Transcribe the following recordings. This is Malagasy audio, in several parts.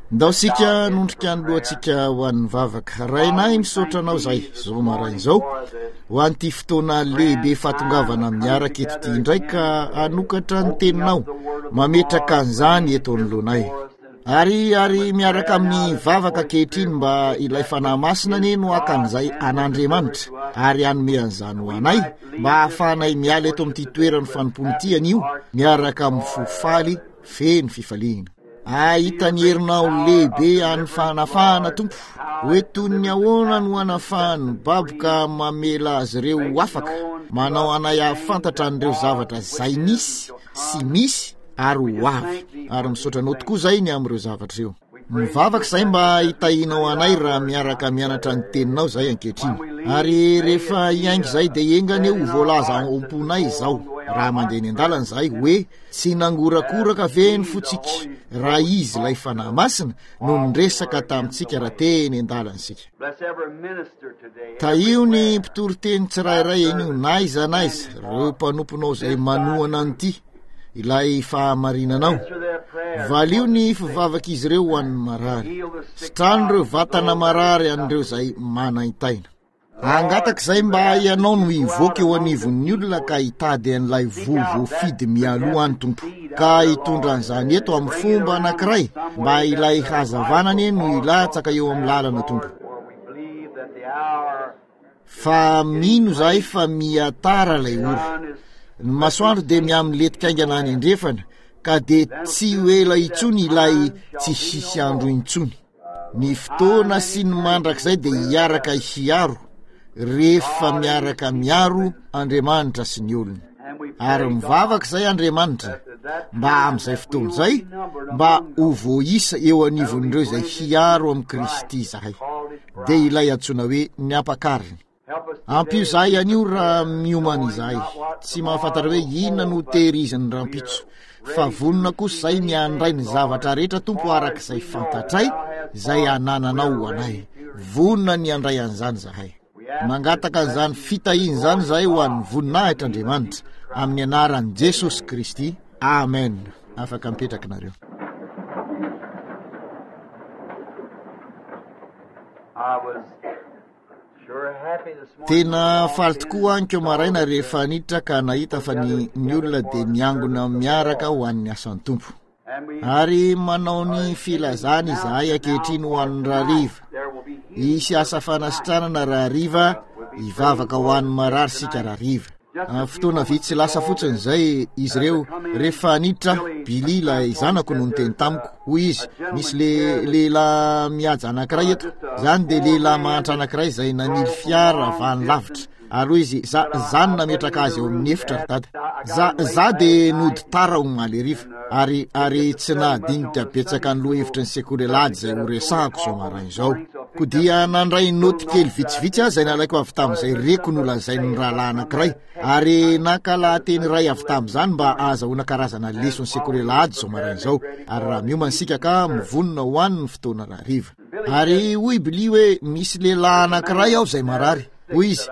ndao sika nondrika ny lohantsika ho an'ny vavaka rainay misaotra anao zay zao marain'izao ho an'ity fotoana lehibe fatongavana miaraka eto ty indraika anokatra ny teninao mametraka an'izany eto anoloanay ary miaraka amin'ny vavaka kehitriny mba ilay fanahy masina anie no akan'izay an'Andriamanitra ary anome an'izany ho anay mba hahafahanay miala eto amin'ity toerany fanompony anio miaraka amin'ny fofaly feno fifaliana ahitany herinao lehibe any fanafahana tompo hoe toy ny ahoana no anafahany baboka mamela azy ireo afaka manao anay ahafantatra an'ireo zavatra zay nisy sy misy ary ho avy ary misaotra anao tokoa zay ny amin'ireo zavatra ireo mivavaka zay mba hitahinao anay raha miaraka mianatra ny teninao zay ankehitriny ary rehefa iaingy zay de engany eo voalaza omponay izao raha mandeha ny andalana zay hoe tsy nangorakoraka ve ny fotsika raha izy lay fanahy masina no nresaka tamintsika raha teny andalana sika taio ny mpitoroteny tsirairay eny naiza reo mpanomponao zay manoana an'ity ilay fahamarinanao valio ny fivavaka izy ireo ho an'ny marary sitrano reo vatana marary an'ireo zay manaitaina angataka zay mba ianao no ivoaka eo anivon'ny olona ka hitady an'ilay vovofidy mialoha any tompo ka hitondra an'izany eto amin'ny fomba anankiray mba ilay hazavanany no ilatsaka eo amin'ny lalana tompo fa mino zay fa miatara lay ora ny masoandro de miamletika aingana any andrefana ka de tsy hoela itsony ilay tsy sisy andro intsony ny fotoana sy ny mandrak'izay de hiaraka hiaro rehefa miaraka miaro Andriamanitra sy ny olona ary mivavaka zay Andriamanitra mba amin'izay fotoana zay mba ho voisa eo anivon'ireo zay hiaro amin'i Kristy zahay de ilay antsona hoe ny ampakariny ampio zahay anio raha miomana izahay tsy mahafantatra hoe inona no tehiriziny rampitso fa vonona kosa zay ny andray ny zavatra rehetra tompo arak'izay fantatray zay anananao ho anay vonona ny andray an'izany zahay mangataka an'izany fitahiny zany zahay ho an'ny voninahitra Andriamanitra amin'ny anaran'i Jesosy Kristy amen afaka mipetraka nareo tena faly tokoa anko maraina rehefa niditra ka nahita fa ny olona de miangona miaraka ho an'ny asan'ny tompo ary manao ny filazany izahay ankehitriny ho an'ny rahariva isy asa fanasitranana rahariva hivavaka ho an'ny marary sika rahariva fotoana vitsy lasa fotsiny zay izy ireo rehefa niditra Bili ilay zanako no niteny tamiko hoy izy misy lehilahy mihaja anankiray eto zany de lehilahy mahantra anankiray zay nanily fiara vany lavitra ary izy zany nametraka azy eo amin'ny efitra dada za de nody tara ho maly ariva ary tsy nahadiny de abetsaka ny loha hevitra ny sekoly lady zay ho resahako zao maraina zao ko dia nandray noty kely vitsivitsy azy zay nalaiko avy tamin'izay reko no lazay ny rahalahy anankiray ary nakalahateny ray avy tamin'izany mba azahoana karazana lesony sekolelady zao maraina zao ary raha miomana sika ka mivonona ho any ny fotoana rahariva ary hoy Bili hoe misy lehilahy anankiray aho zay marary hoy izy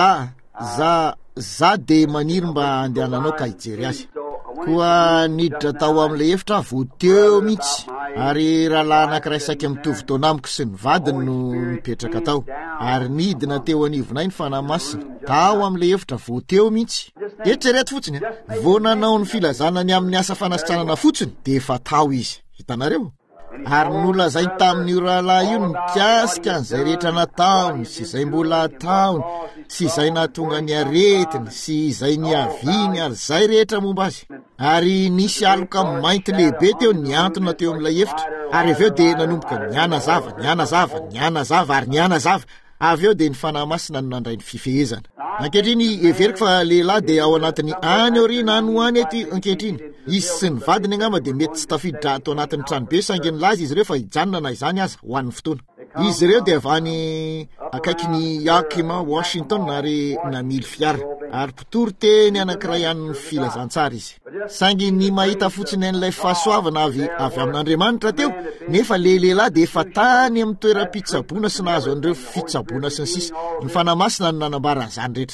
za de maniry mba andehananao ka hijery azy koa niditra tao amin'ilay efitra voteo mihitsy ary rahalahy anankiray saika mitovy taona amiko sy ny vadiny no mipetraka tao ary nidina teo anivonay ny fanahy masina tao amin'ilay efitra voteo mihitsy eritrereto fotsiny vao nanao ny filazanany amin'ny asa fanasitranana fotsiny de efa tao izy hitanareo ary nolazay tamin'io rahalahy io nikasika an'izay rehetra nataony sy izay mbola ataony sy izay nahatonga ny aretiny sy izay niaviny ary zay rehetra momba azy ary nisy aloka mainty lehibe teo niantona teo amin'ilay efitra ary avy eo de nanomboka nianazava ary nianazava avy eo de ny fanahy masina no nandray ny fifehezana ankehitriny everiko fa lehilahy de ao anatiny any orina any ho any ety ankehitriny izy sy ny vadiny angamba de mety tsy tafiditra atao anatin'ny tranobe sanginy lazy izy ireo fa hijanona na izany aza ho an'ny fotoana izy ireo de avany akaiky ny Yakima Washington ary namily fiara ary mpitory teny anankiray an'ny filazantsara izy sangy ny mahita fotsiny an'ilay fahasoavana avy amin'Andriamanitra teo nefa lehilahy de efa tany amin'ny toeram-pitsaboana sy nahazo an'ireo fitsaboana sy ny sisa ny fanahy masina no nanambara an'izany rehetra zany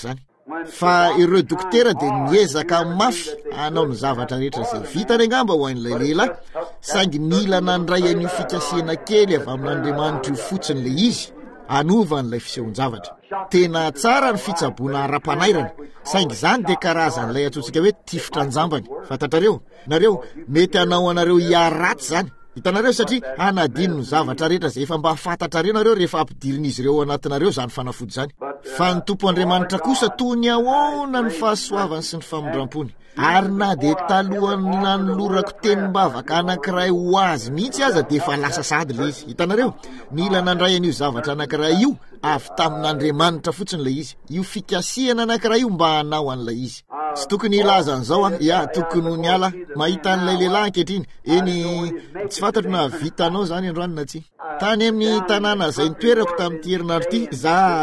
fa ireo dokotera dia niezaka mafy anao ny zavatra rehetra izay vitany angamba ho an'ilay lehilahy saingy mila nandray an'io fikasiana kely avy amin'Andriamanitra io fotsiny le izy anovan'ilay fisehon-javatra. Tena tsara ny fitsaboana ara-panairana saingy izany dia karazan'ilay atsotsika hoe tifitranjambany. Fantatrareo nareo mety anao anareo hiaratsy zany. Hitanareo satria anadino ny zavatra rehetra izay efa mba fantatrareo nareo rehefa ampidirin'izy ireo anatinareo zany fanafody zany. Fa ny Tompo Andriamanitra kosa toy ny ahoana ny fahasoavany sy ny famondram-pony. Ary na dia talohany nanolorako teny-bavaka anankiray ho azy mihitsy aza dia efa lasa sady le izy. Hitanareo mila nandray an'io zavatra anankiray io avy tamin'Andriamanitra fotsiny le izy. Io fikasiana anankiray io mba hanao an'ilay izy. Tsy tokony ilaza an'izao tokony ny ala mahita an'ilay lehilahy ankehitriny eny tsy fantatro na vitanao zany androany na tsy. Tany amin'ny tanàna izay nitoerako tamin'ity herinandro ity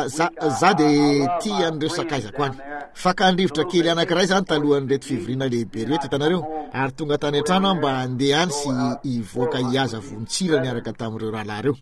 za dia tia an'ireo sakaizako any. Fakandrivotra kely anankiray zany talohan'ireto fivoriana lehibe reto hitanareo ary tonga tany an-trano mba handeha any sy hivoaka hihaza vonitsira niaraka tamin'ireo rahalahy reo.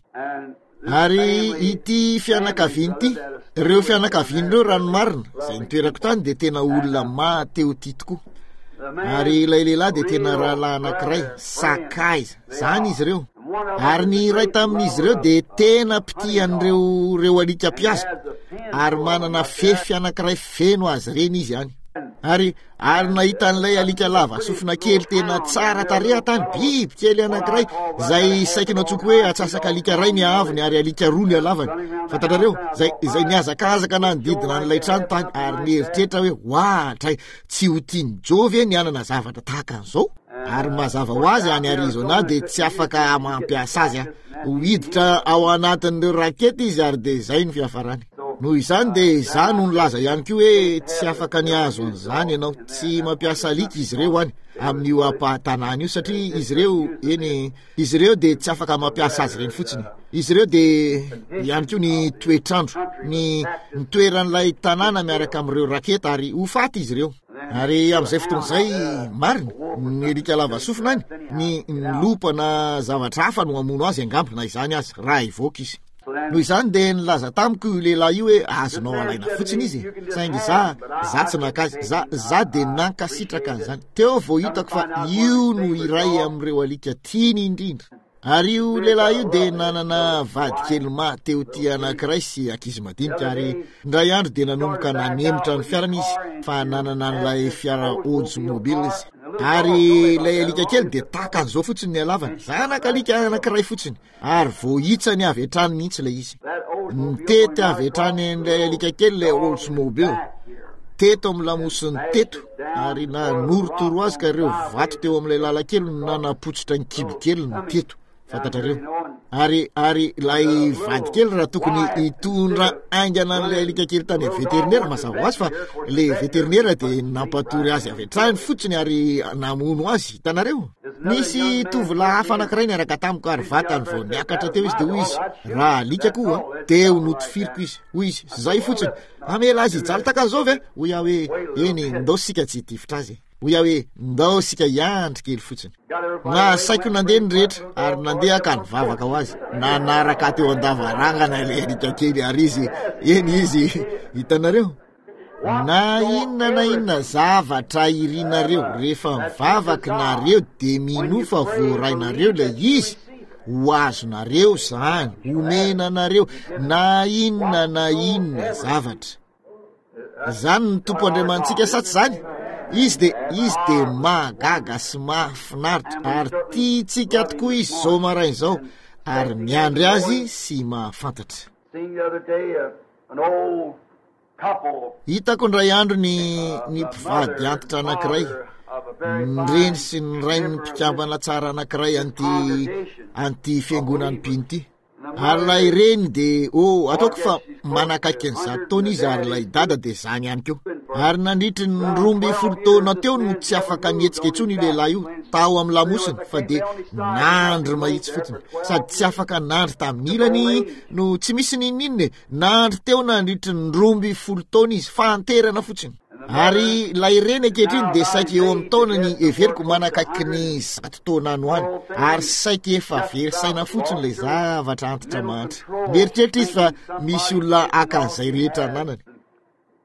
Ary ity fianakaviany ity ireo fianakavian'ireo ranomarina izay nitoerako tany dia tena olona mateo ity tokoa. Ary ilay lehilahy dia tena rahalahy anankiray sakaiza zany izy ireo. Ary ny iray tamin'izy ireo dia tena pitian'ireo alika mpiasa ary manana fefy anankiray feno azy reny izy any. Ary nahita an'ilay alika lava sofina kely tena tsara tareha tany biby kely anankiray izay saikina tsoko hoe atsasaka alika ray ny ahavony ary alika roa ny alavany. Fantatrareo izay niazakazaka nanodidina an'ilay trano tany ary nieritreritra hoe hoatray tsy ho tiany Jovy ny anana zavatra tahaka an'izao. Ary mazava ho azy any Arizona dia tsy afaka mampiasa azy hiditra ao anatin'ireo rakety izy ary dia izay ny fiafarany. Noho izany dia izany no nilaza ihany koa hoe tsy afaka niazo an'izany ianao tsy mampiasa alika izy ireo any amin'io ampahatanàna io satria izy ireo dia tsy afaka mampiasa azy ireny fotsiny. Izy ireo dia ihany koa ny toetrandro ny toeran'ilay tanàna miaraka amin'ireo raketa ary ho faty izy ireo. Ary amin'izay fotoana izay marina ny alika lava sofina any ny lopana zavatra hafa no hamono azy angambona izany azy raha ivoaka izy. Noho izany dia nilaza tamiko io lehilahy io hoe azonao alaina fotsiny izy saingy za tsy nakazy za dia nankasitraka an'izany. Teo vao hitako fa io no iray amin'ireo alika tiany indrindra. Ary io lehilahy io dia nanana vady kely mateo ty anankiray sy ankizy madinika ary ndray andro dia nanomboka nanemotra ny fiarany izy fa nanana an'ilay fiara Oldsmobile izy. Ary ilay alika kely dia tahaka an'izao fotsiny ny alavany zanaka alika anankiray fotsiny ary vao hitsany avy hatrany mihitsy ilay izy. Nitety avy hatrany an'ilay alika kely ilay Oldsmobile teto amin'ny lamosiny teto ary nanorotoro azy ka ireo vato teo amin'ilay lalan-kely nanapotsitra ny kibo kely ny teto. Fantatrareo ary ilay vady kely raha tokony hitondra aingana an'ilay alika kely tany veterinera mazava ho azy fa ilay veterinera dia nampatory azy avy hatrany fotsiny ary namono azy. Hitanareo nisy tovolahy hafa anankiray niaraka tamiko ary vatany vao niakatra teo izy dia hoy izy raha alika koa teo notifiriko izy hoy izy zay fotsiny amela azy hijaly takan'izao ve hoy aho hoe eny ndao sika tsy hitifitra azy hoy aho hoe ndao sika hiandry kely fotsiny. Na saiko nandeha ny rehetra ary nandeha ka nivavaka ho azy nanaraka teo an-davarangana ilay alika kely ary izy eny izy hitanareo na inona zavatra irinareo rehefa mivavaky nareo dia minofa voarainareo ilay izy ho azonareo zany omenanareo na inona zavatra zany ny Tompo Andriamantsika sa tsy zany. Izy dia mahagaga sy mahafinaritra ary tiantsika tokoa izy zao maraina izao ary miandry azy sy mahafantatra. Hitako indray andro ny mpivady antitra anankiray nyreny sy ny rainy ny mpikambana tsara anankiray anty fiangonany Piny ity. Ary ilay reny dia ataoko fa manakaiky an'izato taona izy ary ilay dada dia zany ihany koa. Ary nandritry ny 12 taona teo no tsy afaka mihetsika intsony io lehilahy io tao amin'ny lamosiny fa dia nandry mahitsy fotsiny sady tsy afaka nandry tamin'ny ilany no tsy misy ninninne nandry teo nandritry ny 12 taona izy fanterana fotsiny. Ary ilay reny ankehitriny dia saiky eo amin'ny taona ny everiko manakaiky ny 100 taona any hoany ary saiky efa verisaina fotsiny ilay zavatra antitra mahantra. Mieritreritra izy fa misy olona akan'izay rehetra nanany.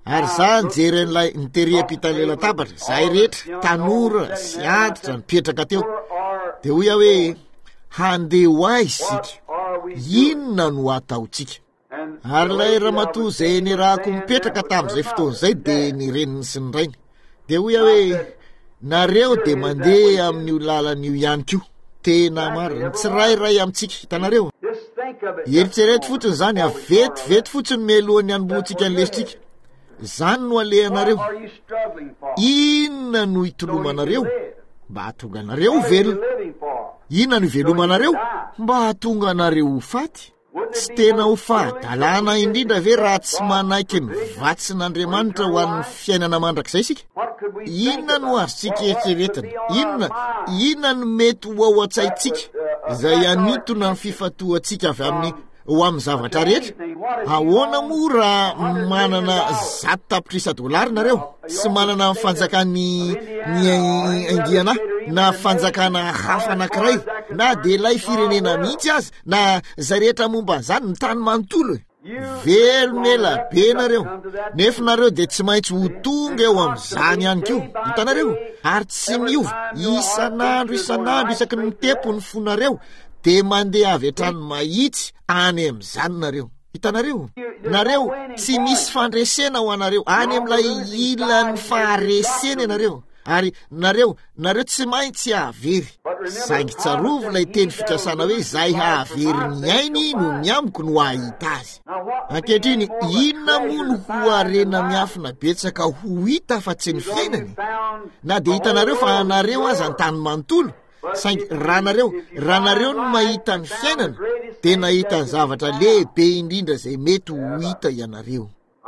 Ary za nijeren'ilay niteria-pita latabatra, zay rehetra tanora sy antitra nipetraka teo. De hoy aho hoe handeha ho aiza isika, inona no ataotsika? Ary lay ramatoa zay nirahako mipetraka tamin'izay fotoan'izay de ny reniny sy ny rainy. De hoy aho hoe nareo de mandeha amin'io lalan'io ihany koa. Tena marina, ny tsirairay amintsika, hitanareo. Eritrereto fotsiny zany, vetivety fotsiny melohan'ny anomboantsika an'lesitsika. Zany no alehanareo. Inona no hitolomanareo mba hahatonga anareo velona? Inona no hivelomanareo mba hahatonga anareo ho faty? Tsy tena ho fahadalana indrindra ve raha tsy manaiky ny vatsin'Andriamanitra ho an'ny fiainana mandrakizay isika? Inona no azontsika eritreretana? Inona no mety ho ao an-tsaintsika izay anintona ny fifatoantsika avy amin'ny ho amin'ny zavatra rehetra? Ahoana moa raha manana $100,000 nareo sy manana fanjakany ny Indiana na fanjakana hafa anankiray na de lay firenena mihitsy azy na zay rehetra momba an'izany ny tany manontolo? Velonela be nareo, nefa nareo de tsy maintsy ho tonga eo amin'izany ihany koa, hitanareo? Ary tsy miova, isan'andro isaky ny tempo ny fonareo de mandeha avy hatrany mahitsy any amin'izany nareo. Hitanareo? Nareo tsy misy fandresena ho anareo any amin'ilay ilan'ny faharesena nareo. Ary nareo tsy maintsy havery. Saingy tsarovo lay teny fikasana hoe zay havery ny ainy no miamiko no ahita azy. Ankehitriny, inona moa no ho arena miafina betsaka ho hita fa tsy ny fiainany? Na de hitanareo fa nareo aza ny tany manontolo, saingy raha nareo no mahita ny fiainana, de nahita ny zavatra lehibe indrindra zay mety ho hita ianareo.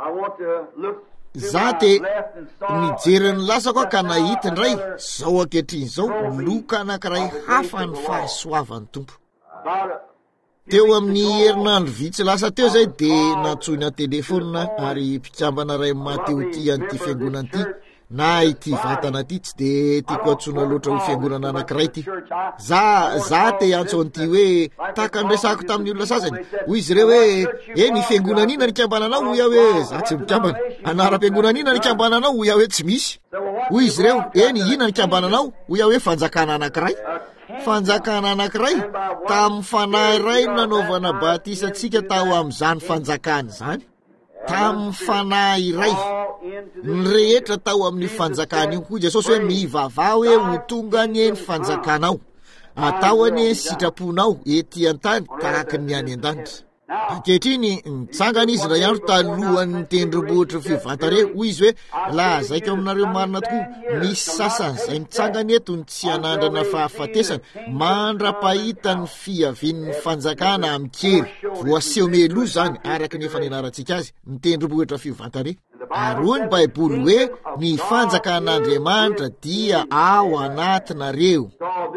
Za te nijery ny lasako ka nahita indray zao ankehitriny zao loka anankiray hafa ny fahasoavan'ny Tompo. Teo amin'ny herinandro vitsy lasa teo zay de natsoina telefona ary mpikambana ray Mateo ty an'ity fiangonana ty na ity vatana ty tsy de tiako antsona loatra ho fiangonana anankiray ty. Za te antso an'ity hoe taka nresako tamin'ny olona sasany. Hoy izy reo hoe ny fiangonana ina nikambananao? Hoy aho hoe za tsy mikambana. Anara-piangonana ina nikambananao? Hoy aho hoe tsy misy. Hoy izy reo ina nikambananao? Hoy aho hoe fanjakana anankiray. Fanjakana anankiray tamin'ny fanahy iray nanaovana batisantsika tao amin'izany fanjakana zany. Tamin'ny fanahy iray ny rehetra tao amin'ny fanjakana io koa Jesosy hoe mivavah hoe ho tonga ny eny fanjakanao, atao any sitraponao ety an-tany tahaka ny any an-danitra. Ankehitriny nitsangana izy ndray andro talohan'ny tendrombohitra fivantare. Hoy izy hoe lazaiko aminareo marina tokoa, misy sasany zay mitsangana eto ny tsy anandrana fahafatesana mandra-pahita ny fiavin'ny fanjakana amin'ny kery voaseho meloa zany araka ny efa nianarantsika azy ny tendrombohitra fivantare. Ary hoy ny Baiboly hoe ny fanjakan'Andriamanitra dia ao anatinareo.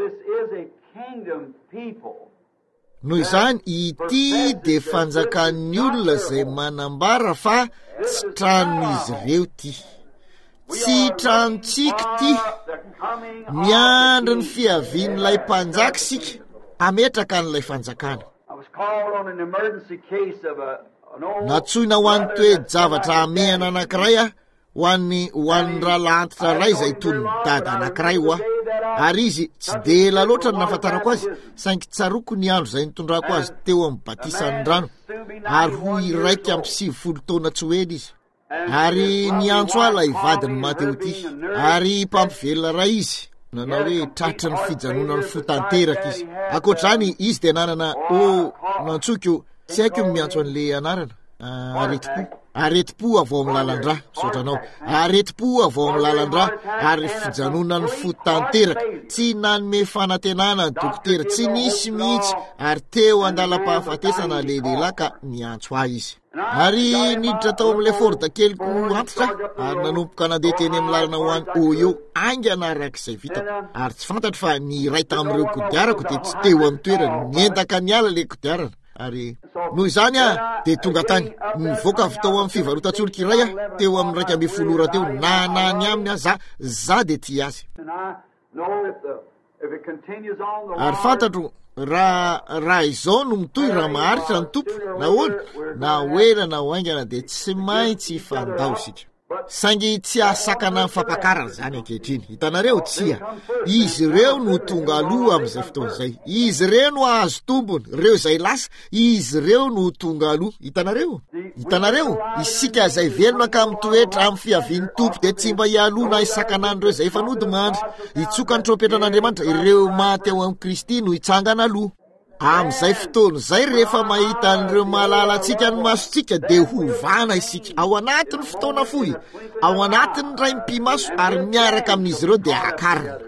Noho izany ity de fanjakan'ny olona zay manambara fa tsy tranon'izy ireo ty, tsy tranontsika ty. Miandry ny fiavian'ilay mpanjaka sika ametraka n'ilay fanjakana. Natsoina ho an'ny toe-javatra amehana anankiray ho an'ny ralantitra ray zay tony dada anankiray ho aho. Ary izy tsy de ela loatra ny nafantarako azy, saingy tsaroko ny andro zay nitondrako azy teo amin'ny batisan'ny rano, ary ho iraika amby 70 taona tsy ho ela izy. Ary niantso ala ivadiny Mateo ty, ary mpampivelona ray izy nanao hoe tratra ny fijanonany fotanteraka izy. Akoatr'izany izy de nanana nantsoko tsy haiko miantso an'le anarana areti-po avao amin'ny lalandra sotranao, areti-po avao amin'ny lalandra ary fijanonany fotanteraka. Tsy nanome fanantenana ny dokotera, tsy nisy mihitsy, ary teo andalam-pahafatesana lehilahy ka niantso ahy izy. Ary niditra tao amin'ilay Ford keliko antitra ary nanompoka nandeha teny amin'ny lalana ho any Oyo aingana arak'izay vitako. Ary tsy fantatro fa ny ray tamin'ireo kodiarako de tsy teo amin'ny toerana, niendaka niala le kodiarana. Ary noho izany de tonga tany nivoaka avy tao amin'ny fivarotan-tsolika iray teo amin'ny 2 ora teo nanany aminy za de ty azy. Ary fantatro raha izao no mitoy raha maharitra ny tompo nahoana na hoela na hoaingana de tsy maintsy fandao sika. Saingy tsy asakana ny fampakarana zany ankehitriny. Hitanareo tsia. Izy ireo no tonga aloha amin'izay fotoana izay. Izy ireo no azo tombony, reo zay lasa, izy ireo no tonga aloha. Hitanareo, isika izay velona ka mitoetra amin'ny fiavian'ny tompo dia tsy mba hialoha na isakanan'ireo izay efa nodimandry. Hitsoka ny trompetran'Andriamanitra, ireo maty ao amin'ny Kristy no hitsangana aloha. Amin'izay fotoana izay rehefa mahita an'ireo malalantsika ny masontsika dia hovana isika ao anatin'ny fotoana fohy, ao anatin'ny ray mpimaso ary miaraka amin'izy ireo dia akarina.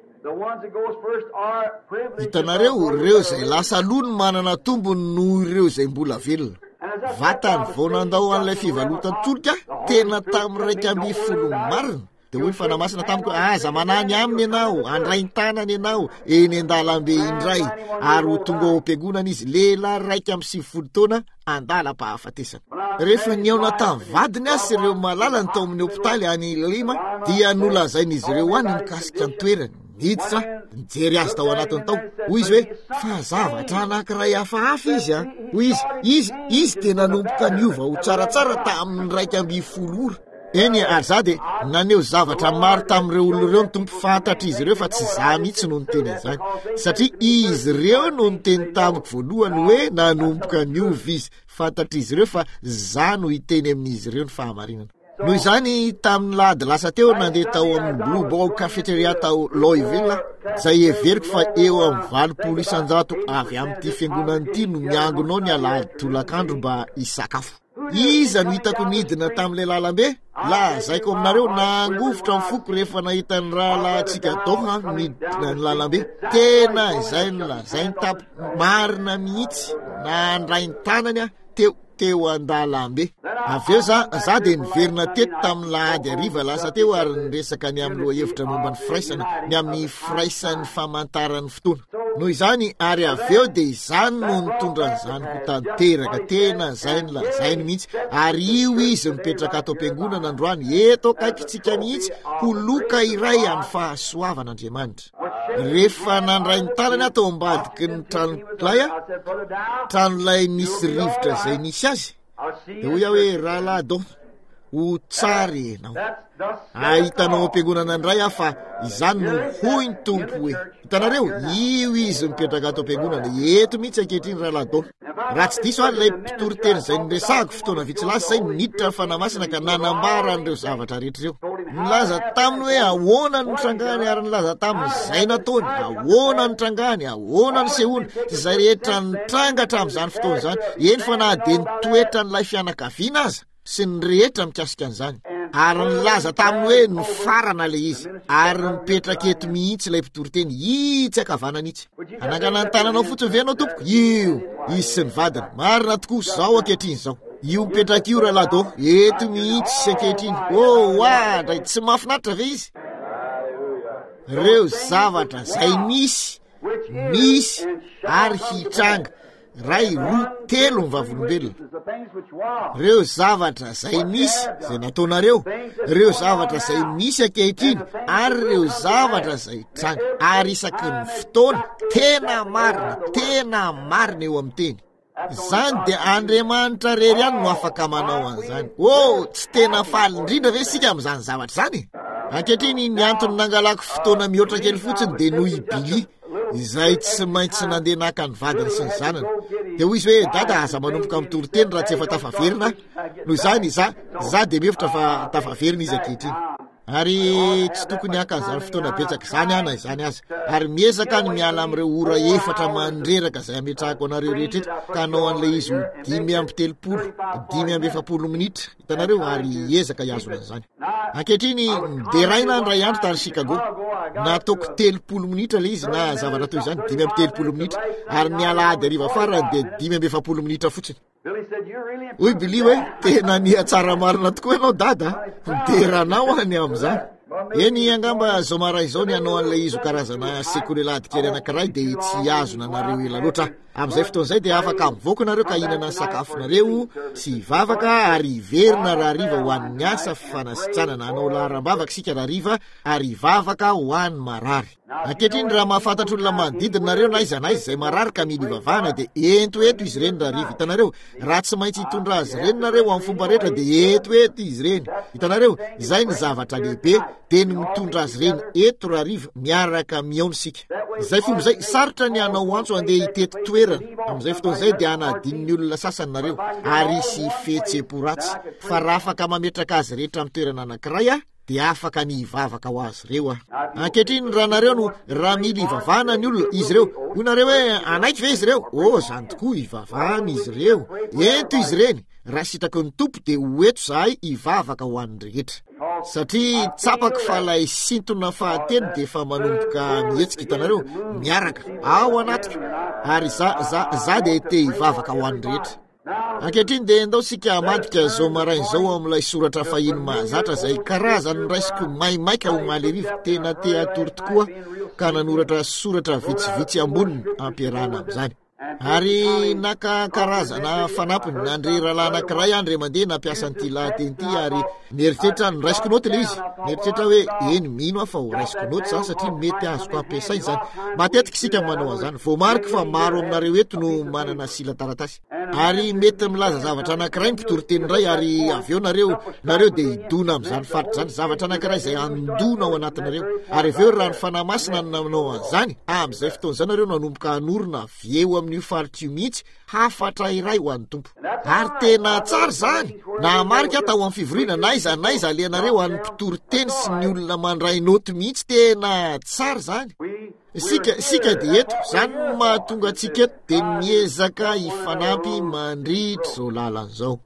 Hitanareo, ireo izay lasa aloha no manana tombony noho ireo izay mbola velona. Vatany vao nandao an'ilay fivalotantolika tena tamin'ny 2 marina. Dia hoy ny fanamasina tamiko, aza manany aminy ianao, andray ny tanany ianao, eny an-dalambe indray, ary ho tonga ao am-piangonana izy, lehilahy 1 taona, andalam-pahafatesana. Rehefa niaona tamin'ny vadiny azy ireo malalany tao amin'ny hopitaly any Lima, dia nolazain'izy ireo any mikasika ny toerany. Niditra, nijery azy tao anatiny tao. Hoy izy hoe, fa zavatra anankiray hafahafa izy a. Hoy izy tena nanomboka niova ho tsaratsara tamin'ny 2 ora. Eny ary za dia naneho zavatra maro tamin'ireo olona ireo ny tompo fantatra izy ireo fa tsy za mihitsy no niteny izany. Satria izy ireo no niteny tamiko voalohany hoe nanomboka niova izy. Fantatra izy ireo fa za no hiteny amin'izy ireo ny fahamarinana. Noho izany tamin'ny lahady lasa teo nandeha tao amin'ny Blue Ball Cafeteria tao Louisville, izay everiko fa eo amin'ny 20 isan-jato avy amin'ity fiangonana ity no miangonao ny alahady tolakandro mba hisakafo. Iza no hitako nidina tamin'ilay lalambe? Lazaiko aminareo nangofotra amin'ny foko rehefa nahita ny rahalahintsika tao nidina ny lalambe. Tena izay no lazay ny tapo marina mihitsy na ndray ny tanany teo an-dalambe. Avy eo za dia niverina teto tamin'ny lahady hariva lasa teo ary niresaka ny amin'ny lohahevitra momba ny firaisana, ny amin'ny firaisan'ny famantaran'ny fotoana. Noho izany ary avy eo dia izany no nitondra an'izany ho tanteraka, tena izay no lazainy mihitsy. Ary io izy mipetraka ato am-piangonana androany eto akaikitsika mihitsy ho loka iray amin'ny fahasoavan'Andriamanitra. Rehefa nandray ny tanany ato ambadiky ny tranolay misy rivotra izay nisy azy, dia hoy aho hoe rahalahy dao ho tsary enao. Hitanao am-piangonana indray aho fa izany no hoy ny tompo hoe, hitanareo, io izy mipetraka ato am-piangonana eto mihitsy ankehitriny rahalahy dao. Raha tsy diso ilay mpitoriteny izay niresahako fotoana vitsy zay niditra ny fanamasina ka nanambara an'ireo zavatra rehetra ireo. Nilaza taminy hoe ahoana ny trangany ary nilaza taminy izay nataony, ahoana ny trangany, ahoana ny sehoana, izay rehetra nitrangatra amin'izany fotoana izany. Eny fa na dia nitoetra n'ilay fianakaviana aza sy ny rehetra mikasika an'izany. Ary nilaza taminy hoe ny farana le izy, ary mipetraka eto mihitsy ilay mpitoriteny, itsy akavanana itsy. Anangana ny tananao fotsiny ve anao tompoko? Io, izy sy ny vadiny, marina tokoa zao ankehitriny zao. Io mipetraka io rahalahy dao, eto mihitsy sy ankehitriny. Ndray tsy mahafinaritra ve izy? Reo zavatra zay misy ary hitranga. 2, 3 ny vavolombelona. Reo zavatra zay misy zay nataonareo, reo zavatra zay misy ankehitriny ary reo zavatra zay tranga. Ary isaky ny fotoana tena marina eo amin'ny teny. Zany dia Andriamanitra rery ihany no afaka manao an'izany. Tsy tena faly indrindra ve sika amin'izany zavatra zany? Ankehitriny ny antony nangalako fotoana mihoatra kely fotsiny dia noho i Billy, izay tsy maintsy nandeha naka ny vadiny sy ny zanany. Dia hoy izy hoe, dada aza manomboka mitoriteny raha tsy efa tafaverina. Noho izany za dia mihevitra fa tafaverina izy ankehitriny. Ary tsy tokony haka an'izany fotoana betsaka izany aza. Ary miezaka ny miala amin'ireo ora 4 mandreraka izay ametrahako anareo rehetra ka hanao an'ilay izy ho 5:30, 5:40 minitra. Hitanareo ary ezaka hiazona an'izany. Ankehitriny deraina ndray andro tany Chicago. Nataoko 30 minitra le izy na zavatra toy izany, 5:30 minitra. Ary ny alahady hariva farany dia 5:40 minitra fotsiny. Hoy Billy hoe, tena nia tsara marina tokoa ianao dada, deranao any amin'izany. eny angamba zao mara izao ny anao an'ilay izy karazana sekolelady kely anankiray dia tsy azona nareo ela loatra amin'izay fotoan'izay dia afaka mivoaka nareo ka hinana ny sakafonareo sy vavaka ary verina raha riva ho an'ny asa fanasitranana anao laharambavaka sika raha riva ary vavaka ho an'ny marary ankehitriny raha mahafantatra olona manodidina nareo na iza izay marary ka mila ivavahana dia ento izy ireny raha riva hitanareo raha tsy maintsy hitondra azy ireny nareo amin'ny fomba rehetra dia ento izy ireny hitanareo izay ny zavatra lehibe dia ny mitondra azy ireny eto raha riva miaraka miaona sika izay fomba izay sarotra ny anao antso andeha hitety toerana amin'izay fotoan'izay dia anadin'ny olona sasany nareo ary sy fihetseham-po ratsy fa raha afaka mametraka azy rehetra amin'ny toerana anankiray dia afaka ny ivavaka ho azy ireo ankehitriny raha nareo no raha mila ivavahana ny olona izy ireo hoy nareo hoe anaiky ve izy ireo zany tokoa ivavahana izy ireo ento izy ireny raha sitraka ny tompo dia hoeto zahay ivavaka ho an'ny rehetra satria tsapaka fa lay sintona fahateny dia efa manomboka mihetsika hitanareo miaraka ao anatika ary za dia te hivavaka ho an'ny rehetra ankehitriny dia ndao sika madika zao marainy zao amin'ilay soratra fahiny mahazatra izay karazany raisiko maimaika ho maly rivo tena te atory tokoa ka nanoratra soratra vitsivitsy amboniny ampiarahana amin'izany ary naka karazana fanampiny nandre rahala anankiray andre mandeha nampiasa nyity lahatenyity ary mieritreritra ny raisiko noty le izy mieritreritra hoe eny mino fa ho raisiko noty zany satria mety azoko ampiasainy zany matetika isika manao an'izany voamarika fa maro aminareo eto no manana sila taratasy ary mety milaza zavatra anankiray mpitoroteny ray ary avy eo nareo dia hidona amin'izany faritra zany zavatra anankiray izay andona ao anatinareo ary avy eo raha ny fanahy masina nanao an'izany amin'izay fotoan'izany nareo nanomboka hanorona vyeo amin'io faritio mihitsy hafatra iray ho an'ny tompo ary tena tsara zany na marika tao amin'ny fivoriana na iza aleanareo an'ny mpitoroteny sy ny olona mandray noty mihitsy tena tsara zany sika dia eto zany no mahatonga antsika eto dia miezaka hifanampy mandritra zao lalan'izao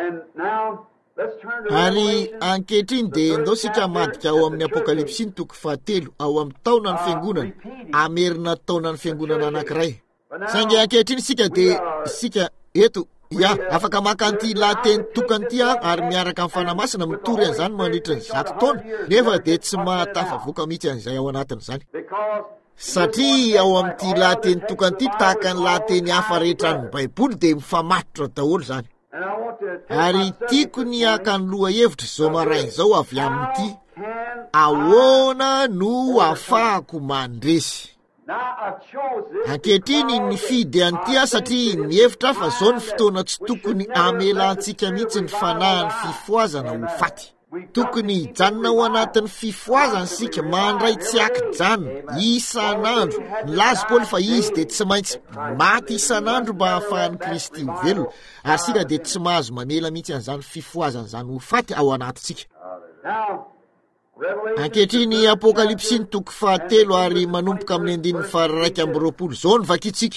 ary ankehitriny dia ndao sika madika ao amin'ny apokalipsy ny toko 7 ao amin'ny taona ny fiangonana amerina taona ny fiangonana anankiray saingy ankehitriny sika eto afaka maka an'ity lahateny tokanyity ary miaraka amin'ny fanamasina mitory an'izany mandritra ny 100 taona nefa dia tsy mahatafavoaka mihitsy an'izay ao anatiny izany satria ao amin'ity lahateny tokanyity tahaka ny lahateny hafa rehetra ny baiboly dia mifamatotra daholo zany ary tiako ny aka ny loha hevitra zao marainy zao avy amin'ity ahoana no ahafahako mandresy ankehitriny ny fidy an'ity satria mihevitra fa zao ny fotoana tsy tokony amelantsika mihitsy ny fanahy ny fifoazana ho faty tokony hijanona ao anatin'ny fifoazana sika mandray tsy akijanona isan'andro nilaza Paoly fa izy dia tsy maintsy maty isan'andro mba hahafahan'ny Kristy ho velona ary sika dia tsy mahazo mamela mihitsy an'izany fifoazana zany ho faty ao anatintsika ankehitriny apokalipsy ny toko 7 ary manomboka amin'ny 1:20 zao ny vakitsika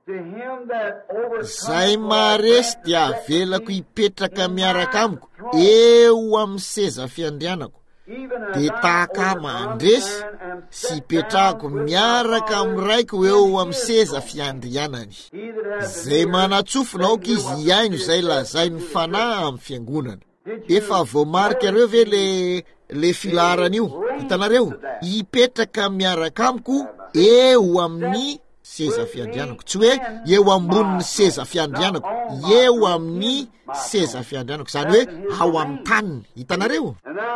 zay maharesy dia avelako hipetraka miaraka amiko eo amin'ny seza fiandrianako dia tahaka mandresy sy hipetrahako miaraka amin'ny raiko eo amin'ny seza fiandrianany zay manatsofonaoka izy hiaino izay lazay ny fanahy amin'ny fiangonana efa voamarika ireo ve le filaharan'io hitanareo hipetraka miaraka amiko eo amin'ny seza fiandrianako tsy hoe eo ambonin'ny seza fiandrianako eo amin'ny seza fiandrianako zany hoe ao amin'ny taniny hitanareo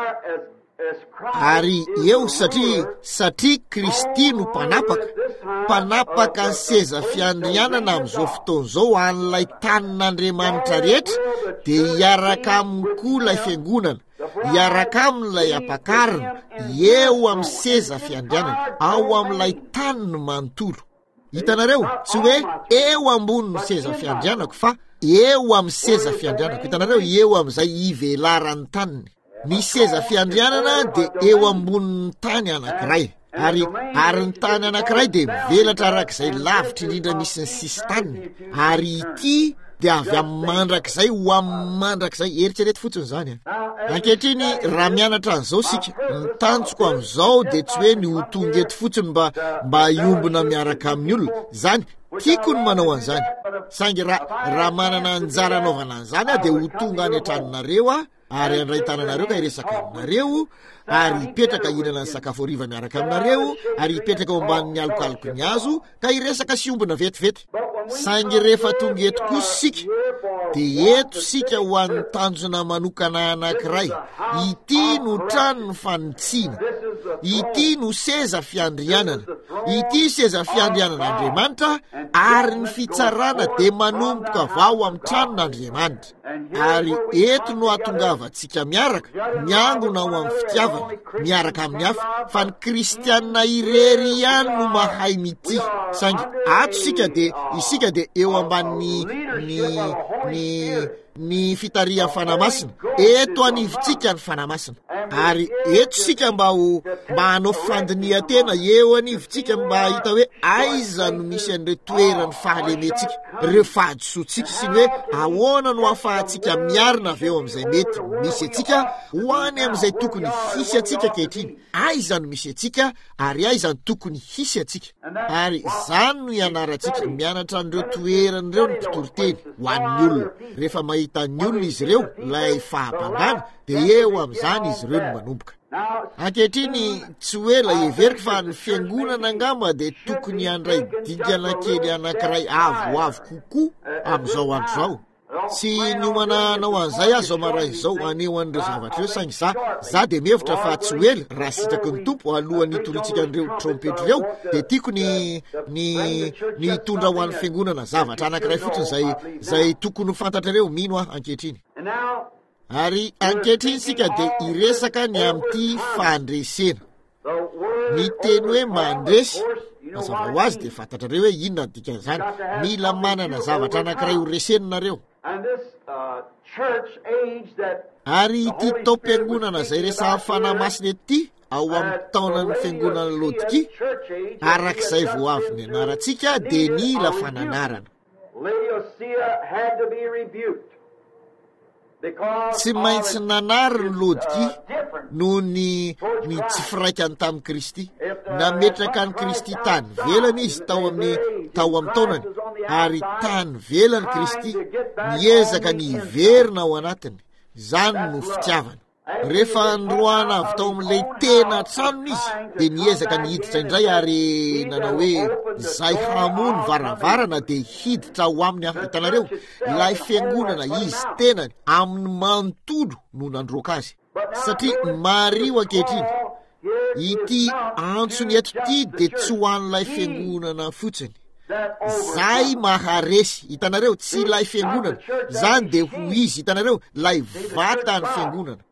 ary eo satria Kristy no mpanapaka ny seza fiandrianana amin'izao fotoana izao an'ilay tanin'Andriamanitra rehetra dia hiaraka aminy koa ilay fiangonana hiaraka amin'ilay ampakarina eo amin'ny seza fiandrianana ao amin'ilay taniny manontolo hitanareo tsy hoe eo ambonin'ny seza fiandrianako fa eo amin'ny seza fiandrianako hitanareo eo amin'izay ivelaran'ny taniny ny seza fiandrianana dia eo ambonin'ny tany anankiray ary ny tany anankiray dia mivelatra arak'izay lavitra indrindra misy ny sisy taniny ary ity dia avy amin'ny mandrak'izay ho amin'ny mandrak'izay eritrereto fotsiny zany ankehitriny raha mianatra an'izao sika ny tanjoko amin'izao dia tsy hoe ny ho tonga eto fotsiny mba hiombona miaraka amin'ny olona zany tiako ny manao an'izany saingy raha manana anjara anaovana an'izany dia ho tonga any an-tranonareo ary andray tananareo ka iresaka aminareo ary ipetraka hinana ny sakafo hariva miaraka aminareo ary ipetraka ao ambanin'ny alokaloky ny azo ka iresaka siombona vetivety saingy rehefa tonga eto kosa sika dia eto sika ho an'ny tanjona manokana anankiray. Ity no trano ny fanitsiana, ity no seza fiandrianana, ity seza fiandrianan'Andriamanitra ary ny fitsarana dia manomboka avao amin'ny tranon'Andriamanitra. Ary eto no ahatongavantsika miaraka miangona ao amin'ny fitiavana miaraka amin'ny hafa fa ny kristianina irery ihany no mahay mity. Saingy ato isika dia eo ambanin'ny ny fitarian'ny fanamasina, eto anivontsika ny fanamasina. Ary eto sika mba hanao fandinian-tena eo anivontsika mba hita hoe aiza no misy an'ireo toerany fahalemetsika, ireo fahadisoantsika sy ny hoe ahoana no ahafahantsika miarina avy eo amin'izay mety misy atsika ho any amin'izay tokony hisy atsika kehitriny. Aiza no misy atsika ary aiza no tokony hisy atsika. Ary izany no ianarantsika mianatra an'ireo toeran'ireo ny mpitoroteny ho an'ny olona. Rehefa mahita ny olona izy ireo ilay fahabangana dia eo amin'izany izy ireo no manomboka. Ankehitriny tsy hoe la everika fa ny fiangonana angamba dia tokony handray dingana kely anankiray avoavo kokoa amin'izao andro izao. Sy niomana nao an'izay azo amaray izao aneo an'ireo zavatra eo saingy za dia mihevitra fa tsy hoe raha sitraky ny tompo alohan'ny torintsika an'ireo trompetra ireo dia tiako ny hitondra ho an'ny fiangonana zavatra anankiray fotsiny zay tokony fantatrareo mino ankehitriny. Ary ankehitriny sika dia iresaka ny amin'ity fandresena. Ny teny hoe mandresy mazava ho azy dia fantatrareo hoe inona ny dikan'izany. Mila manana zavatra anankiray ho reseninareo. Ary ity taom-piangonana izay resaha fanamasina ety ao amin'ny taonan'ny fiangonana Laodikia, arak'izay vao avy ny anarantsika dia nila fananarana. Tsy maintsy nanary ny Laodikia noho ny tsy firaikany tamin'ny Kristy. Nametraka ny Kristy tany velany izy tao amin'ny taonany, ary tany velany Kristy niezaka ny iverina ao anatiny. Izany no fitiavana. Rehefa nroana avy tao amin'ilay tena tranony izy dia niezaka nihiditra indray ary nanao hoe izay hamono varavarana dia hiditra ao aminy hitanareo ilay fiangonana izy tenany amin'ny manontolo no nandroaka azy. Satria mario ankehitriny ity antsony eto ity dia tsy ho an'ilay fiangonana fotsiny. Zay maharesy, hitanareo, tsy ilay fiangonana. Zany dia ho izy, hitanareo, ilay vatany fiangonana.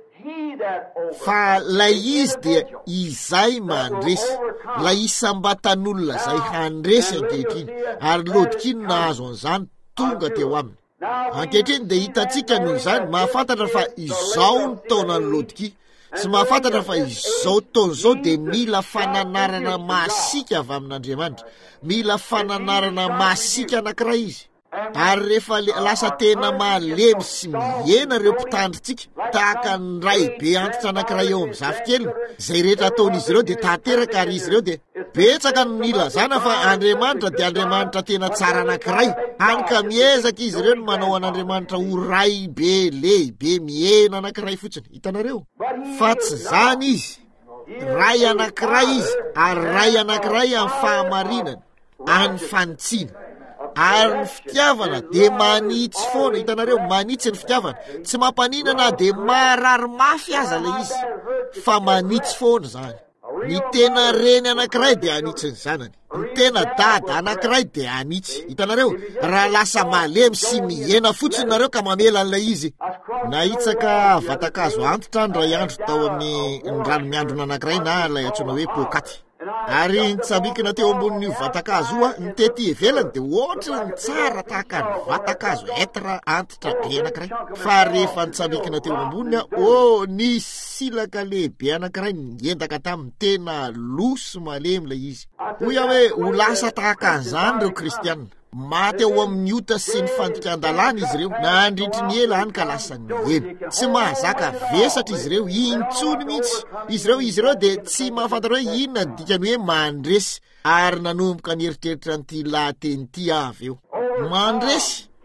Fa lay izy dia izay mandresy, lay isam-batan'olona zay handresy ankehitriny. Ary Laodikia no nahazo an'izany tonga teo aminy. Ankehitriny dia hitantsika noho izany mahafantatra fa izao ny taonan'ny Laodikia. Sy mahafantatra fa izao taona izao dia mila fananarana masika avy amin'Andriamanitra, mila fananarana masika anankiray izy. Ary rehefa lasa tena malemy sy mihena ireo mpitandritsika tahaka ny ray be antitra anankiray eo amin'ny zafikeliny, izay rehetra ataon'izy ireo dia tanteraka ary izy ireo dia betsaka no nilazana fa Andriamanitra dia Andriamanitra tena tsara anankiray. Hany ka miezaka izy ireo no manao an'Andriamanitra ho ray be lehibe mihena anankiray fotsiny. Hitanareo? Fa tsy zany izy. Ray anankiray izy ary ray anankiray amin'ny fahamarinana, any fanitsiana. Ary ny fitiavana dia manitsy foana. Hitanareo, manitsy ny fitiavana. Tsy mampaninana dia marary mafy aza ilay izy, fa manitsy foana zany. Ny tena reny anankiray dia anitsy ny zanany, ny tena dada anankiray dia anitsy. Hitanareo, raha lasa malemy sy mihena fotsiny nareo ka mamela an'ilay izy. Nahitsaka vatakazo antitra ny ray andro tao amin'ny rano miandrona anankiray na ilay antsoina hoe pokaty. Ary nitsambikina teo ambonin'io vatakazo io ny tety ivelany dia ohatra ny tsara tahaka ny vatakazo etra antitra be anankiray. Fa rehefa nitsambikina teo amboniny ny silaka lehibe anankiray niendaka tamin'ny tena loso malemy ilay izy. Hoy aho hoe ho lasa tahaka an'izany ireo kristianina. Maty ao amin'ny ota sy ny fandikan-dalàna izy ireo, na andritry ny ela hany ka lasa ny ela. Tsy mahazaka vesatra izy ireo, intsony mihitsy izy ireo dia tsy mahafantatra hoe inona ny dikany hoe mandresy ary nanomboka ny eritreritra n'ity lahateny ity avy eo. Mandresy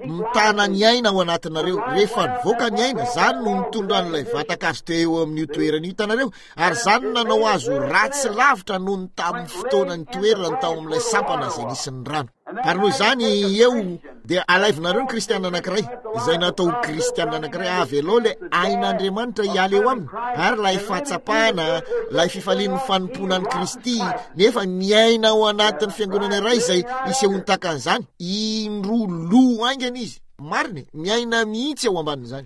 mitana ny aina ao anatinareo. Rehefa nivoaka ny aina, zany no mitondra an'ilay vatakazo teo eo amin'io toerana io hitanareo. Ary zany nanao azo ratsy lavitra noho ny tamin'ny fotoana ny toerana tao amin'ilay sampana izay nisy ny rano. Ary noho izany eo dia alaivinareo ny kristianina anankiray izay natao kristianina anankiray avy aloha le ain'Andriamanitra hiala eo aminy, ary lay fahatsapana, lay fifalian'ny fanomponan'i Kristy, nefa miaina ao anatin'ny fiangonana iray izay isehony takan'izany, indro aingana izy. Mariny, miaina mihitsy ao ambanin'izany.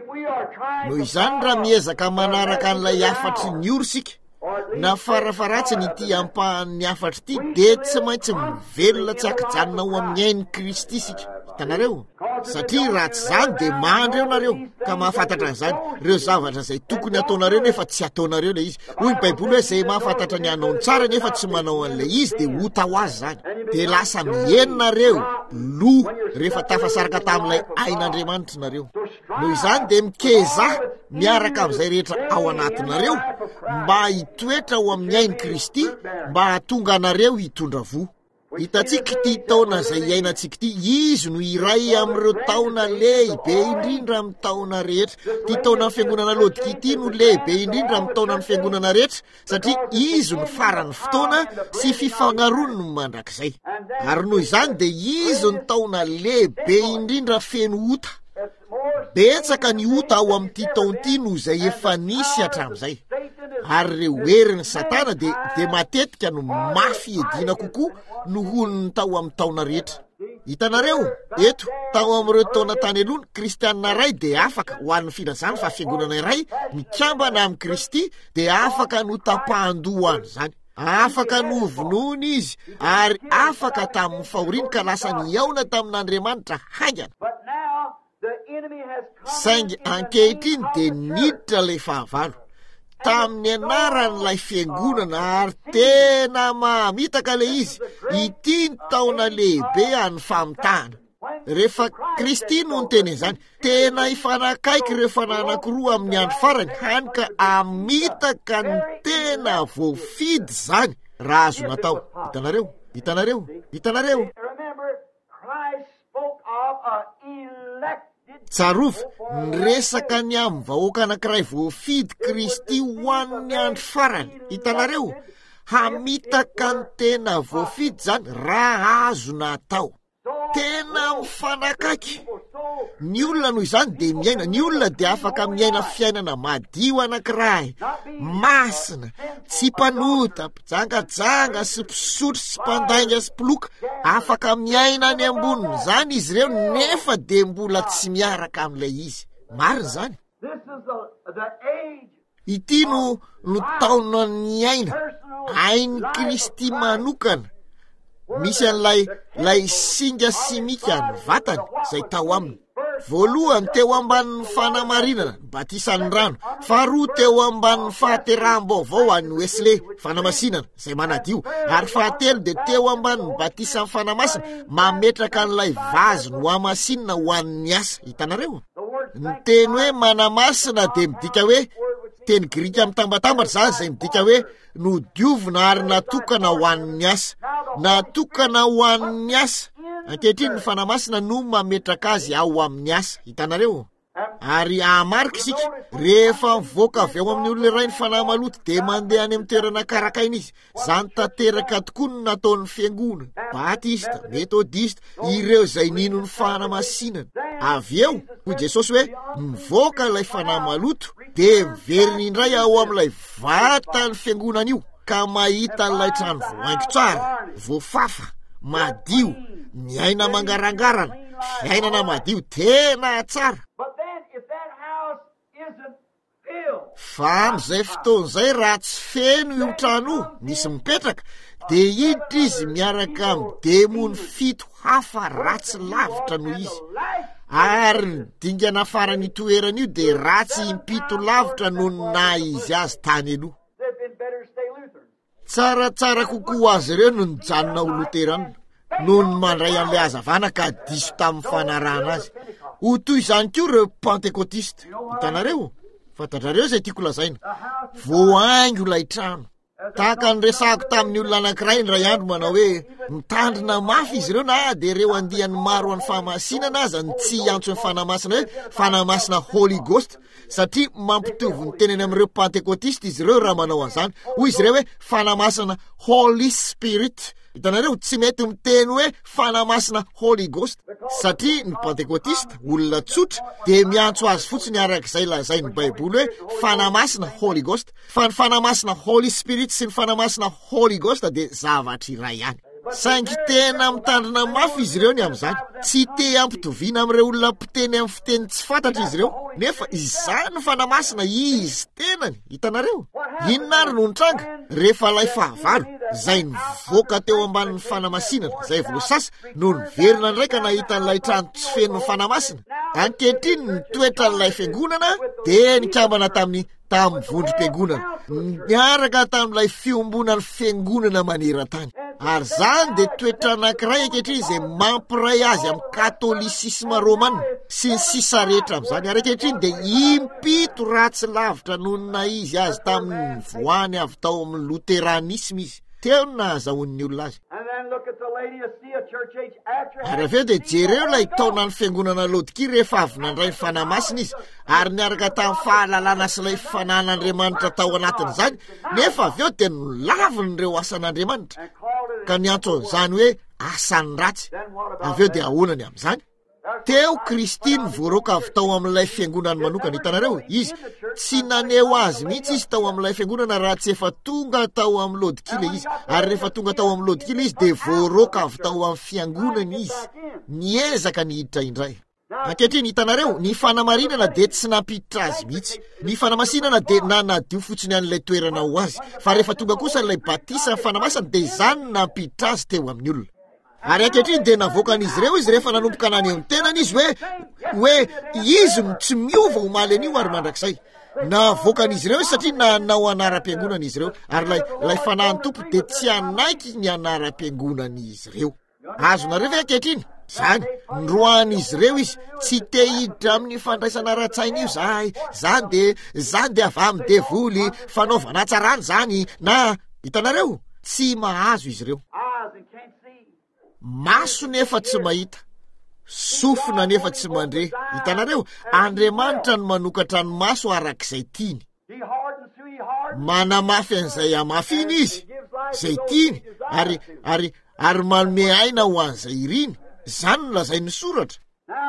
Noho izany raha miezaka manaraka an'ilay afatry ny orosika, na farafaratsiny ity ampahan'ny afatra ity, de tsy maintsy mivelona tsy akijanona ao amin'ny ain'i Kristy sika. Hitanareo, satria ratsy zany de mandreo nareo ka mahafantatra an'izany reo zavatra izay tokony ataonareo nefa tsy ataonareo le izy. Hoy ny Baiboly hoe izay mahafantatra ny anaony tsara nefa tsy manao an'ilay izy de hota ho azy zany. De lasa mienonareo rehefa tafasaraka tamin'ilay ain'Andriamanitra nareo. Noho izany de mikeza miaraka amin'izay rehetra ao anatinareo mba hitoetra ao amin'ny ain'i Kristy, mba hahatonga anareo hitondra voa. Hitantsika ity taona izay iainantsika ity, izy no iray amin'ireo taona lehibe indrindra amin'ny taona rehetra. Ty taona fiangonana Laodika ity no lehibe indrindra amin'ny taona ny fiangonana rehetra, satria izy no farany fotoana sy fifanarony no mandrakizay. Ary noho izany de izy no taona lehibe indrindra feno ota. Betsaka ny ota ao amin'ity taon'ity noho izay efa nisy hatramin'izay. Ary reo herin'ny Satana de matetika no mafy edina kokoa noho ny tao amin'ny taona rehetra. Hitanareo, eto tao amin'ireo taona tany aloha, kristianina iray de afaka ho an'ny filazana fa fiangonana iray mikambana amin'ny Kristy de afaka no tapahan-doha zany. Afaka no vonoiny izy, ary afaka tamin'ny fahoriana ka lasa niaona tamin'Andriamanitra haingana. Saingy ankehitriny de niditra ilay fahavalo tamin'ny anaran'ilay fiangonana, ary tena mahamitaka le izy ity ny taona lehibe an'ny famitahana. Rehefa Kristy no ny teny izany, tena ifanakaiky rehefa anankiroa amin'ny andro farany, hany ka amitaka ny tena voafidy zany raha azo natao. Hitanareo. Tsarovy, niresaka ny amin'ny vahoaka anankiray voafidy Kristy ho an'ny andro farany. Hitanareo, hamitaka ny tena voafidy zany raha azo natao. Tena mifanakaiky. Ny olona noho izany de miaina, ny olona de afaka miaina fiainana madio anankiray, masina, tsy mpanota, mpijangajanga sy mpisotro sy mpandainga sy mpiloka. Afaka miaina any amboniny zany izy ireo nefa de mbola tsy miaraka amin'ilay izy. Marina zany. Ity no taona ny aina, ain'i Kristy manokana. Misy an'ilay singa simika ny vatany izay tao aminy. Voalohany teo ambanin'ny fanamarinana, batisan'ny rano. Faharoa teo ambanin'ny fahaterahm-baovao an'ny Wesley, fanamasinana izay manadio. Ary fahatelo de teo ambanin'ny batisan'ny fanamasina, mametraka an'ilay vazy no amasinina ho an'ny asa. Hitanareo? Ny teny hoe manamasina de midika hoe teny Grika mitambatambatra zany, izay midika hoe nodiovina ary natokana ho an'ny asa. Natokana ho an'ny asa. Ankehitriny ny fanamasina no mametraka azy ao amin'ny asa. Hitanareo? Ary amarika isika, rehefa mivoaka avy ao amin'ny olona iray ny fanahy maloto de mandeha any amin'ny toerana karakaina izy. Zany tanteraka tokoa no nataon'ny fiangonana, batista, metodista, ireo izay nino ny fanamasinana. Avy eo, hoy Jesosy hoe, mivoaka ilay fanahy maloto de miveriny indray ao amin'ilay vatany fiangonana io, ka mahita n'ilay trano voahaingo tsara, voafafa, madio, miaina mangarangarana, fiainana madio tena tsara. Fa amin'izay fotoan'izay raha tsy feno io trano io, misy mipetraka, de hiditra izy miaraka amin'ny demony 7 hafa ratsy lavitra noho izy. Ary ny dingana farany toerana io de ratsy impito lavitra noho na izy azy tany aloha. Tsaratsara kokoa azy ireo no nijanona ho Luterana, noho ny mandray an'ilay hazavana ka diso tamin'ny fanarahana azy. Ho toy izany koa ireo Pentekotista. Hitanareo? Fantatrareo izay tiako lazaina. Voahaingo ilay trano. tahaka ny resako tamin'ny olona anankiray ny ray andro manao hoe mitandrina mafy izy ireo na de ireo andiany maro any fahamasinana aza ny tsy antso ny fanamasina hoe fanamasina Holy Ghost satria mampitovy ny teneny amin'ireo pentekotista izy ireo raha manao an'izany hoy izy ireo hoe fanamasina Holy Spirit. Hitanareo tsy mety miteny hoe fanamasina Holy Ghost satria ny pentekotista olona tsotra de miantso azy fotsiny arak'izay lazainy Baiboly hoe fanamasina Holy Ghost fa ny fanamasina Holy Spirit sy ny fanamasina Holy Ghost de zavatra iray ihany. Saingy tena mitandrina mafy izy ireo ny amin'izany tsy te ampitoviana amin'ireo olona mpiteny amin'ny fiteny tsy fantatra izy ireo nefa izany fanamasina izy tenany. Hitanareo inona ary no nitranga rehefa lay fahavalo zay nivoaka teo ambanin'ny fanamasinana zay voasasa no niverina ndraika nahita n'ilay trano tsy feno fanamasina. Ankehitriny ny toetra n'ilay fiangonana de nikambana tamin'ny vondrom-piangonana niaraka tamin'ilay fiombonan'ny fiangonana maneran-tany ary zany de toetra anankiray ankehitriny izay mampiray azy amin'ny katolisisma romana sy ny sisa rehetra amin'izany ary ankehitriny de impito ratsy lavitra nonona izy azy tamin'ny voany avy tao amin'ny luteranisme izy teo nahazahoan'ny olona azy. Ary aveo de jereo lay taona ny fiangonana Laodikia rehefa avy nandray ny fanamasina izy ary niaraka tamin'ny fahalalana sy lay fanan'Andriamanitra tao anatin'izany nefa aveo de nolavon'ireo asan'Andriamanitra ka niantso an'izany hoe asany ratsy. Aveo de ahonany amin'izany teo Kristiny voaroka avy tao amin'ilay fiangonana manokana. Hitanareo izy tsy naneo azy mihitsy izy tao amin'ilay fiangonana raha tsy efa tonga tao amin'ny Laodikia le izy ary rehefa tonga tao amin'ny Laodikia le izy de voaroka avy tao amin'ny fiangonana izy niezaka nihiditra indray. Ankehitriny hitanareo ny fanamarinana de tsy nampiditra azy mihitsy, ny fanamasinana de nanadio fotsiny an'ilay toerana ho azy fa rehefa tonga kosa n'ilay batisa ny fanamasana de izany nampiditra azy teo amin'ny olona. Ary ankehitriny de navoakan'izy ireo izy rehefa nanomboka nany amin'ny tenany izy hoe izy tsy miova ho maly an'io ary mandrakizay navoakan'izy ireo satria nanao anaram-piangonana izy ireo ary lay fanahin'ny tompo de tsy anaiky ny anaram-piangonana izy ireo. Azonareo ve ankehitriny zany ndroan'izy ireo izy tsy te hiditra amin'ny fandraisana ara-tsaina io zany de avy amin'ny devoly fanaovana tsarany zany na hitanareo tsy mahazo izy ireo. Maso nefa tsy mahita, sofina nefa tsy mandre. Hitanareo Andriamanitra no manokatra ny maso arak'izay tiany. Manamafy an'izay amafiny izy zay tiany ary manome aina ho an'izay iriny. Zany no lazay ny soratra.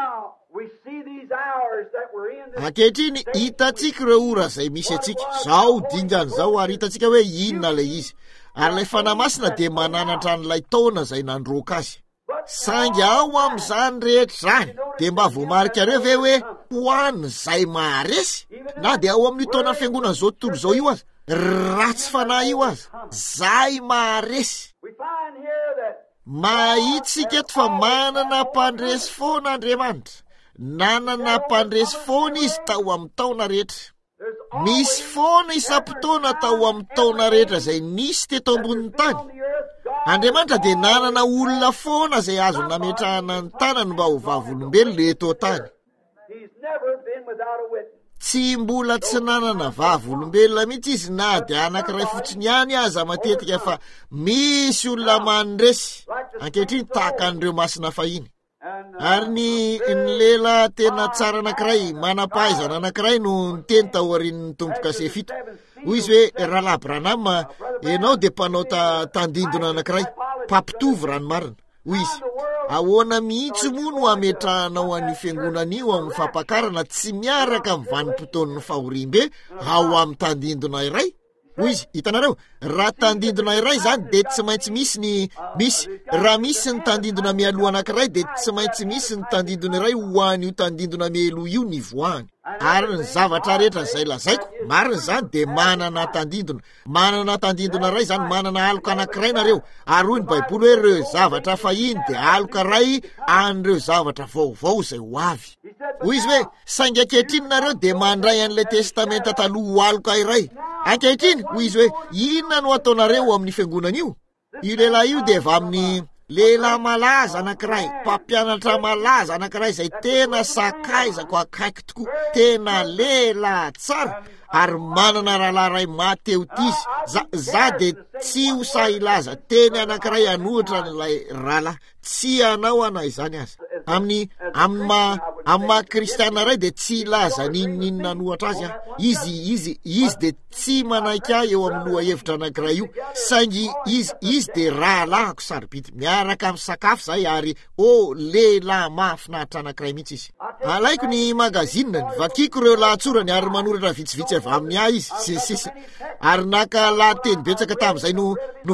Ankehitriny hitatsika ireo ora zay misy atsika zao dingany zao ary hitatsika hoe inona lay izy ary lay fanamasina de mananatra n'ilay taona zay nandroka azy. Saingy ao amin'izany rehetra zany de mba voamarika reo ve hoe hoany zay maharesy na de ao amin'ny taona fiangonana zao tontolo zao io azy ratsy fanahy io azy zay maharesy. Mahitsika eto fa manana mpandresy foana Andriamanitra, nanana mpandresy foana izy tao amin'ny taona rehetra. Misy foana isam-potoana tao amin'ny taona rehetra zay nisy teto ambonin'ny tany. Andriamanitra de nanana olona foana zay azo nametrahana ny tanany mba ho vavolombelona eto tany. Tsy mbola tsy nanana vavolombelona mihitsy izy na de anankiray fotsiny ihany aza matetika fa misy olona mandresy ankehitriny tahaka an'ireo masina fahiny. Ary ny lela tena tsara anankiray manam-pahaizana anankiray no niteny tao aorian'ny tomboka fito. Hoy izy hoe Rahalahy Branham ianao de mpanao tandindona anankiray mpampitovy ranomarina. Hoy izy ahoana mihitsy moa no ametrahanao an'io fiangonana io amin'ny fampakarana tsy miaraka amin'ny vanim-potoan'ny fahorimbe ao amin'ny tandindona iray. Hoy izy hitanareo raha tandindona iray zany de tsy maintsy misy raha misy ny tandindona mialoha anankiray de tsy maintsy misy ny tandindona iray ho an'io tandindona mialoha io ny voany. Ary ny zavatra rehetra zay lazaiko marina zany de manana tandindona ray zany manana aloka anankiray nareo. Ary hoy ny Baiboly hoe ireo zavatra fahiny de aloka ray an'ireo zavatra vaovao zay ho avy. Hoy izy hoe saingy ankehitriny nareo de mandray an'ilay testamenta taloha ho aloka iray. Ankehitriny hoy izy hoe inona no ataonareo amin'ny fiangonana io? Io lehilahy io de avy amin'ny lehilahy malaza anankiray, mpampianatra malaza anankiray zay tena sakaizako akaiky tokoa, tena lehilahy tsara ary manana rahalahy ray mateo tizy. Za de tsy ho sahilaza, teny anankiray anohitra n'ilay rahalahy, tsy anao ana izany azy. Amin'ny maha kristiana ray de tsy ilaza ninona anohatra azy. Izy de tsy manaiky ahy eo amin'ny loha hevitra anankiray io, saingy izy de rahalahiko saribity, miaraka amin'ny sakafo zay ary lehilahy mahafinaritra anankiray mihitsy izy. Alaiko ny magazinina, vakiko ireo lahatsorany ary manoratra vitsivitsy avy amin'ny ahy izy, sisisy. Ary naka lahateny betsaka tamin'izay no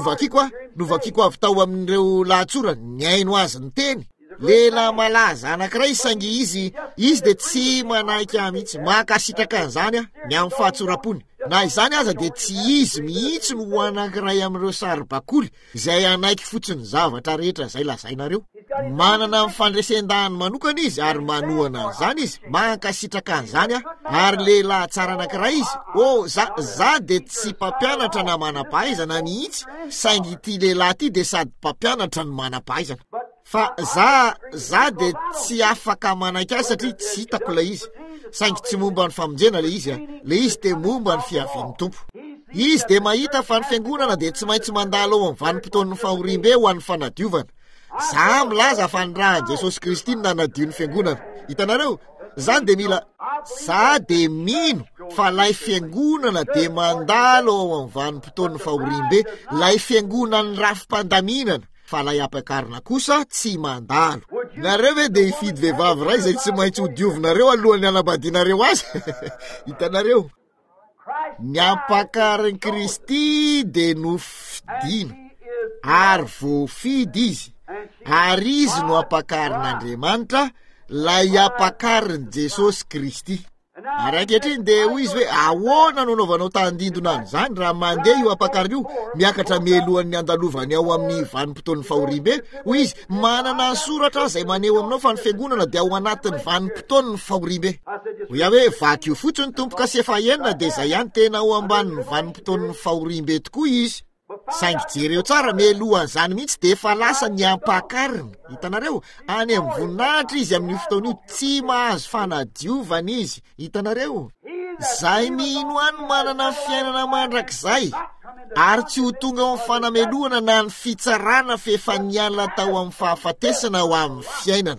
vakiko avy tao amin'ireo lahatsorany, niaino azy ny teny. Lehilahy malaza anankiray saingy izy de tsy manaiky ahy mihitsy, makasitraka an'izany ny amin'ny fahatsorapony. Na izany aza de tsy izy mihitsy no anankiray amin'ireo saribakoly izay anaiky fotsiny zavatra rehetra zay lazainareo. Manana amin'ny fandresen-dahany manokana izy ary manohana an'izany izy, mankasitraka an'izany ary lehilahy tsara anankiray izy. Za de tsy mpampianatra na manam-pahaizana mihitsy, saingy ity lehilahy ty de sady mpampianatra no manam-pahaizana. Fa za de tsy afaka manaiky azy satria tsy hitako ilay izy, saingy tsy momba ny famonjena le izy de momba ny fiavian'ny tompo. Izy de mahita fa ny fiangonana de tsy maintsy mandalo ao amin'ny vanim-potoan'ny fahorim-be ho an'ny fanadiovana. Za milaza fa ny rahan'i Jesosy Kristy nanadio ny fiangonana. Hitanareo, zany de za de mino fa lay fiangonana de mandalo ao amin'ny vanim-potoan'ny fahorim-be, lay fiangonan'ny rafi-pandaminana. Fa lay ampakarina kosa tsy mandalo. Nareo ve de hifidy vehivavy ray zay tsy maintsy ho diovinareo alohan'ny anabadinareo azy? Hitanareo, ny ampakariny Kristy de nofidina ary voafidy izy, ary izy no ampakarin'Andriamanitra, lay ampakariny Jesosy Kristy. Ary ankehitriny de hoy izy hoe ahoana no nanaovanao tandindona an'izany raha mandeha io ampakarina io miakatra mialohan'ny andalovany ao amin'ny vanim-potoan'ny fahorim-be. Hoy izy, manana soratra zay maneho aminao fa ny fiangonana de ao anatin'ny vanim-potoan'ny fahorim-be. Hoy aho hoe vaky io fotsiny tompo kasi efa enina de zay ihany tena ao ambanin'ny vanim-potoan'ny fahorim-be tokoa izy. Saingy jereo tsara mialohan'izany mihitsy de efa lasa ny ampakarina. Hitanareo, any amin'ny voninahitra izy amin'ny fotoana io tsy mahazo fanadiovana izy. Hitanareo, zay mino any manana fiainana mandrakizay ary tsy ho tonga ao amin'ny fanameloana na ny fitsarana fa efa niala tao amin'ny fahafatesana ao amin'ny fiainana.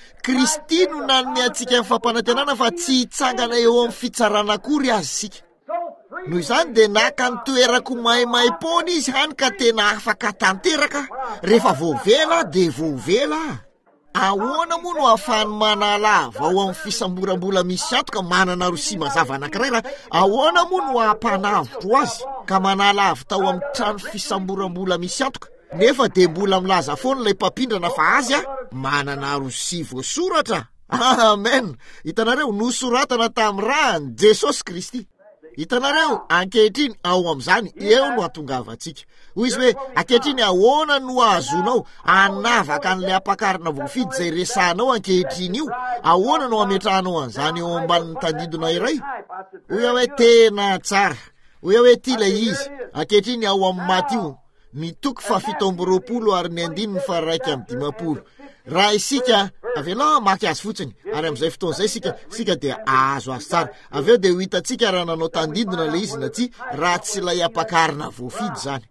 Kristy no nanome antsika amin'ny fampanantenana fa tsy hitsangana eo amin'ny fitsarana akory azy sika. Noho izany de naka ny toerako maimai-pona izy hany ka tena afaka tanteraka. Rehefa voavela de voavela. Ahoana moa no ahafahany manalava ao amin'ny fisamborambola misy antoka manana rosia mazava anankiray raha ahoana moa no ampanavotro azy ka manalava tao amin'ny trano fisamborambola misy antoka, nefa de mbola milaza foana ilay mpampindrana fa azy manana rosia voasoratra. Amen. Hitanareo, nosoratana tamin'ny rahany Jesosy Kristy. Hitanareo, ankehitriny ao amin'izany eo no atongavantsika. Hoy izy hoe ankehitriny ahoana no azonao anavaka an'ilay ampakarina voafidy zay resanao ankehitriny io, ahoana no ametrahanao an'izany eo ambanin'ny tandindona iray. Hoy aho hoe tena tsara. Hoy aho hoe ty ilay izy ankehitriny ao amin'ny Matio ny toko 7:20 ary ny 9:1-5. Raha isika avela maky azy fotsiny ary amin'izay fotoana zay sika de azo azy tsara. Aveo de ho hitantsika raha nanao tandindona le izy na tsy raha tsy lay ampakarina voafidy zany.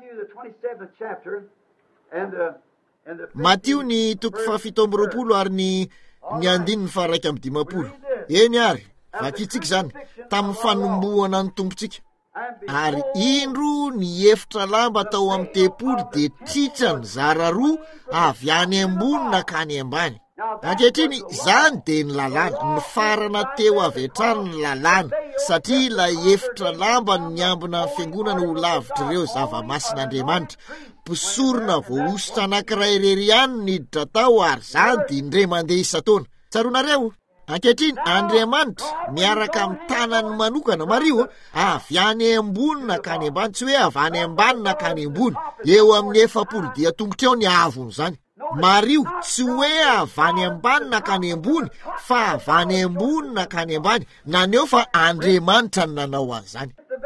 Matio ny toko 7:20 ary ny 9:1-5. Eny ary, vakitsika zany tamin'ny fanombohana ny tompontsika. Ary indro ny efitra lamba tao amin'ny tempolo de tritra mizara roa avy any ambony nakany ambany. Ankehitriny zany de ny lalàna, ny farana teo avy hatrany ny lalàna, satria ilay efitra lamba ny ambina ny fiangonana ho lavitr'ireo zava-masin'Andriamanitra. Pisorona voaositra anankiray irery ihany niditra tao ary zany de indray mandeha isa-taona. Tsaronareo, ankehitriny Andriamanitra miaraka amin'ny tanany manokana mario avy any ambony nakany ambany, tsy hoe avy any ambany nakany ambony, eo amin'ny 4 dia tongotra eo ny avon'izany. Mario tsy hoe avy any ambany nakany ambony fa avy any ambony nakany ambany, naneo fa Andriamanitra no nanao an'izany.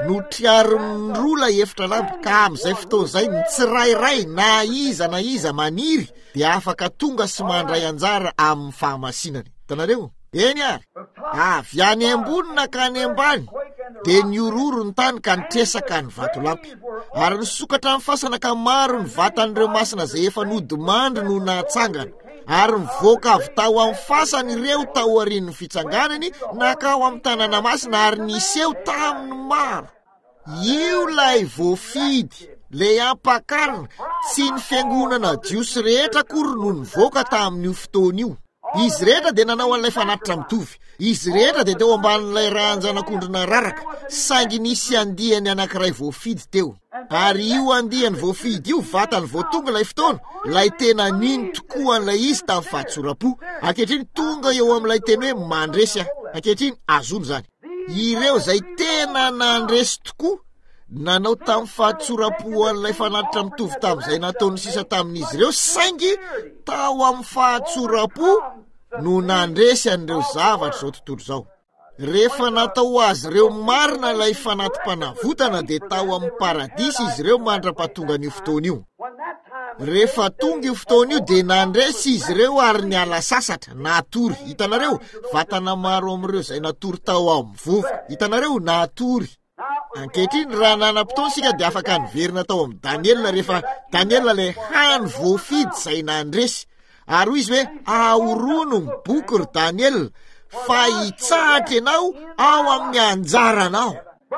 no triarony rola efitra lampy ka amin'izay fotoana izay ny tsirairay na iza maniry dia afaka tonga sy mandray anjara amin'ny fahamasinany. Hitanareo? Eny ary avy any ambonina ka any ambany dia niororo ny tany ka nitresaka ny vatolampy ary nisokatra amin'ny fasana ka maro ny vatan'ireo masina izay efa nodimandry no nahatsangana ary mivoaka avy tao amin'ny fasany ireo tao aorian'ny fitsanganany nakao amin'ny tanàna masina ary niseho taminy maro. Io lay voafidy le ampakarina tsy ny fiangonana jiosy rehetra akory no nivoaka tamin'io fotoana io. Izy rehetra dia nanao an'ilay fanatitra mitovy. Izy rehetra dia teo ambanin'ilay ranjanak'ondrona raraka saingy nisy andihany anankiray voafidy teo. Ary io andihany voafidy io vatany voatonga ilay fotoana lay tena niny tokoa an'ilay izy tamin'ny fahatsoram-po. Ankehitriny tonga eo amin'ilay teny hoe mandresy ankehitriny azony zany. Ireo zay tena nandresy tokoa nanao tamin'ny fahatsoram-po an'ilay fanatitra mitovy tamin'izay nataony sisa tamin'izy ireo saingy tao amin'ny fahatsoram-po no nandresy an'ireo zavatra zao tontolo zao. Rehefa natao azy ireo marina ilay fanatim-panavotana dia tao amin'ny paradisy izy ireo mandra-pahatonga an'io fotoana io. Rehefa tonga io fotoana io dia nandresy izy ireo ary niala sasatra natory. Hitanareo vatana maro amin'ireo izay natory tao amin'ny vovoka. Hitanareo natory. Ankehitriny raha nanam-potoana sika dia afaka niverina tao amin'ny Daniela rehefa Daniela ilay hany voafidy izay nandresy. Ary hoy izy hoe ahorono ny boky ry Daniela fa hitsahatra ianao ao amin'ny anjaranao.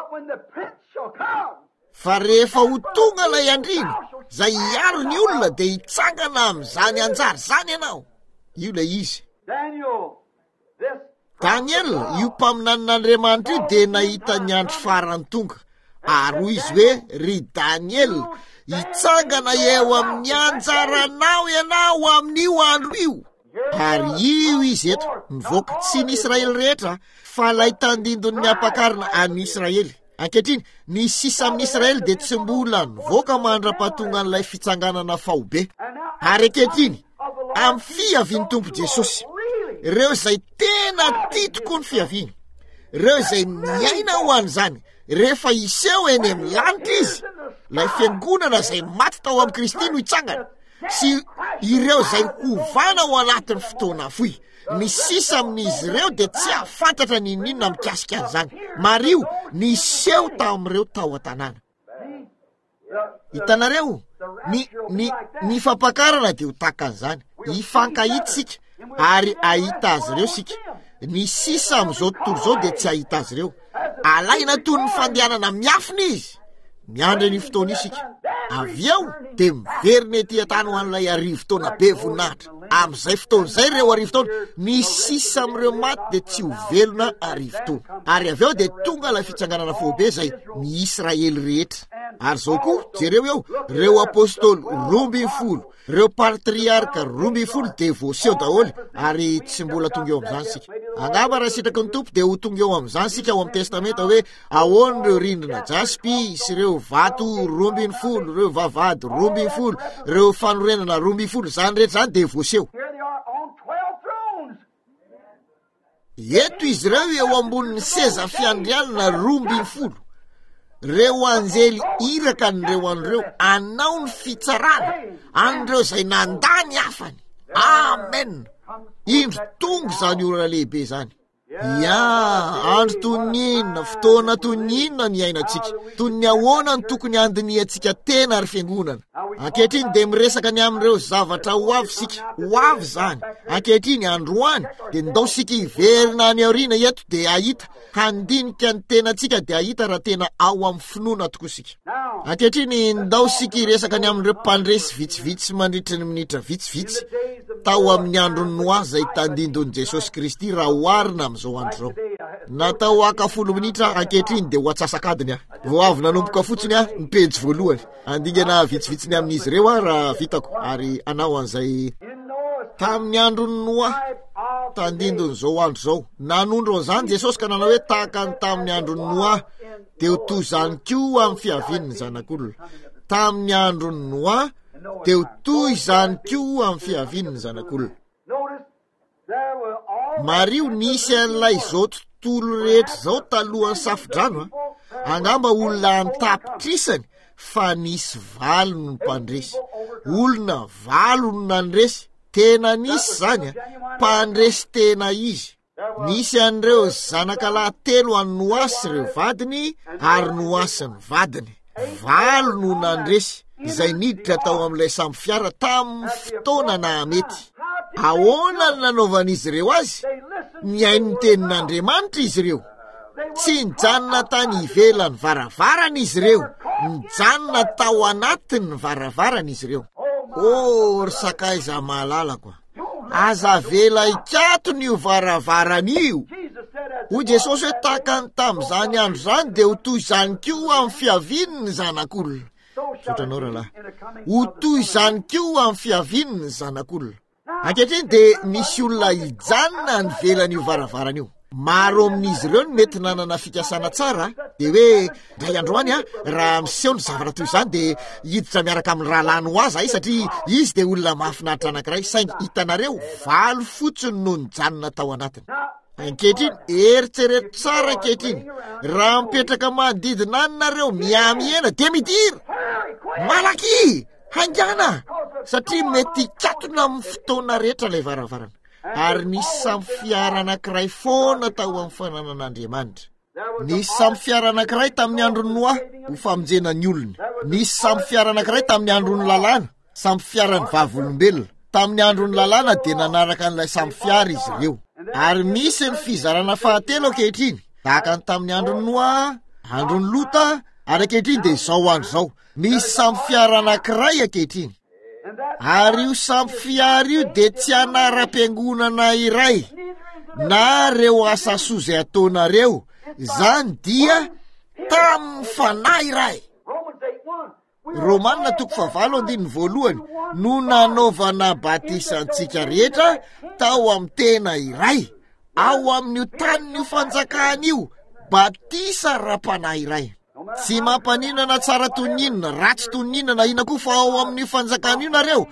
Fa rehefa ho tonga ilay andrina izay hiaro ny olona dia hitsangana amin'izany anjara zany ianao. Io ilay izy. Daniela io mpaminan'Andriamanitra io dia nahita ny andro farany tonga. Ary hoy izy hoe ry Daniela hitsangana eo amin'ny anjaranao ianao amin'io andro io. Ary io izy eto nivoaka tsy ny Israely rehetra fa ilay tandindon'ny ampakarina any Israely. Ankehitriny ny sisa amin'ny Israely dia tsy mbola nivoaka mandra-pahatonga an'ilay fitsanganana faobe. Ary ankehitriny amin'ny fiavian'ny Tompo Jesosy, ireo izay tena tia tokoa ny fiaviana, ireo izay miaina ho an'izany rehefa iseho eny amin'ny lanitra izy, ilay fiangonana izay maty tao amin'ny Kristy no hitsangana, sy ireo izay hovana ao anatin'ny fotoana fohy. Ny sisa amin'izy ireo dia tsy ahafantatra ninona mikasika an'izany. Mario niseho tamin'ireo tao an-tanàna. Hitanareo ny fampakarana dia ho tahaka an'izany. Hifankahita sika ary ahita azy ireo sika. Ny sisa amin'izao tontolo izao dia tsy ahita azy ireo. Alaina toy ny fandehanana miafina izy. Miandry ny fotoana isika. Avy eo dia miverina ety an-tany ho an'ilay arivo-taona be voninahitra. Amin'izay fotoana izay ireo arivo-taona, ny sisa amin'ireo maty dia tsy ho velona arivo-taona. Ary avy eo dia tonga ilay fitsanganana foibe izay ny Israely rehetra. Ary zao koa jereo eo, ireo apôstôly 12, ireo patriarka 12 dia voaseho daholo ary tsy mbola tonga eo amin'izany sika. Angamba raha sitraky ny Tompo dia ho tonga eo amin'izany sika ao amin'ny testamenta hoe ahoana ireo rindrina jaspi sy ireo vato 12, ireo vavahady 12, ireo fanorenana 12, zany rehetra zany dia voaseho. Eto izy ireo eo ambonin'ny seza fiandrianana 12. Reo anjely iraka an'ireo an'ireo anao ny fitsarana an'ireo izay nandany afany. Amen. Indro tonga zany orana lehibe zany. Andro toy ny inona, fotoana toy ny inona ny ainatsika, toy ny ahoana ny tokony andiniantsika tena ary fiangonana. Ankehitriny dia miresaka ny amin'ireo zavatra ho avy sika, ho avy zany. Ankehitriny androany dia ndao sika hiverina any aoriana eto dia ahita, handinika ny tenantsika dia ahita raha tena ao amin'ny finoana tokoa sika. Ankehitriny ndao sika hiresaka ny amin'ireo mpandresy vitsivitsy mandritra ny minitra vitsivitsy tao amin'ny andro Noa izay tandindon'i Jesosy Kristy raha oharina amin'izao andro zao. Natao aka 10 minitra ankehitriny dia ho atsasakadiny vao avy nanomboka fotsiny ny pejy voalohany. Andingana vitsivitsiny amin'izy ireo raha vitako ary anao an'izay tamin'ny andro Noa tandindony zao andro zao. Nanondro an'izany Jesosy ka nanao hoe tahaka ny tamin'ny andro Noa dia ho toy izany koa amin'ny fiavian'ny zanak'olona. Tamin'ny andro Noa dia ho toy izany koa amin'ny fiavian'ny zanak'olona. Mario nisy an'ilay izao tontolo rehetra izao talohan'ny safidrano angamba olona antapitrisany fa nisy valo no mpandresy. Olona valo no nandresy, tena nisy zany mpandresy tena izy. Nisy an'ireo zanakalahy 3 any Noasy ireo vadiny ary Noasy ny vadiny. Valo no nandresy izay niditra tao amin'ilay samby fiara tamin'ny fotoana na mety. Ahoana ny nanaovan'izy ireo azy? Miaino ny tenin'Andriamanitra izy ireo. Tsy nijanona tany ivelany varavarana izy ireo, nijanona tao anatiny varavarana izy ireo. Ry sakaiza mahalalako, aza vela ikato n'io varavarana io. Hoy Jesosy hoe tahaka ny tamin'izany andro zany dia ho toy izany koa amin'ny fiaviany ny zanak'olona. Sotranao rahalahy, ho toy izany koa amin'ny fiaviany ny zanak'olona. Ankehitriny dia misy olona hijanona ny velan'io varavarana io. Maro amin'izy ireo no mety nanana fikasana tsara dia hoe ndray androany raha miseho ny zavatra toy izany dia hiditra miaraka amin'ny rahalany ho azy satria izy dia olona mahafinaritra anankiray. Saingy hitanareo valo fotsiny no nijanona tao anatiny. Ankehitriny eritrereto tsara ankehitriny, raha mipetraka manodidina any nareo miamiena dia midira malaky haingana satria mety hikatona amin'ny fotoana rehetra ilay varavarana. Ary nisy samy fiara anankiray foana tao amin'ny fananan'Andriamanitra. Nisy samy fiara anankiray tamin'ny andron'ny Noa ho famonjena ny olona. Nisy samy fiara anankiray tamin'ny andron'ny lalàna, samy fiaran'ny vavolombelona. Tamin'ny andron'ny lalàna dia nanaraka an'ilay samy fiara izy ireo. Ary misy ny fizarana fahatelo ankehitriny, tahaka ny tamin'ny andron'ny Noa, andron'ny Lota, ary ankehitriny dia izao andro izao. Misy samy fiara anankiray ankehitriny. Ary io samy fiara io dia tsy anaram-piangonana iray na reo asa soa izay ataonareo, zany dia tamin'ny fanahy iray. Romanina 8:2 no nanaovana batisantsika rehetra tao amin'ny tena iray, ao amin'io tanin'io fanjakana io, batisa ra-panahy iray. Tsy mampaninana tsara toninana, ratsy toninana ina koa fa ao amin'ny fanjakana io nareo,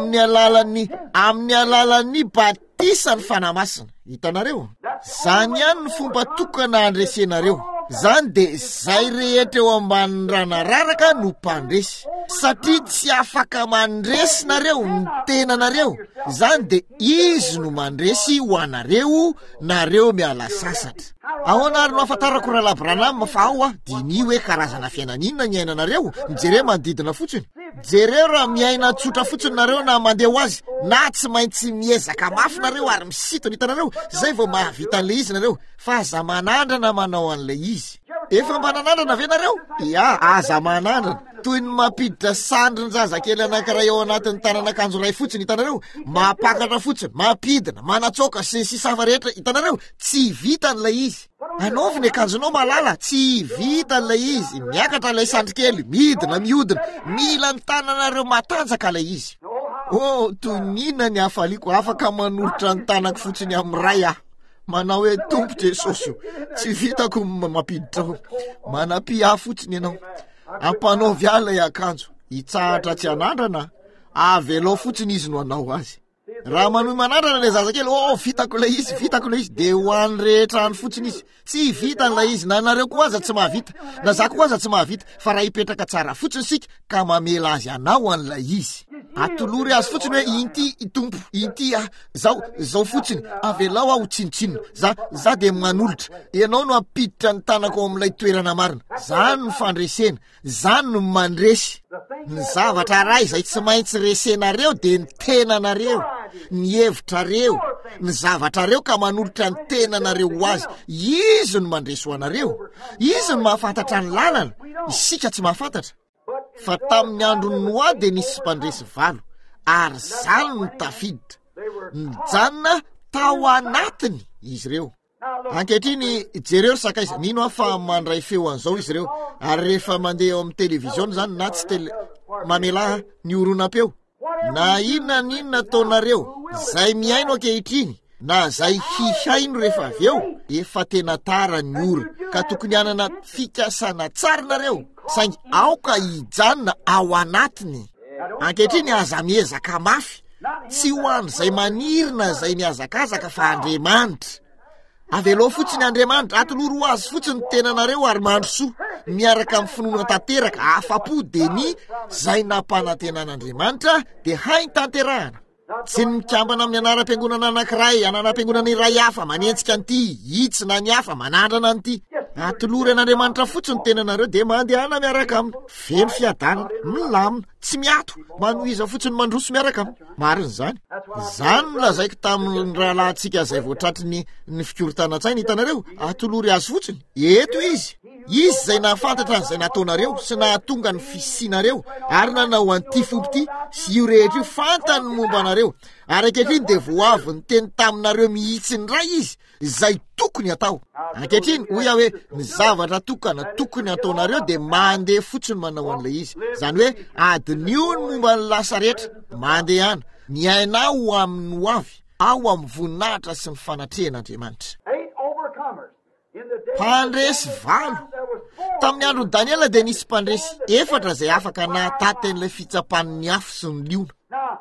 amin'ny alalan'ny batisa ny fanamasina. Hitanareo, zany ihany ny fomba tokana andresenareo. Zany dia zay rehetra eo ambanin'ny ranararaka no mpandresy, satria tsy afaka mandresy nareo ny tenanareo. Zany dia izy no mandresy ho anareo, nareo miala sasatra. Ahoana ary no ahafantarako rahalahy Branham fa ao diny hoe karazana fiainan'inona ny ainanareo, mijereo manodidina fotsiny. Jereo raha miaina tsotra fotsiny nareo na mandeha ho azy, na tsy maintsy miezaka mafy nareo ary misitona hitanareo, zay vao mahavita an'ilay izy nareo. Fa aza manandrana manao an'ilay izy. Efa mba nanandrana ve nareo? Ia, aza manandrana. Toy ny mampiditra sandriny zazakely anankiray ao anatin'ny tanan'akanjo ray fotsiny hitanareo, mapakatra fotsiny, mampidina, manatsoka sy safa rehetra hitanareo, tsy vita n'ilay izy. Anaovy ny akanjonao malala, tsy vita n'ilay izy. Miakatra ilay sandrikely, midina, miodina, mila ny tananareo matanjaka ilay izy. Tonina ny hafaliako, afaka manolotra ny tanako fotsiny amin'ny ray manao hoe Tompo Jesosy, tsy vitako mampiditra ho. Manapia fotsiny ianao. Ampanaovy ilay akanjo, hitsahatra tsy anandrana, avelao fotsiny izy no anao azy. Raha manohy manandrana ilay zazakely, vitako ilay izy, dia ho an'ny rehetra any fotsiny izy. Tsy vita n'ilay izy, na nareo koa aza tsy mahavita, na za koa aza tsy mahavita, fa raha hipetraka tsara fotsiny sika ka mamela azy anao an'ilay izy. Atolory azy fotsiny hoe inty Tompo, inty zao fotsiny, avelao aho tsinotsinona, za dia manolotra, ianao no ampiditra ny tanako amin'ilay toerana marina. Zany no fandresena, zany no mandresy. Ny zavatra ray izay tsy maintsy resenareo dia ny tenanareo, ny hevitrareo, ny zavatrareo ka manolotra ny tenanareo ho azy. Izy no mandresy ho anareo, izy no mahafantatra ny lalana, isika tsy mahafantatra. Fa tamin'ny andron'ny Noa dia nisy mpandresy valo, ary zany no tafiditra, nijanona tao anatiny izy ireo. Ankehitriny jereo sakaiza, nino afa mandray feo an'izao izy ireo, ary rehefa mandeha eo amin'ny televiziona zany na tsy mamela ny oronam-peo, na inona taonareo zay miaino ankehitriny, na zay hihaino rehefa avy eo, efa tena tara ny ora, ka tokony hanana fikasana tsara nareo, saingy aoka hijanona ao anatiny. Ankehitriny aza miezaka mafy, tsy ho an'izay manirina zay miazakazaka fa Andriamanitra. avelo fotsiny Andriamanitra atoloro azy fotsiny tenanareo ary mandrosoa miaraka amin'ny finoana tanteraka afapo de ny zay nampanantenan'Andriamanitra de hainy tanterahana tsy ny mikambana amin'ny anaram-piangonana anankiray anaram-piangonana iray hafa manentsika an'ity itsy na ny hafa manandrana an'ity atolory an'Andriamanitra fotsiny tenanareo de mandehana miaraka aminy feno fiadanana milamina tsy miato manohiza fotsiny mandroso miaraka aminy mariny zany nolazaiko tamin'ny rahalahintsika zay voatratry ny fikorotanantsaina hitanareo atolory azy fotsiny eto izy zay nafantatra an'izay nataonareo sy nahatonga ny fisianareo ary nanao an'ity fopy ity sy io rehetra io fantany momba anareo ary ankehitriny de voavy ny teny taminareo mihitsy ny ray izy zay tokony atao ankehitriny hoy aho hoe ny zavatra tokony ataonareo de mandeha fotsiny manao an'ilay izy zany hoe adin'io ny momba ny lasa rehetra mandehana miaina ho amin'ny hoavy ao amin'ny voninahitra sy ny fanatrehan'Andriamanitra mpandresy valo tamin'ny andro Daniela de nisy mpandresy efatra zay afaka nahatate n'ilay fitsapan'ny afo sy ny liona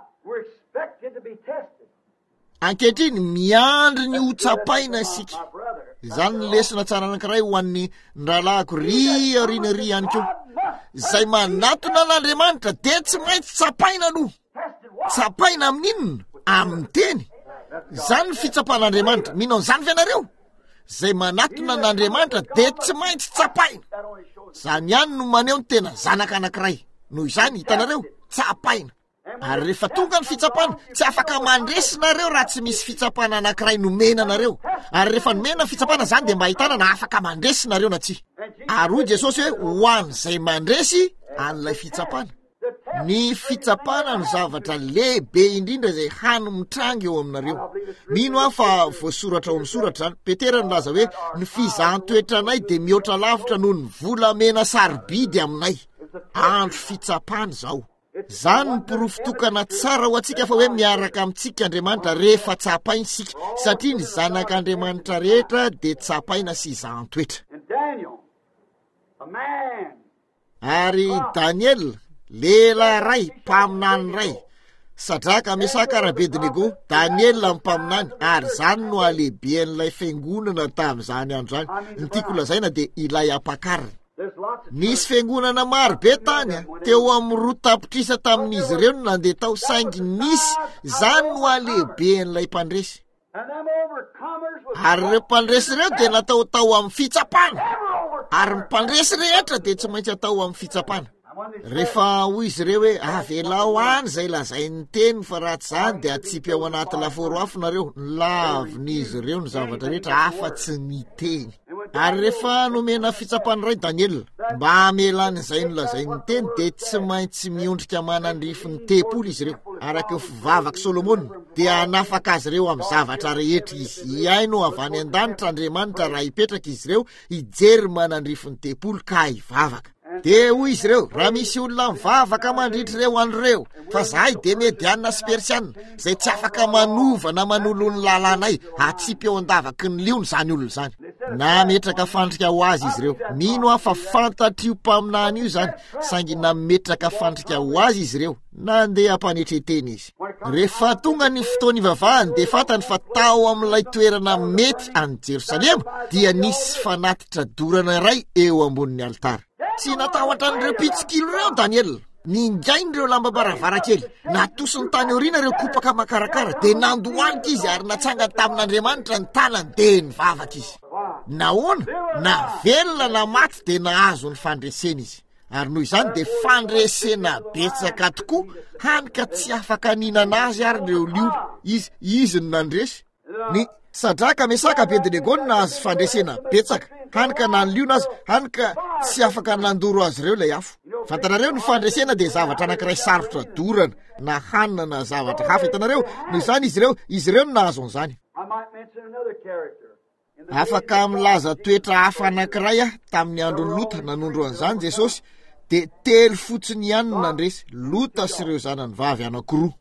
ankehitriny miandry ny ho tsapaina isika izany ny lesona tsara anankiray ho an'ny rahalahyko ry ihany keo zay manatona an'Andriamanitra de tsy maintsy tsapaina aloha tsapaina amin'inona amin'ny teny zany ny fitsapan'Andriamanitra mino an'izany fianareo zay manatona an'Andriamanitra de tsy maintsy tsapaina zany ihany no maneho ny tena zanaka anankiray noho izany hitanareo tsapaina ary rehefa tonga ny fitsapana tsy afaka mandresinareo raha tsy misy fitsapana anankiray nomena anareo ary rehefa nomena ny fitsapana zany de mba hitana na afaka mandresinareo na tsy ary hoy Jesosy hoe ho an'izay mandresy an'ilay fitsapana ny fitsapana ny zavatra lehibe indrindra zay hano mitrangy eo aminareo mino aho fa voasoratra ao amin'ny soratra Petera nolaza hoe ny fizahan-toetranay de mihoatra lavitra noho ny volamena sarobidy aminay andro fitsapana zao zany ny porofotokana tsara ho antsika fa hoe miaraka amintsika Andriamanitra rehefa tsapaina isika satria ny zanak'Andriamanitra rehetra de tsapaina sy zahan-toetra ary Daniel lela ray mpaminany ray Sadraka Mesaka Abednego Daniel mpaminany ary zany no alehiben'ilay fiangonana tamin'izany andro zany ny tiako lazaina de ilay ampakarana nisy fiangonana maro be tany teo amin'ny roa tapitrisa tamin'izy ireo no nandeha tao saingy nisy zany no alehiben'ilay mpandresy ary ireo mpandresy ireo de natao tao amin'ny fitsapana ary mpandresy rehetra de tsy maintsy atao amin'ny fitsapana rehefa hoy izy ireo hoe avelao any zay lazain'ny teny fa raha tsy zany de atsipy ao anaty laforo afo nareo lavin'izy ireo ny zavatra rehetra afa-tsy ny teny ary rehefa nomena fitsapana ray Daniel mba amelan'izay nolazain'ny teny de tsy maintsy miondrika manandrify ny tempolo izy ireo araka ny fivavaky Solomon de anafaka azy ireo amin'ny zavatra rehetra izy iaino avy any an-danitra Andriamanitra raha hipetraka izy ireo hijery manandrify ny tempolo ka hivavaka de hoy izy ireo raha misy olona mivavaka mandritry ireo andro reo fa zahay de Mediana sy Persiana zay tsy afaka manova na manolo ny lalànay atsipy eo andavaky ny liony zany olona zany nametraka fandrika ho azy izy ireo mino aho fa fantatrio mpaminany io zany saingy nametraka fandrika ho azy izy ireo nandeha ampanetreteny izy rehefa tonga ny fotoany ivavahany de fantany fa tao amin'ilay toerana mety any Jerosalema dia nisy fanatitra dorana iray eo ambonin'ny altara tsy natahotra n'ireo pitsikilo ireo Daniel ningain'ireo lamba baravarakely natosiny tany aoriana ireo kopaka makarakara de nandohanika izy ary natsanga tamin'Andriamanitra ny tanany de nivavaka izy nahoana na velona na maty de nahazo ny fandresena izy ary noho izany de fandresena betsaka tokoa hany ka tsy afaka ninana azy ary ireo liona izy ny nandresy ny Sadraka Mesaka Abednego nahazo fandresena betsaka hany ka na ny liona azy hany ka tsy afaka nandoro azy ireo lay afo fantanareo ny fandresena de zavatra anankiray sarotra dorana na hanina na zavatra hafa hitanareo noho izany izy ireo no nahazo an'izany afaka milaza toetra hafa anankiray tamin'ny andron'ny Lota nanondro an'izany Jesosy de telo fotsiny ihany nandresy Lota sy ireo zanany vavy anankiroa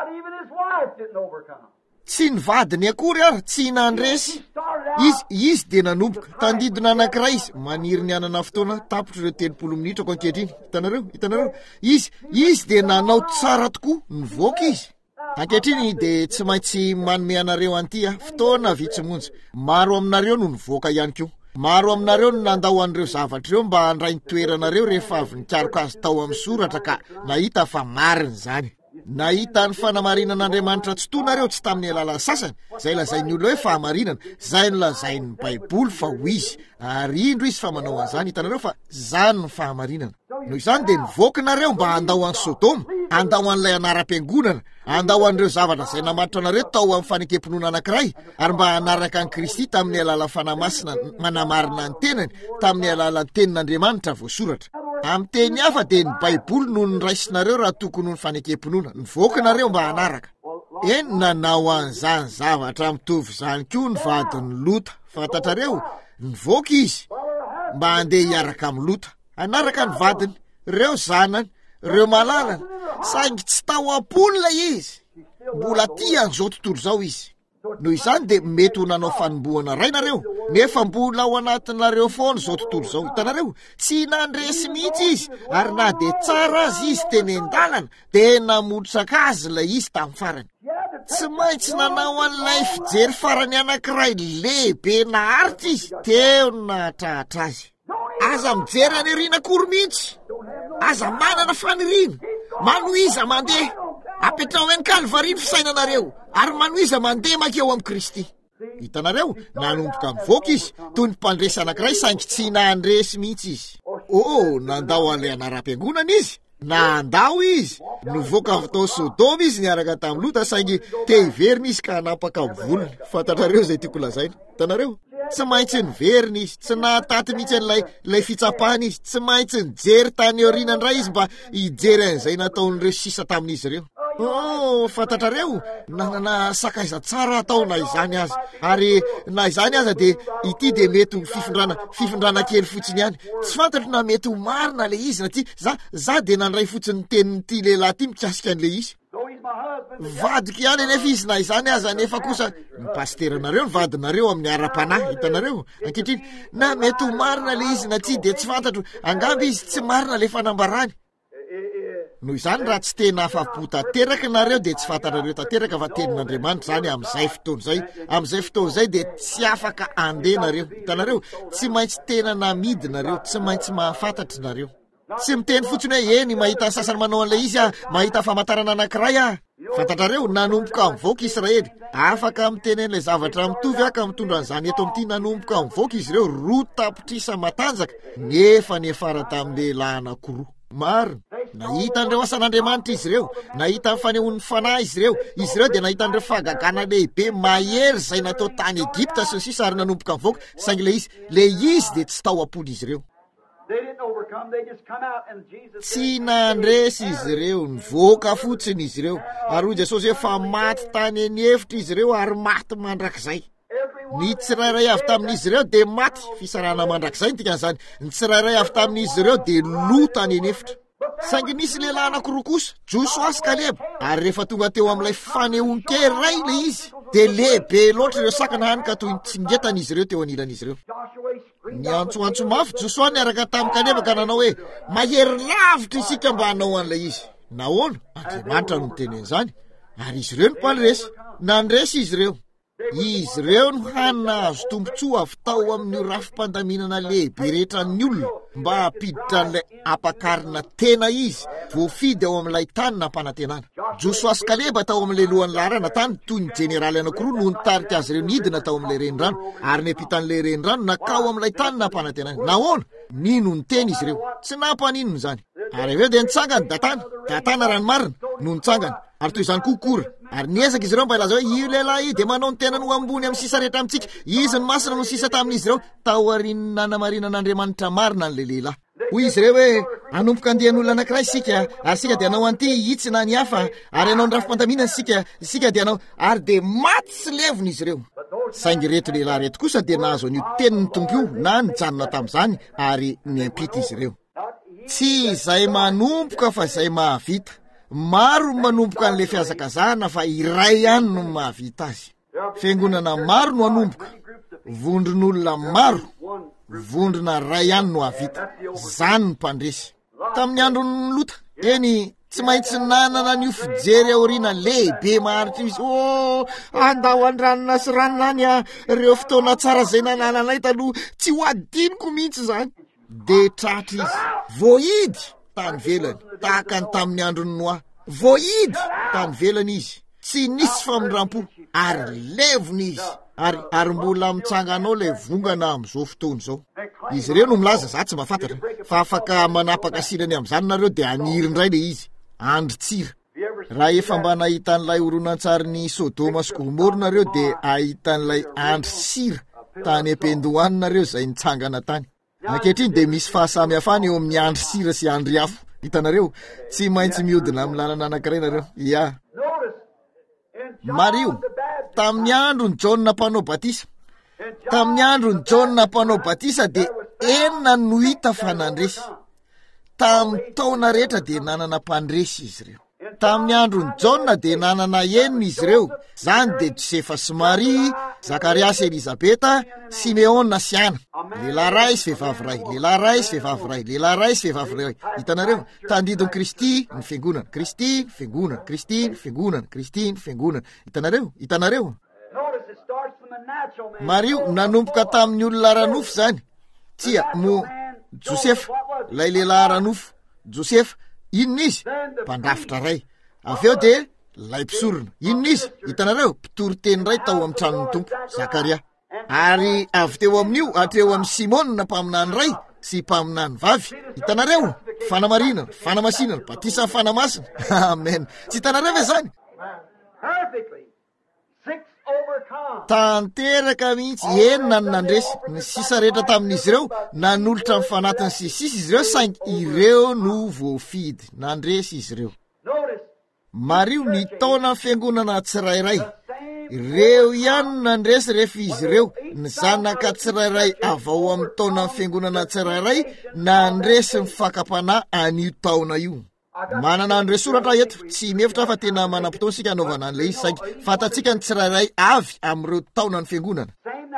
tsy ny vadiny akory ary tsy nandresy izy de nanomboka tandidina anankiray izy maniry ny anana fotoana tapitra ireo 30 minitra ko ankehitriny hitanareo izy de nanao tsara tokoa nivoaka izy ankehitriny de tsy maintsy manome anareo anty fotoana vitsymonjy maro aminareo no nivoaka ihany koa maro aminareo no nandao an'ireo zavatra ireo mba handray ny toeranareo rehefa avy nikaroko azy tao amin'ny soratra ka nahita fa mariny zany nahita ny fanamarinan'Andriamanitra tsy tonareo tsy tamin'ny alalany sasany zay lazainy olona hoe fahamarinana zay no lazainy Baiboly fa ho izy ary indro izy fa manao an'izany hitanareo fa zany ny fahamarinana noho izany de nivoakinareo mba handao an'i Sodoma handao an'ilay anaram-piangonana handao an'ireo zavatra zay namaritra anareo tao amin'ny fanekempinoana anankiray ary mba hanaraka an'i Kristy tamin'ny alalan'ny fanamasina manamarina ny tenany tamin'ny alalan'ny tenin'Andriamanitra voasoratra amin'ny teny hafa de ny Baiboly no niraisinareo raha tokony ny fanekempinoana nivoakinareo mba hanaraka eny nanao an'izany zavatra mitovy zany koa ny vadiny Lota fantatrareo nivoaka izy mba handeha hiaraka amin'ny Lota hanaraka ny vadiny reo zanany reo malalana saingy tsy tao am-pony lay izy mbola tian'izao tontolo zao izy noho izany de mety ho nanao fanombohana rainareo nefa mbola ao anatinareo foana zao tontolo zao hitanareo tsy nandresy mihitsy izy ary na de tsara azy izy teny an-dalana de namotraka azy lay izy tamin'ny farany tsy maintsy nanao an'ilay fijery farany anankiray lehibe naharitra izy teo nahatrahatra azy aza mijery anirina kory mihitsy aza manana faniriana manoiza mandeha apetrao eny Kalvari ny fisainanareo ary manoiza mandeha makeo amin'ny Kristy hitanareo nanomboka mivoaka izy toy ny mpandresy anankiray saingy tsy nandresy mihitsy izy nandao an'ilay anaram-piangonana izy nandao izy nivoaka avy tao Sodoma izy niaraka tamin'ny Lota saingy te hiverina izy ka hanapaka volony fantatrareo zay tiako lazaina hitanareo tsy maintsy niverina izy tsy nahataty mihitsy an'ilay fitsapahana izy tsy maintsy nijery tany aoriana indray izy mba hijery an'izay nataon'ireo sisa tamin'izy ireo fantatrareo nanana sakaiza tsara atao na izany aza ary na izany aza de ity de mety ho fifindrana kely fotsiny ihany tsy fantatro na mety ho marina le izy na ty za de nandray fotsiny tenin'ity lehilahy ty mikasika an'le izy vadiko ihany nefa izy na izany aza nefa kosa ny pasteranareo ny vadinareo amin'ny ara-panahy hitanareo ankehitriny na mety ho marina le izy na ty de tsy fantatro angamba izy tsy marina le fanambarany noho izany raha tsy tena afa-po tanteraka nareo de tsy fantarareo tanteraka fa tenin'Andriamanitra zany amin'izay fotoana zay de tsy afaka andenareo hitanareo tsy maintsy tena namidy nareo tsy maintsy mahafantatry nareo tsy miteny fotsiny hoe eny mahita ny sasany manao an'ilay izy mahita famantarana anankiray fantatrareo nanomboka mivoaka Israely afaka miteny an'ilay zavatra mitovy aka mitondra an'izany eto amin'ity nanomboka mivoaka izy ireo roa tapitrisa matanjaka nefa niafara tamin'ny lehilahy anankiroa marina nahita an'ireo asan'Andriamanitra izy ireo nahita ny fanehoan'ny fanahy izy ireo de nahita an'ireo fahagagana lehibe mahery zay natao tany Egypta sy ny sisa ary nanomboka mivoaka saingy le izy de tsy tao am-pony izy ireo tsy nandresy izy ireo nivoaka fotsiny izy ireo ary hoy Jesosy hoe fa maty tany eny hevitra izy ireo ary maty mandrakizay ny tsirairay avy tamin'izy ireo de maty fisarahana mandrakizay ny tikan'izany ny tsirairay avy tamin'izy ireo de lota any eny hevitra saingy nisy lehilahy anankiroa kosa Joshua sy Kaleba ary rehefa tonga teo amin'ilay fanehoan-kery ray le izy de lehibe loatra ireo sakana hany ka toy ny tsingetan'izy ireo teo anilan'izy ireo ny antsoantso mafy Joshua niaraka tamin'ny Kaleba ka nanao hoe mahery lavitra isika mba hanao an'ilay izy nahoana Andriamanitra no miteny an'izany ary izy ireo nopalresy nandresy izy ireo no hanina azo tombotsoa avy tao amin'ny rafim-pandaminana lehibe rehetra ny olona mba hampiditra an'ilay ampakarina tena izy voafidy ao amin'ilay tany nampanantenana Joshua sy Kaleba tao amin'ilay lohan'ny laharana tany toy ny jeneraly anankiroa no nitarika azy ireo nidina tao amin'ilay renirano ary ny ampitan'ilay renirano nakao amin'ilay tany nampanantenana nahoana nino ny teny izy ireo tsy nampanino zany ary aveo de nitsangany datana ranomarina no nitsangany ary toy izany kokora ary niezaka izy ireo mba ilaza hoe io lehilahy io de manao ny tenany ho ambony amin'ny sisa rehetra amintsika izy ny masina no sisa tamin'izy ireo tao arin'ny nanamarinan'Andriamanitra marina n'le lehilahy hoy izy ireo hoe anomboka andehan'olona anankiray sika ary sika de anao an'ity hitsy na ny hafa ary anao ny rafim-pandaminana sika de anao ary de maty sy levona izy ireo saingy reto lehilahy reto kosa de nahazo an'io tenin'ny tompio na nijanona tamin'izany ary niampita izy ireo tsy izay manomboka fa izay mahavita maro manomboka an'le fiazakazahana fa iray ihany no mahavita azy fiangonana maro no anomboka vondron'olona maro vondrona ray ihany no havita zany ny mpandresy tamin'ny andron'ny Lota eny tsy maintsy nanana ny fijery aoriana lehibe maharitra izy andao andranona sy ranonany reo fotoana tsara zay nanananay taloha tsy ho adiniko mihitsy zany de tratra izy voidy tany velany tahaka ny tamin'ny androny Noa voidy tany velany izy tsy nisy famindrampo ary levony izy ary mbola mitsanganao le vongana am'izao fotoana zao izy reo no milaza za tsy mahafantatra fa afaka manapaka silany am'izany nareo de aniry indray le izy andry tsira raha efa mba nahita n'ilay horonan-tsary ny Sodoma sy Gomora nareo de ahitan'ilay andry sira tany Ampendoany nareo zay nitsangana tany ankehitriny de misy fahasamihafany eo amin'ny andry sira sy andry afo hitanareo tsy maintsy miodina amin'ny lalana anankiray nareo ia Mario tamin'ny androny Jaona mpanao batisa tamin'ny androny Jaona mpanao batisa de enina no hita fa nandresy tamin'ny taona rehetra de nanana mpandresy izy reo tamin'ny androny Jaona de nanana enina izy reo zany de Josefa sy Maria Zakariasy Elizabeta Simeona sy Ana lehilahy ray sy vehivavy ray lehilahy ray sy vehivavy ray lehilahy ray sy vehivavy ray hitanareo tandidony Kristy ny fiangonana Kristy ny fiangonana Kristy ny fiangonana Kristy ny fiangonana hitanareo Mario nanomboka tamin'ny olona ranofo zany tsia mo Josefa lay lehilahy ranofo Josefa inona izy mpandrafitra ray aveo de lay mpisorona inona izy hitanareo mpitory teny ray tao amin'ny tranon'ny tompo Zakaria ary avy teo amin'io atreo amin'ny Simona mpaminany ray sy mpaminany vavy hitanareo fanamasinana batisa fanamasina amen tsy hitanareo ve zany tanteraka mihitsy enina ny nandresy ny sisa rehetra tamin'izy ireo nanolotra amin'ny fanatiny sisisy izy ireo saingy ireo no voafidy nandresy izy ireo Mario ny taona fiangonana tsirairay ireo ihany nandresy rehefa izy ireo ny zanaka tsirairay avao amin'ny taona fiangonana tsirairay nandresy ny fakapanahy an'io taona io manana andresoratra eto tsy mefitra fa tena manam-potoana sika anaovana an'ilay izy saingy fatatsika ny tsirairay avy amin'ireo taona ny fiangonana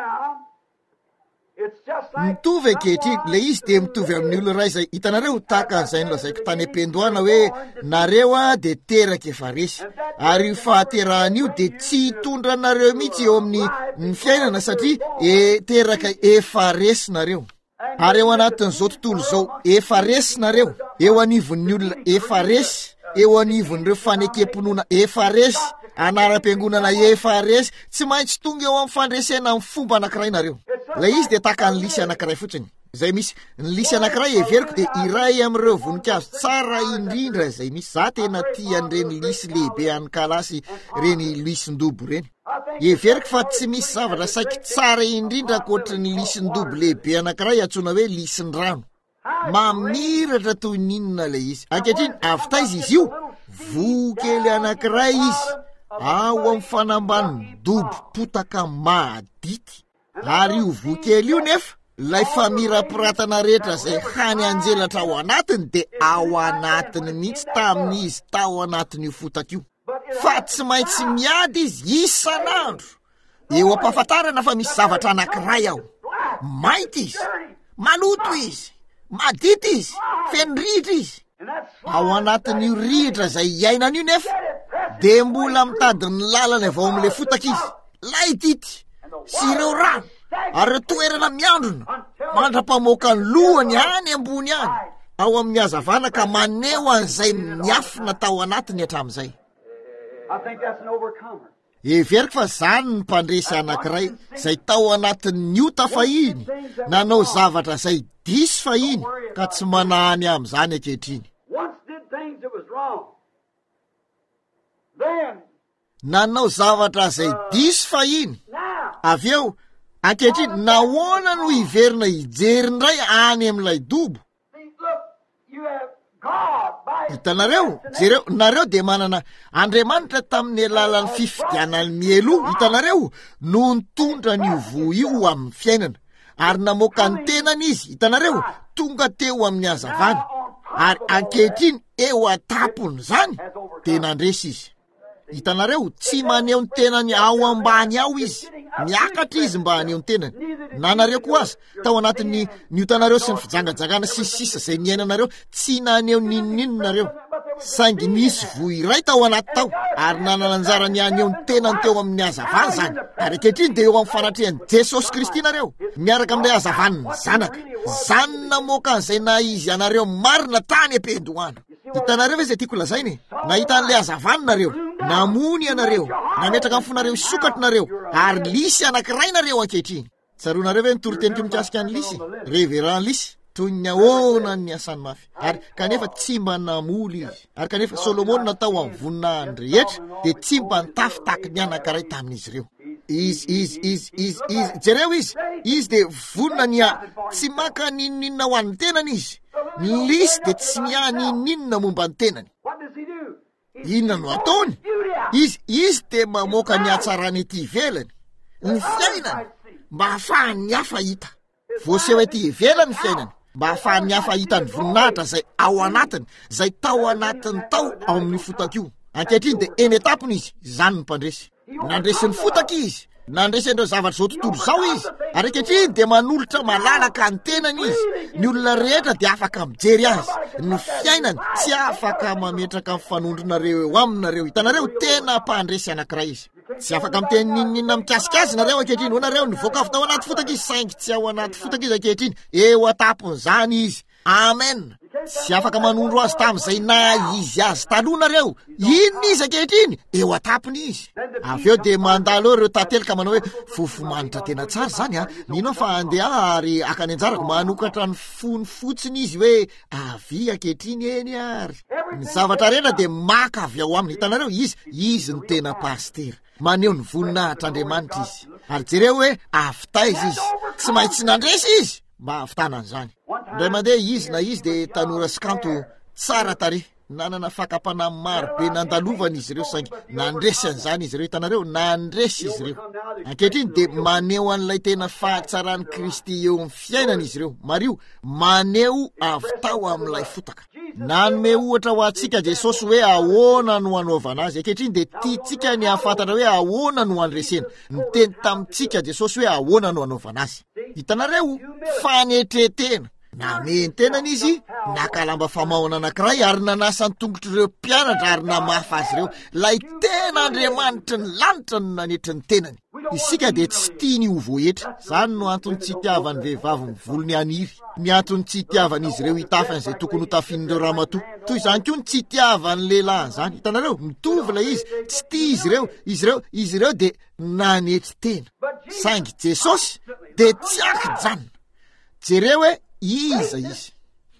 mitovy ankehitriny le izy de mitovy amin'ny olona ray zay hitanareo tahaka an'izay nolazaiko tany Ampendoana hoe nareo de teraka efa resy ary fahaterahan'io de tsy hitondra nareo mihitsy eo amin'ny ny fiainana satria teraka efa resy nareo ary eo anatin'izao tontolo zao efa resy nareo eo anivon'ny olona efa resy eo anivon'ireo fanekemponona efa resy anaram-piangonana efa resy tsy maintsy tonga eo amin'ny fandresena amin'ny fomba anankiray nareo lay izy de tahaka ny lisy anankiray fotsiny zay misy ny lisy anankiray everiko de iray amin'ireo voninkazo tsara indrindra zay misy za tena tian'ireny lisy lehibe ankalasy reny lisin-dobo reny everiko fa tsy misy zavatra saiky tsara indrindra akoatra ny lisin-dobo lehibe anankiray antsoina hoe lisin-drano mamiratra toy ninona le izy ankehitriny avitaiza izy io vokely anankiray izy ao amin'ny fanambaniny dobo potaka madity ary io vokely io nefa lay famirapiratana rehetra zay hany anjelatra ao anatiny de ao anatiny mihitsy tamin'izy tao anatin'io fotaka io fa tsy maintsy miady izy isan'andro eo ampahafantarana fa misy zavatra anankiray ao mainty izy maloto izy madity izy fenirihitra izy ao anatin'io rihitra zay iainana io nefa de mbola mitadiny lalana avao amin'le fotaka izy laitity sy ireo rano ary toerana miandrona mandra-pamoaka ny lohany any ambony any ao amin'ny hazavana ka maneo an'izay miafina tao anatiny hatramin'izay everiko fa zany ny mpandresy anankiray zay tao anatin'ny io tafahiny nanao zavatra zay disy fahiny ka tsy manahany amin'izany ankehitriny nanao zavatra zay disy fahiny avy eo ankehitriny nahoana no hiverina hijerindray any amin'ilay dobo hitanareo jereo nareo de manana Andriamanitra tamin'ny alalan'ny fifidianany mielo hitanareo no nitondra ny vo io amin'ny fiainana ary namoaka ny tenany izy hitanareo tonga teo amin'ny hazavana ary ankehitriny eo atapony zany de nandresy izy hitanareo tsy maneho ny tenany ao ambany ao izy miakatra izy mba haneho ny tenany nanareo koa azy tao anatin'ny nihitanareo sy ny fijangajangana sisisa zay niainanareo tsy naneho ninonino nareo saingy nisy voy iray tao anaty tao ary nanana anjara niany eo ny tenany teo amin'ny hazavana zany. Ary ankehitriny dia eo amin'ny fanatrehany Jesosy Kristy nareo miaraka amin'ilay hazavan'ny zanaka. Zany namoaka an'izay na izy anareo marina tany ampendohana. Hitanareo ve izay tiako lazainy? Nahita an'ilay hazavana nareo, namony anareo, nametraka amin'ny fonareo sokatrinareo ary lisy anankiray nareo ankehitriny. Tsaroanareo ve nitoriteny mikasika ny lisy? Révérend lisy toy ny ahoana ny asany mafy. Ary kanefa tsy mba namoly izy. Ary kanefa Solomon natao amin'ny voninahiny rehetra dia tsy mba nitafy tahaky ny anankiray tamin'izy ireo. Jereo izy dia vonina nia tsy maka ninninna ho an'ny tenany izy. Ny lisy dia tsy nia ninninna momba ny tenany. Inona no ataony? Izy dia mamoaka ny hatsarany ety ivelany, ny fiainany, mba ahafahany ny hafa hita. Voaseho ety ivelany fiainany, mba ahafahany ny hafa hita ny voninahitra zay ao anatiny, zay tao anatiny tao ao amin'ny fotakio. Ankehitriny dia eny etapony izy, izany ny mpandresy. Nandresy ny fotaka izy, nandresy andreo zavatra zao tontolo zao izy. Ary ankehitriny dia manolotra malalaka ny tenany izy. Ny olona rehetra dia afaka mijery azy. Ny fiainany tsy afaka mametraka mifanondronareo eo aminareo. Hitanareo tena mpandresy anankiray izy. Tsy afaka miteny ninninna mikasika azy nareo ankehitriny. Nareo nivoaka avy tao anaty fotaka izy, saingy tsy ao anaty fotaka izy ankehitriny. Eo atapony zany izy. Amen. Tsy afaka manondro azy tamin'izay na izy azy taloha nareo. Inona izy ankehitriny? Eo atapony izy. Avy eo dia mandalo ireo tatelika manao hoe fofomanitra tena tsara zany a. Mino fa andeha ary akany anjarako manokatra ny fony fotsiny izy hoe avy ankehitriny eny ary. Ny zavatra rehetra dia maka avy ao aminy. Hitanareo izy ny tena pastera. Maneho ny voninahitran'Andriamanitra izy. Ary jereo hoe avitaiza izy. Tsy maintsy nandresy izy mba havitanany zany. Ndray mandeha izy na izy dia tanora sy kanto tsara tarehy. Nanana fakapana maro be nandalovana izy ireo saingy nandresy an'izany izy ireo. Hitanareo nandresy izy ireo. Ankehitriny dia maneho an'ilay tena fahatsarany Kristy eo amin'ny fiainana izy ireo. Mario maneho avy tao amin'ilay fotaka. Nanome ohatra ho antsika Jesosy hoe ahoana no anaovana azy. Ankehitriny dia tiantsika ny ahafantatra hoe ahoana no andresena. Niteny tamintsika Jesosy hoe ahoana no anaovana azy. Hitanareo fanetretena. Nameny tenany izy, nakalamba famahona anankiray ary nanasa ny tongotr'ireo mpianatra ary namafa azy ireo. Lay tena Andriamanitra ny lanitra no nanetry ny tenany. Isika dia tsy tiany ho voetra. Zany no antony tsy itiavany vehivavy ny volony aniry. Ny antony tsy itiavany izy ireo hitafany izay tokony ho tafian'ireo ramatoa. Toy izany koa ny tsy itiavany lehilahy zany. Hitanareo mitovy ilay izy, tsy tia izy ireo dia nanetry tena. Saingy Jesosy dia tsy ankijanona. Jereo hoe iza izy.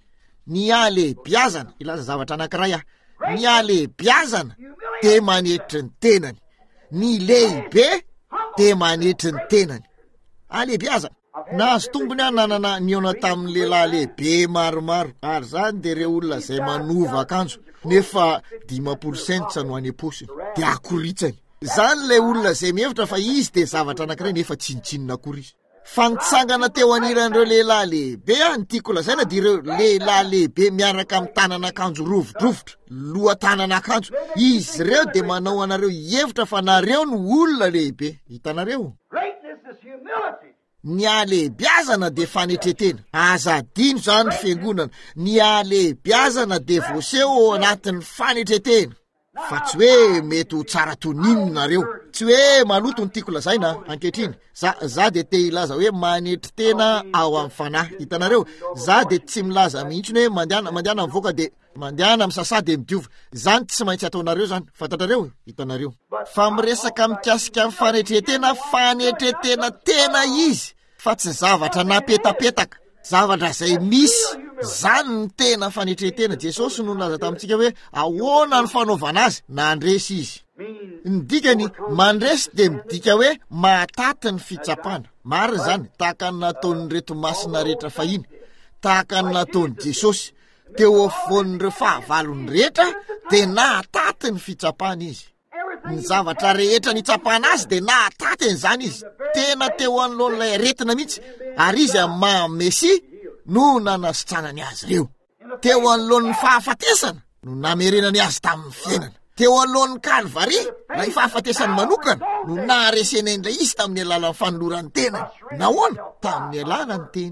Ny alehibiazana, ilaza zavatra anankiray ny alehibiazana dia manetry ny tenany. Ny lehibe dia manetry ny tenany. Alehibiazana. Nahazo tombony nanana niona tamin'ny lehilahy lehibe maromaro. Ary zany dia ireo olona izay manova akanjo nefa 10 sentsa no any am-posiny dia akoritsany. Zany ilay olona izay mihevitra fa izy dia zavatra anankiray nefa tsinontsinona akory izy. Fanitsangana teo aniran'ireo lehilahy lehibe ny tiako lazaina dia ireo lehilahy lehibe miaraka amin'ny tanan'akanjo rovidrovitra, loha tanan'akanjo. Izy ireo dia manao anareo hevitra fa nareo no olona lehibe. Hitanareo? Ny alehibiazana dia fanetretena. Azadino zany ny fiangonana. Ny alehibiazana dia voaseho ao anatin'ny fanetretena. Fa tsy hoe mety ho tsara tonino nareo. Tsy hoe maloto ny tiako lazaina ankehitriny. Za dia te ilaza hoe manetry tena ao amin'ny fanahy. Hitanareo? Za dia tsy milaza mihitsy hoe mandehana mivoaka dia mandehana misasa dia midiova. Zany tsy maintsy ataonareo zany. Fantatrareo? Hitanareo? Fa miresaka mikasika amin'ny fanetretena tena izy. Fa tsy zavatra napetapetaka. Zavatra izay misy. Zany ny tena fanetretena. Jesosy no nolaza tamintsika hoe ahoana ny fanaovana azy, nandresy izy. Ny dikany mandresy dia midika hoe mahataty ny fitsapana. Marina zany, tahaka ny nataon'ny reto masina rehetra fahiny, tahaka ny nataon'ny Jesosy teo afovoan'ireo fahavalony rehetra dia nahataty ny fitsapana izy. Ny zavatra rehetra nitsapana azy dia nahataty an'izany izy. Tena teo anoloan'ilay aretina mihitsy. Ary izy amin'ny maha-Mesi no nanasitranany azy ireo. Teo anoloan'ny fahafatesana no namerenany azy tamin'ny fiainana. Teo anoloan'ny Kalvari, na i fahafatesany manokana no naharesena indray izy tamin'ny alalan'ny fanoloran'ny tenany. Nahoana? Tamin'ny alana ny teny.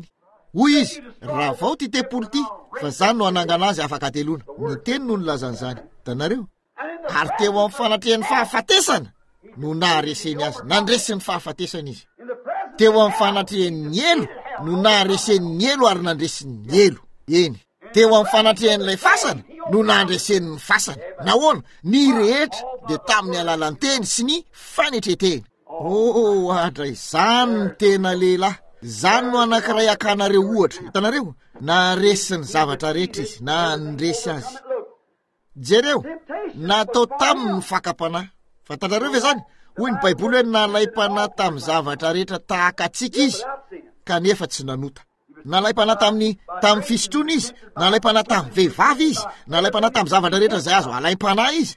hoy izy raha vao ty tempolo ty fa zany no anangana azy afaka telona ny teny no nylazany zany tanareo ary teo amin'ny fanatrehan'ny fahafatesana no nahareseny azy nandresen'ny fahafatesana izy teo amin'ny fanatrehan'ny elo no naharesen'ny elo ary nandresen'ny elo eny teo amin'ny fanatrehan'ilay fasana no nandresen'ny fasana nahoana ny rehetra de tamin'ny alalan'ny teny sy ny fanetreteny ahatra izany ny tena lehilahy zany no anankiray akanareo ohatra hitanareo naresiny zavatra rehetra izy na nresy azy jereo natao tamin'ny fakapanahy fantatrareo ve zany hoy ny baiboly hoe nalay-panahy tamin'ny zavatra rehetra tahaka atsika izy kanefa tsy nanota nalay-panahy tamin'ny fisotroana izy nalay-panahy tamin'ny vehivavy izy nalay-panahy tamin'ny zavatra rehetra zay azo alay-panahy izy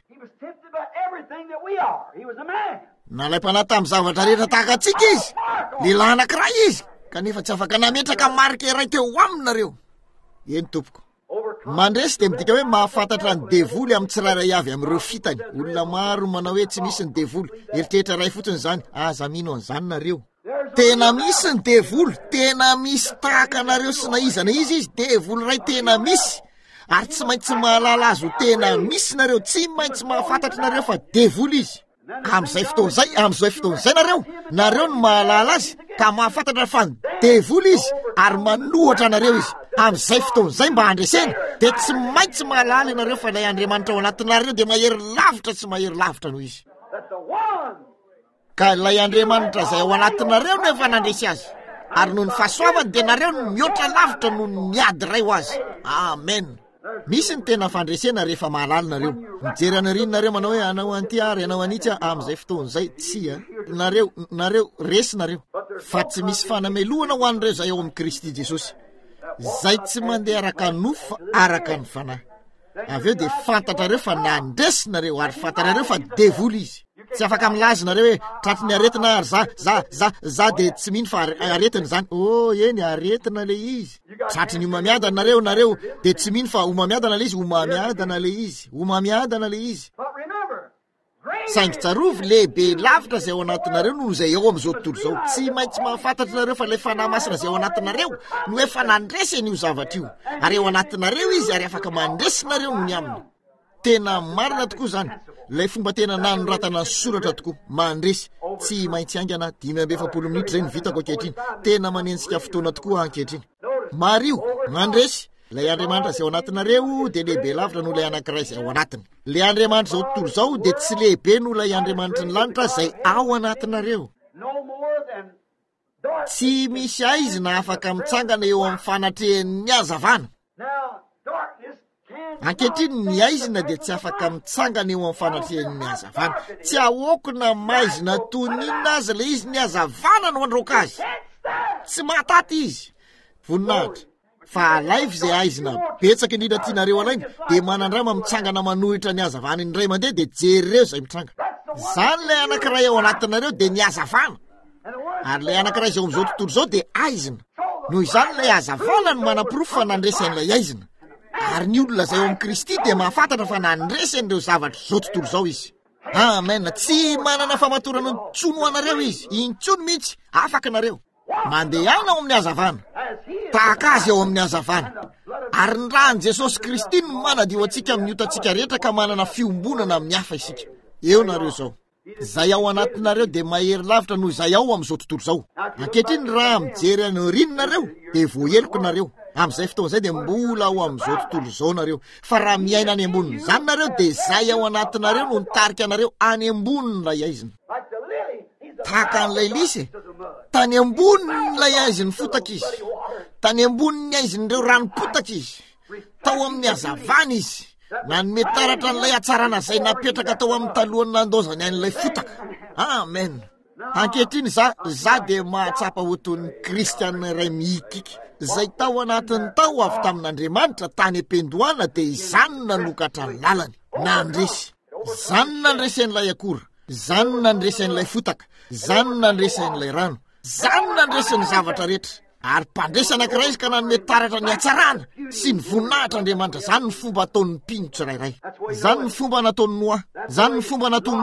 nalay-panahy tamin'ny zavatra rehetra tahaka atsika izy lehilahy anankiray izy kanefa tsy afaka nametraka marika iray teo aminareo eny tompoko mandresy de midika hoe mahafantatra ny devoly amin'ny tsirairay avy amin'ireo fitany olona maro manao hoe tsy misy ny devoly eritrehitra ray fotsiny zany aza mino an'izany nareo tena misy ny devoly tena misy tahaka anareo sy naizana izy devoly ray tena misy ary tsy maintsy mahalala azy ho tena misy nareo tsy maintsy mahafantatra nareo fa devoly izy am'izay fotoan'izay nareo no mahalala azy ka mahafantatra fa ny devoly izy ary manohatra anareo izy am'izay fotoan'izay mba handreseny de tsy maintsy mahalala ianareo fa ilay Andriamanitra ao anatinareo de mahery lavitra tsy mahery lavitra noho izy ka ilay Andriamanitra zay ao anatinareo no efa nandresy azy ary noho ny fahasoavany de nareo no mihoatra lavitra noho ny miady ray ho azy amen misy ny tena fandresena rehefa mahalala nareo mijery anarinareo manao hoe anao anty ary anao anitsy am'izay fotoan'izay tsy nareo resy nareo fa tsy misy fanamelohana ho an'ireo zay ao amin'ny Kristy Jesosy zay tsy mandeha araka nofo fa araka ny fanahy avy eo de fantatrareo fa nandresinareo ary fantatrareo fa devoly izy tsy afaka milazy nareo hoe tratry aretina ary za de tsy mino fa aretina zany eny aretina le izy tratry ny omamiadana nareo de tsy mino fa omamiadana le izy omamiadana le izy saingy tsarovy lehibe lavitra zay ao anatinareo noho zay ao am'izao tontolo zao tsy maintsy mahafantatra nareo fa le fanahy masina zay ao anatinareo no efa nandresy an'io zavatra io ary ao anatinareo izy ary afaka mandresinareo noho ny aminy tena marina tokoa zany lay fomba tena nanoratana ny soratra tokoa mandresy tsy maintsy aingana 5-7 minitra zay ny vitako ankehitriny tena manensika fotoana tokoa ankehitriny mario mandresy lay Andriamanitra zay ao anatinareo de lehibe lavitra no lay anankiray zay ao anatiny le Andriamanitra zao tontolo zao de tsy lehibe no lay Andriamanitra ny lanitra zay ao anatinareo tsy misy aizy na afaka mitsangana eo amin'ny fanatrehan'ny hazavana ankehitriny ny aizina de tsy afaka mitsangana eo amin'ny fanatrehan'ny hazavana tsy ahokona maizina toninina azy le izy ny hazavana no androka azy tsy mahataty izy voninahitra fa alaivo zay aizina betsaka indrindra tianareo alainy de manandrama mitsangana manohitra ny hazavana indray mandeha de jeryreo zay mitranga zany lay anankiray ao anatinareo de ny hazavana ary lay anankiray zay am'izao tontolo zao de aizina noho izany lay hazavana no manam-pirofo fa nandresan'ilay aizina ary ny olona zay ao amin'ny Kristy de mahafantatra fa nandresan'ireo zavatra zao tontolo zao izy amen tsy manana famatorana ntsono anareo izy intsono mihitsy afaka nareo mandeha ao amin'ny hazavana tahaka azy ao amin'ny hazavana ary ny rahan'i Jesosy Kristy no manadio antsika amin'ny otantsika rehetra ka manana fiombonana amin'ny hafa isika eo nareo zao zay ao anatinareo de mahery lavitra noho zay ao am'izao tontolo zao ankehitriny raha mijery anorinareo de voaheloko nareo am'izay fotoan'izay de mbola ao am'izao tontolo zao nareo fa raha miaina any amboniny zany nareo de zay ao anatinareo no nitarika anareo any amboniny lay aizina tahaka an'ilay lisy tany amboniny lay aiziny fotaka izy tany amboniny aizin'ireo ranopotaka izy tao amin'ny hazavana izy nanome taratra an'ilay hatsarana zay napetraka tao amin'ny talohany nandozany an'ilay fotaka amen ankehitriny za de mahatsapa oton'ny kristianina ray miikiky zay tao anatiny tao avy tamin'Andriamanitra tany ampendoana de izany nanokatra ny lalany nandresy zany nandresen'ilay akora zany nandresen'ilay fotaka zany nandresen'ilay rano zany nandresen'ny zavatra rehetra ary mpandresa anankiray izy ka nanome taratra ny hatsarana sy ny voninahitra Andriamanitra zany ny fomba ataon'ny mpino tsirairay zany ny fomba nataon'ny Noa zany ny fomba nataon'ny Lota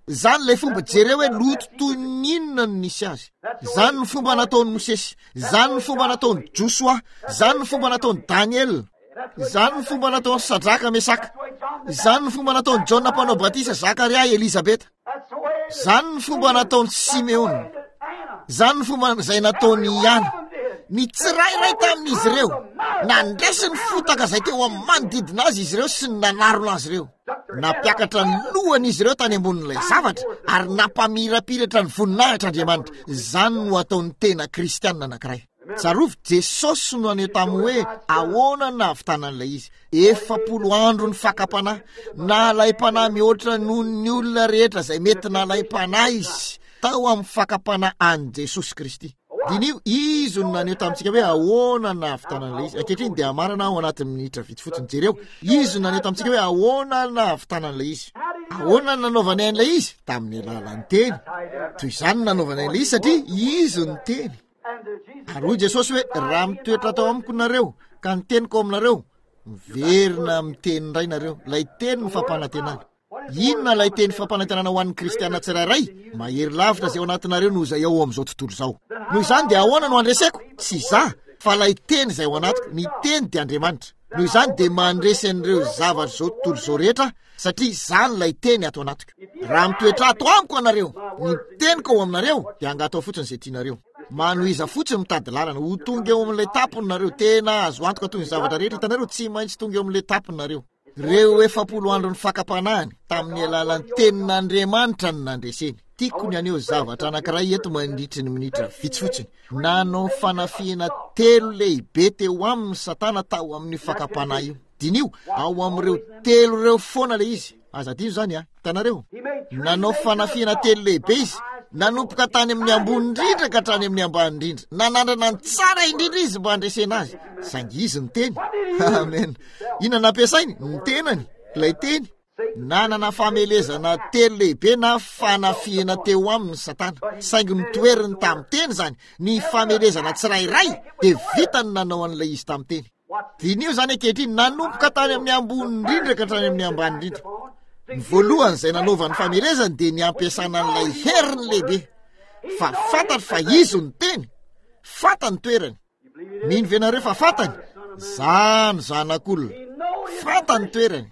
Zany lay fomba jereo hoe loto toy ninona no nisy azy. Zany ny fomba nataony Mosesy, zany ny fomba nataony Joshua, zany ny fomba nataony Daniel, zany ny fomba nataony Sadraka, Mesaka, zany ny fomba nataony Jona mpanao batisa, Zakaria, Elizabeta, zany ny fomba nataony Simeon, zany ny fomba zay nataony Iana. Ny tsirairay tamin'izy ireo nandresy ny fotaka zay teo amin'ny manodidina azy izy ireo sy ny nanarona azy ireo. Napiakatra ny lohan'izy ireo tany ambonin'ilay zavatra ary nampamirapiratra ny voninahitran'Andriamanitra. Zany no ataony tena kristianina anankiray. Tsarovy Jesosy no aneho tamin'ny hoe ahoana ny nahavitanan'ilay izy. 40 andro ny fakapanahy, nalaim-panahy mihoatra noho ny olona rehetra zay mety nalaim-panahy izy tao amin'ny fakapanahy any Jesosy Kristy. Dinio izy no naneho tamintsika hoe ahoana ny nahavitanan'ilay izy. Ankehitriny dia marana ao anatin'ny minitra vitsy fotsiny jereo. Izy no naneho tamintsika hoe ahoana ny nahavitanan'ilay izy. Ahoana ny nanaovana an'ilay izy? Tamin'ny alalan'ny teny. Toy izany ny nanaovana an'ilay izy satria izy ny teny. Ary hoy Jesosy hoe raha mitoetra tao amiko nareo ka ny teniko aminareo, miverina amin'ny teny iray nareo. Lay teny ny fampanantenana. Inona lay teny fampanantenana ho an'ny kristiana tsirairay? Mahery lavitra zay ao anatinareo noho izay ao amin'izao tontolo izao. Noho izany dia ahoana no andreseko? Tsy za, fa lay teny izay ao anatiko. Ny teny dia Andriamanitra. Noho izany dia mandresy an'ireo zavatra izao tontolo izao rehetra satria zany lay teny ato anatiko. Raha mitoetra ato amiko anareo, ny teniko ao aminareo, dia angatao fotsiny izay tianareo. Manohiza fotsiny mitady lalana ho tonga eo amin'ilay tapony nareo. Tena azo antoka toy ny zavatra rehetra hitanareo, tsy maintsy tonga eo amin'ilay tapony nareo. Reo 40 andro ny fakapanahany tamin'ny alalan'ny tenin'Andriamanitra ny nandreseny. Tiako ny aneho zavatra anankiray eto mandritry ny minitra vitsy fotsiny. Nanao fanafiana 3 lehibe teo amin'ny Satana tao amin'ny fakapanahy io. Dinio ao amin'ireo 3 reo foana le izy. Azadino zany hitanareo. Nanao fanafiana 3 lehibe izy. Nanompoka tany amin'ny ambony indrindra ka hatrany amin'ny ambany indrindra. Nanandrana ny tsara indrindra izy mba handresena azy. Saingy izy ny teny. Amen. Ina nampiasainy? Ny tenany. Ilay teny. Nanana famelezana 3 lehibe na fanafiana teo amin'ny Satana. Saingy mitoeriny tamin'ny teny zany. Ny famelezana tsirairay dia vitany nanao an'ilay izy tamin'ny teny. Dinio zany ankehitriny nanompoka tany amin'ny ambony indrindra ka hatrany amin'ny ambany indrindra. Ny voalohany izay nanaovany famelezany dia ny ampiasana an'ilay heriny lehibe. Fa fantany fa izy ny teny. Fantany toerany. Mino venareo fa fantany? Zany zanak'olona. Fantany toerany.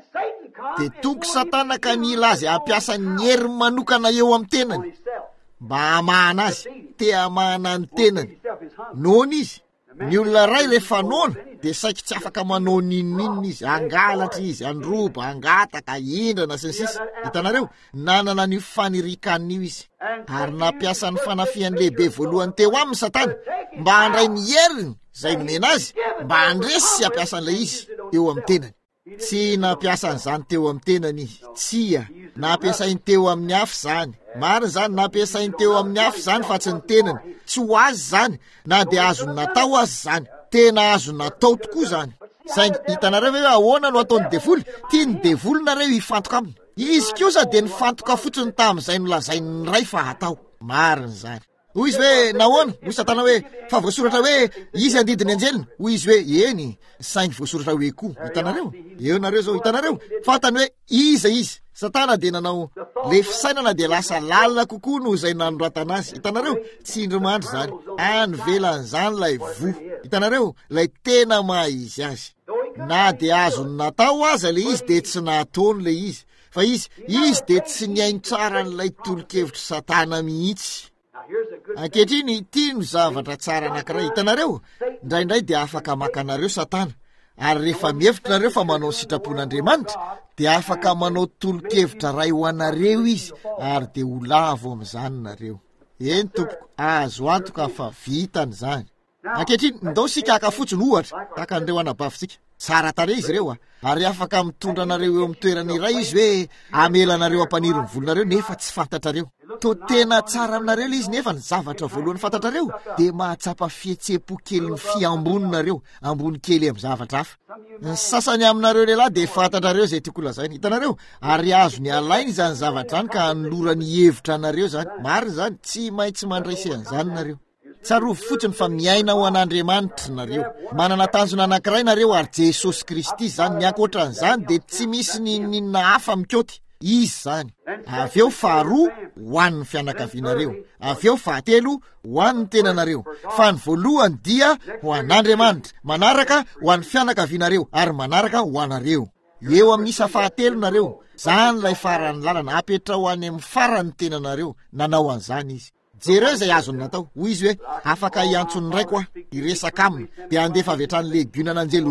Dia tonga Satana ka mila azy ampiasa ny heriny manokana eo amin'ny tenany. Mba hamahana azy. Te hamahana ny tenany. Noana izy. Ny olona ray rehefa noana dia saika tsy afaka manao ninninina izy. Angalatra izy, androba, angataka, indrana sy ny sisa. Hitanareo, nanana ny fanirikan'io izy. Ary nampiasa ny fanafiany lehibe voalohany teo amin'ny Satana mba handray ny heriny izay nomena azy, mba handresy sy ampiasan'ilay izy eo amin'ny tenany. Tsy nampiasan'izany teo amin'ny tenany izy. Tsia, nampiasainy teo amin'ny afo zany. Marina zany nampiasainy teo amin'ny afo zany fa tsy ny tenany. Tsy ho azy zany, na dia azo natao azy zany. Tena azo natao tokoa zany. Saingy hitanareo hoe ahoana no ataony devoly? Tiany devoly nareo hifantoka aminy. Izy kosa dia nifantoka fotsiny tamin'izay nolazainy ny ray fa hatao. Marina zany. Hoy izy hoe nahoana? Hoy Satana hoe fa voasoratra hoe izy andidiny anjelina. Hoy izy hoe eny, saingy voasoratra hoe koa. Hitanareo? Eo nareo zao hitanareo. Fantany hoe izy. Satana dia nanao le fisainana dia lasa lalina kokoa noho izay nanoratana azy. Hitanareo? Tsy indromandry zany. Any velan'izany lay vo. Hitanareo? Lay tena maha izy azy. Na dia azo natao aza le izy dia tsy nataony le izy. Fa izy dia tsy niainy tsara n'ilay tolo-kevitra Satana mihitsy. Ankehitriny tiano zavatra tsara anankiray. Hitanareo? Indraindray dia afaka makanareo Satana. Ary rehefa mihevitra nareo fa manao sitrapon'Andriamanitra, dia afaka manao tolo-kevitra ray ho anareo izy, ary dia ho lavo amin'izany nareo. Eny tompoko, azo antoka fa vitany zany. Ankehitriny ndao sika haka fotsiny ohatra, taka an'ireo anabavintsika. Tsara tarehy izy ireo ary afaka mitondra anareo eo amin'ny toerana iray izy hoe amela anareo ampaniry ny volonareo nefa tsy fantatrareo. To tena tsara aminareo izy nefa ny zavatra voalohany fantatrareo dia mahatsapa fihetsepo kely ny fiamboninareo ambony kely amin'ny zavatra hafa. Ny sasany aminareo lehilahy dia fantatrareo izay tiako lazainy. Hitanareo? Ary azo ny alainy izany zavatra zany ka hanolora ny hevitra anareo zany. Marina zany, tsy maintsy mandraisy an'izany nareo. Tsarovy fotsiny fa miaina ho an'Andriamanitra nareo. Manana tanjona anankiray nareo ary Jesosy Kristy zany. Ny ankoatran'izany dia tsy misy ninninna hafa mikoty. izy zany. Avy eo faharoa ho an'ny fianakavianareo, avy eo fahatelo ho an'ny tenanareo, fa ny voalohany dia ho an'Andriamanitra, manaraka ho an'ny fianakavianareo ary manaraka ho anareo. Eo amin'ny isa fahatelo nareo, zany lay farany lalana, apetra ho any amin'ny farany tenanareo. Nanao an'izany izy. Jereo zay azony natao. Hoy izy hoe afaka iantsony raiko iresaka aminy, dia andefa avy hatrany legiona an'anjely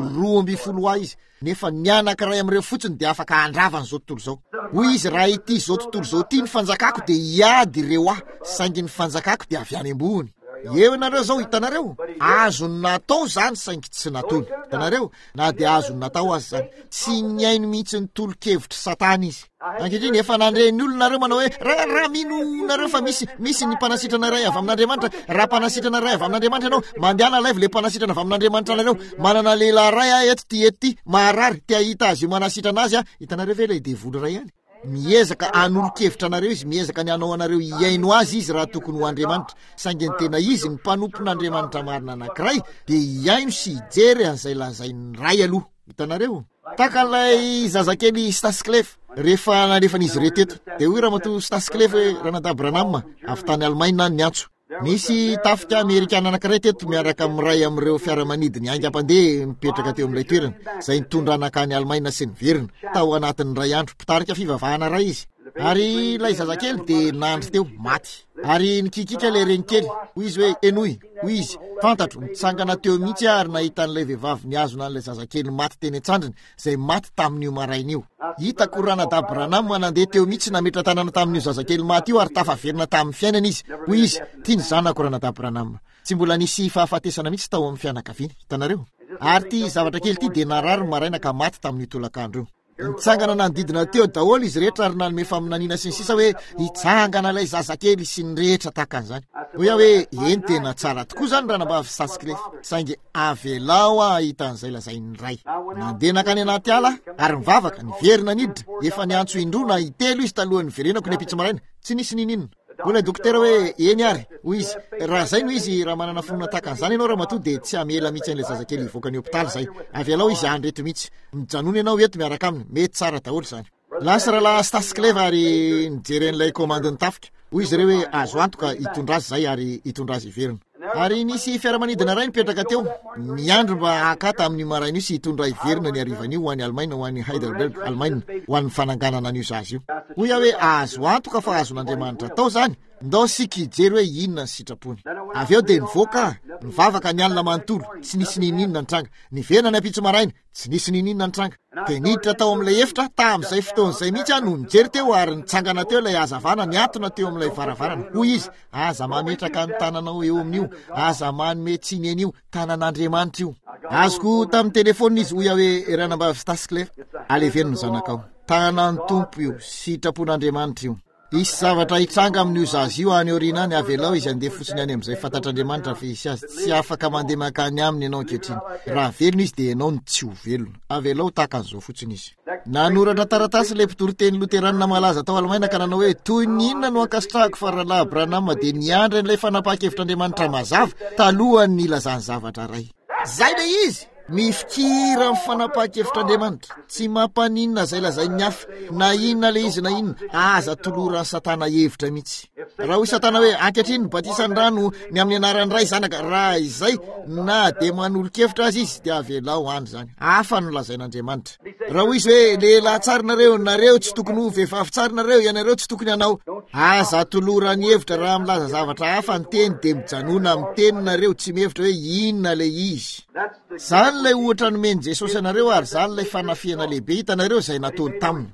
12 izy. Nefa ny anankiray amin'ireo fotsiny dia afaka andravany zao tontolo zao. Hoy izy raha ity zao tontolo zao ity ny fanjakako dia iady ireo saingy ny fanjakako dia avy any ambony. Eo nareo zao hitanareo, azony natao zany saingy tsy natony. Hitanareo, na dia azony natao azy zany, tsy niaino mihitsy ny tolo-kevitry Satana izy. Ankehitriny efa nandreny olonareo manao hoe raha mino nareo fa misy ny mpanasitrana ray avy amin'Andriamanitra, raha mpanasitrana ray avy amin'Andriamanitra ianao, mandehana live le mpanasitrana avy amin'Andriamanitra nareo, manana lehilahy ray eto ty maharary te ahita azy io manasitrana azy hitanareo ve le devoly ray any. Miezaka anolo-kevitra anareo izy, miezaka ny anao anareo iaino azy izy raha tokony ho Andriamanitra, saingy ny tena izy ny mpanompon'Andriamanitra marina anankiray dia iaino sy hijery an'izay lazainy ray aloha. Hitanareo takan'ilay zazakely Stasklef rehefa nalefan'izy ireto eto, dia hoy ramatoa Stasklef hoe Ranadab Branham avy tany Alemaina ny antso. Nisy tafika Amerikana anankiray teto miaraka amin'ny ray amin'ireo fiaramanidiny aingam-pandeha mipetraka teo amin'ilay toerana, izay nitondra anakany Alemaina sy ny verina tao anatin'ny ray andro mpitarika fivavahana ray izy. Ary ilay zazakely dia nandry teo maty. Ary nikikika ilay renikely, hoy izy hoe enoy, hoy izy fantatro nitsangana teo mihitsy ary nahita an'ilay vehivavy niazona an'ilay zazakely maty teny an-tsandriny izay maty tamin'io marain'io. Hitako Ranadab Branham nandeha teo mihitsy nametra tanana tamin'io zazakely maty io ary tafaverina tamin'ny fiainana izy. Hoy izy tiany zanako Ranadab Branham. Tsy mbola nisy fahafatesana mihitsy tao amin'ny fianakaviany. Hitanareo? Ary ty zavatra kely ty dia narary maraina ka maty tamin'ny tolakandro io. Nitsangana nanodidina teo daholo izy rehetra ary nanome faminaniana sy ny sisa hoe hitsangana ilay zazakely sy ny rehetra takan'izany. Hoy aho hoe eny tena tsara tokoa zany Ranabavy Stasklef, saingy avelao ahita an'izay lazainy ray. Nandeha nakany anaty ala ary mivavaka niverina niditra, efa niantso indroa na itelo izy talohan'ny verenako ny apitsy maraina, tsy nisy nininona. Hoy ilay dokotera hoe eny ary, hoy izy raha zay no izy raha manana fonona takan'izany ianao ramatoa dia tsy amela mihitsy an'ilay zazakely hivoaka ny hopitaly zay. Avy alao izy andreto mihitsy, mijanona ianao eto miaraka aminy, mety tsara daholo zany. Lasa rahalahy Stasklef ary nijeren'ilay komandiny tafika. Hoy izy ireo hoe azo antoka hitondra azy zay ary hitondra azy iverina. Ary nisy fiaramanidina ray nipetraka teo, niandro mba hakata amin'ny maraina io sy hitondra iverina ny arivan'io ho an'ny Alemaina, ho an'ny Heidelberg Alemaina, ho an'ny fananganana an'io zazy io. Hoy aho hoe azo antoka fa azon'Andriamanitra tao zany, ndao sika hijery hoe inona ny sitrapony. Avy eo dia nivoaka, nivavaka ny alina manontolo, tsy nisy nininona ny tranga. Niverina ny apitso maraina, tsy nisy nininona ny tranga. Dia niditra tao amin'ilay efitra tamin'izay fotoan'izay mihitsy no nijery teo ary nitsangana teo ilay hazavana niatona teo amin'ilay varavarana. Hoy izy aza mametraka ny tananao eo amin'io, aza manome tsiny an'io tanan'Andriamanitra io. Azoko tamin'ny telefona izy hoy aho hoe Ranabavy Stasklef, aleverina ny zanakao, tanan'ny tompo io, sitrapon'Andriamanitra io. Isy zavatra hitranga amin'io zazy io any aoriana any, avelao izy andeha fotsiny any amin'izay fantatr'Andriamanitra fa isy azy tsy afaka mandeha makany aminy ianao ankehitriny. Raha velona izy dia ianao no tsy ho velona. Avelao takan'izao fotsiny izy. Nanoratra taratasy ilay mpitory teny Loteranina malaza tao Alemaina ka nanao hoe toy ny inona no ankasitrahako fa rahalahy Branham dia niandry an'ilay fanapahan-kevitr'Andriamanitra mazava talohan'ny nilazany zavatra ray. Zay le izy mifikira amin'ny fanapahan-kevitr'Andriamanitra, tsy mampaninona zay lazainy hafa na inona le izy na inona, aza toloran'ny Satana hevitra mihitsy. Raha hoy Satana hoe ankehitriny batisany rano ny amin'ny anaran'ny ray zanaka, raha izay na dia manolo-kevitra azy izy dia avelao any zany, hafa no lazain'Andriamanitra. Raha hoy izy hoe lehilahy tsara nareo tsy tokony ho vehivavy tsara ianareo tsy tokony hanao, aza tolorany hevitra raha milaza zavatra hafa ny teny dia mijanona amin'ny teninareo, tsy mihevitra hoe inona le izy. Zany lay ohatra nomeny Jesosy anareo ary zany lay fanafiana lehibe hitanareo izay nataony taminy.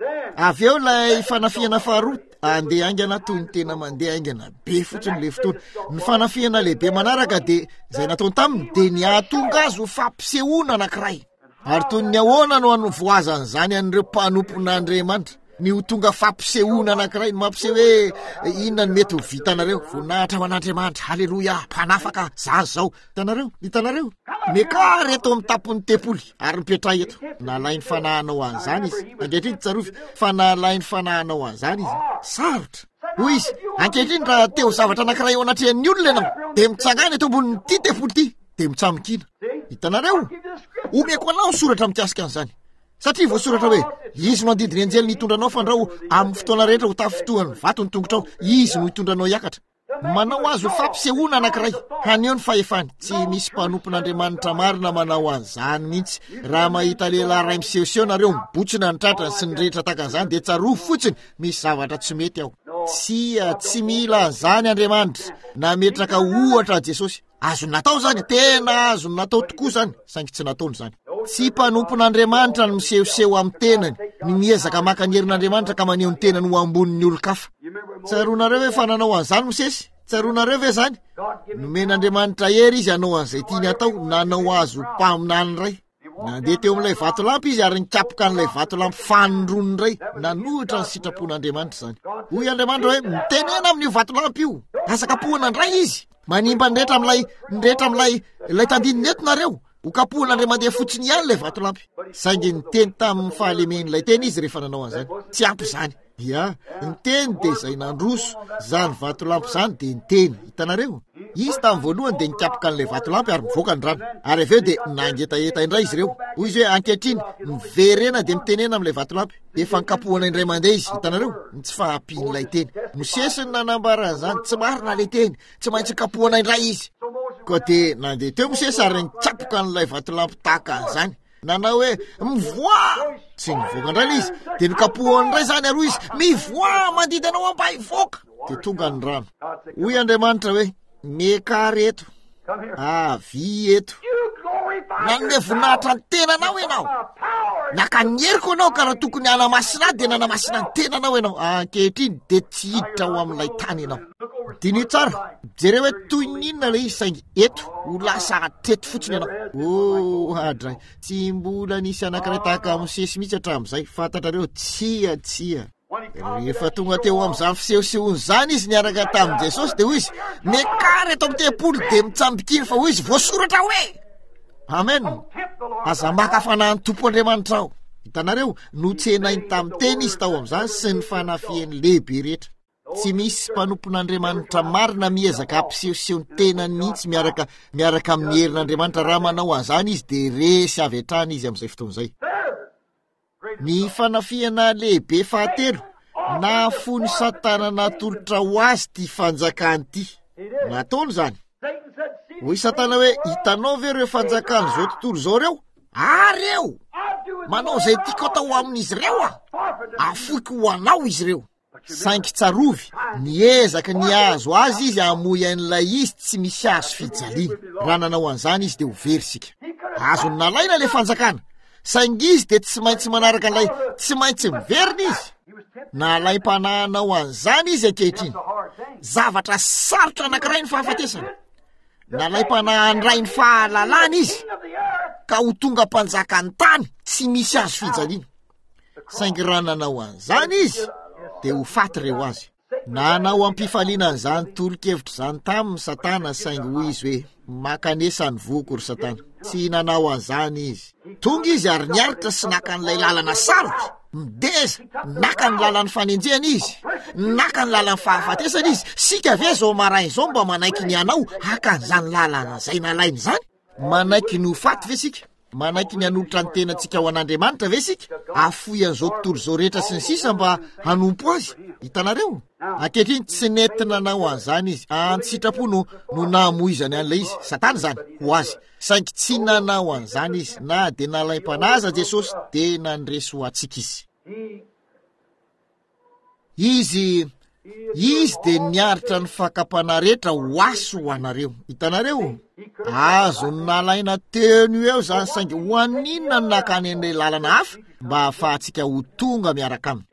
Avy eo lay fanafiana faharoa andeha aingana toy ny tena mandeha aingana be fotsiny le fotoana. Ny fanafiana lehibe manaraka dia izay nataony taminy dia niahatonga azy ho fampisehoana anankiray. Ary toy ny ahoana no anovoazan'izany an'ireo mpanompon'Andriamanitra, ny ho tonga fampisehoana anankiray, ny mampiseho hoe inona ny mety ho vitanareo, voninahitra ho an'Andriamanitra, haleloia, mpanafaka zazy zao. Hitanareo meka reto amin'ny tapon'ny tempoly ary mipetra eto, nalainy fanahanao an'izany izy. Ankehitriny tsarovy fa nalainy fanahanao an'izany izy, sarotra. Hoy izy ankehitriny raha teo zavatra anankiray eo anatrehan'ny olona ianao dia mitsangana eto ambonin'ity tempoly ity dia mitsamikina. Hitanareo, omeko anao soratra mikasika an'izany. Satria voasoratra hoe izy no andidiny anjely nitondranao fandrao amin'ny fotoana rehetra ho tafitohany vato ny tongotrao, izy no hitondranao hiakatra. Manao azo fampisehoana anankiray, haneo ny fahefany. Tsy misy mpanompon'Andriamanitra marina manao an'izany mihitsy. Raha mahita lehilahy ray misehoseho nareo mibotsina ny tratrany sy ny rehetra takan'izany dia tsaroa fotsiny misy zavatra tsy mety ao. Tsy mila an'izany Andriamanitra, nametraka ohatra Jesosy. Azo natao zany, tena azo natao tokoa zany, saingy tsy nataony zany. Tsy mpanompon'Andriamanitra no misehoseho amin'ny tenany, ny miezaka maka ny herin'Andriamanitra ka maneho ny tenany ho ambonin'ny olo-kafa. Tsaroanareo ve fa nanao an'izany Mosesy? Tsaroanareo ve zany? Nomen'Andriamanitra hery izy hanao an'izay tiany atao, nanao azo mpaminany ray. Nandeha teo amin'ilay vatolampy izy ary nikapoka an'ilay vatolampy fanondroniny ray, nanohitra ny sitrapon'Andriamanitra zany. Hoy Andriamanitra hoe mitenena amin'io vatolampy io, asa kapohana ndray izy. Manimba ndretra amin'ilay tandininy eto nareo. Ho kapohana indray mandeha fotsiny ihany ilay vatolampy. Saingy niteny tamin'ny fahalemen'ilay teny izy rehefa nanao an'izany. Tsy ampy zany. Ya, niteny dia izay nandroso zany vatolampy zany dia niteny. Hitanareo? Izy tamin'ny voalohany dia nikapoka an'ilay vatolampy ary mivoaka ny rano. Ary avy eo dia nangetaeta indray izy ireo. Hoy izy hoe ankehitriny miverena dia mitenena amin'ilay vatolampy. Efa nikapohana indray mandeha izy. Hitanareo? Tsy fahampian'ilay teny. Mosesy nanambara zany, tsy marina ilay teny, tsy maintsy kapohana indray izy. Koa dia nandeha teo Mosesy ary nikapoka an'ilay vatolampy tahaka an'izany. Nanao hoe mivoa, tsy nivoaka indray izy, dia nokapohana indray zany ary izy mivoa mandidanao ambaivoaka, dia tonga ny rano. Hoy Andriamanitra hoe mekary eto, avy eto, nanome voninahitra ny tenanao ianao, nakanieriko anao ka raha tokony hanamasina dia nanamasina ny tenanao ianao. Ankehitriny dia tsy hiditra ho amin'ilay tany ianao. Diny tsara, jereo hoe toy ninona ilay izy saingy eto ho lasa atreto fotsiny ianao. Adray, tsy mbola nisy anankiray tahaka Mosesy mihitsy hatramin'izay, fantatrareo tsia. Rehefa tonga teo amin'izany fisehosehony zany izy niaraka tamin'i Jesosy dia hoy izy mekary eto amin'ny tempolo dia mitsambikiny fa hoy izy voasoratra hoe amen, aza maka fanahany tompo Andriamanitra ao. Hitanareo, notsenainy tamin'ny teny izy tao amin'izany sy ny fanafiany lehibe rehetra. Tsy misy mpanompon'Andriamanitra marina miezaka ampisehoseho ny tenany mihitsy miaraka amin'ny herin'Andriamanitra. Raha manao an'izany izy dia resy avy hatrany izy amin'izay fotoan'izay. Ny fanafiana lehibe fahatelo, nafony Satana natolotra ho azy ty fanjakany ty. Nataony zany. Hoy Satana hoe hitanao ve reo fanjakany zao tontolo zao reo? Reo manao izay tiako atao amin'izy reo afoiky ho anao izy reo. Saingy tsarovy, niezaka niazo azy izy hamoy an'ilay izy tsy misy azo fijaliana. Raha nanao an'izany izy dia ho very sika. Azony nalaina le fanjakana, saingy izy dia tsy maintsy manaraka an'ilay tsy maintsy miverina izy. Nalaim-panahynao an'izany izy ankehitriny. Zavatra sarotra anankiray ny fahafatesana. Nalaim-panahany ny fahalalana izy ka ho tonga mpanjaka ny tany tsy misy azo fijaliana. Saingy raha nanao an'izany izy dia ho faty reo azy. Nanao ampifaliana an'izany tolo-kevitra zany tamin'ny Satana, saingy hoy izy hoe makanesa ny voko ry Satana. Tsy nanao an'izany izy. Tonga izy ary niaritra sy naka n'ilay lalana sarotra, mideza, naka ny lalan'ny fanenjehana izy, naka ny lalan'ny fahafatesana izy. Sika ve zao maraina izao mba manaiky ny anao haka an'izany lalana izay nalainy zany? Manaiky ny ho faty ve sika? Manaiky ny hanolotra ny tenantsika ho an'Andriamanitra ve sika? Afoy an'izao tontolo zao rehetra sy ny sisa mba hanompo azy. Hitanareo? Ankehitriny tsy nety nanao an'izany izy. Antsitrapo no namoizany an'ilay izy. Satana zany ho azy. Saingy tsy nanao an'izany izy. Na dia nalaim-panaza Jesosy dia nandresy ho antsika izy. Izy dia niaritra ny fakapana rehetra ho aso ho anareo. Hitanareo? Azo nalaina teny eo zany, saingy ho aninona no nakany an'ilay lalana hafa mba hahafahantsika ho tonga miaraka aminy.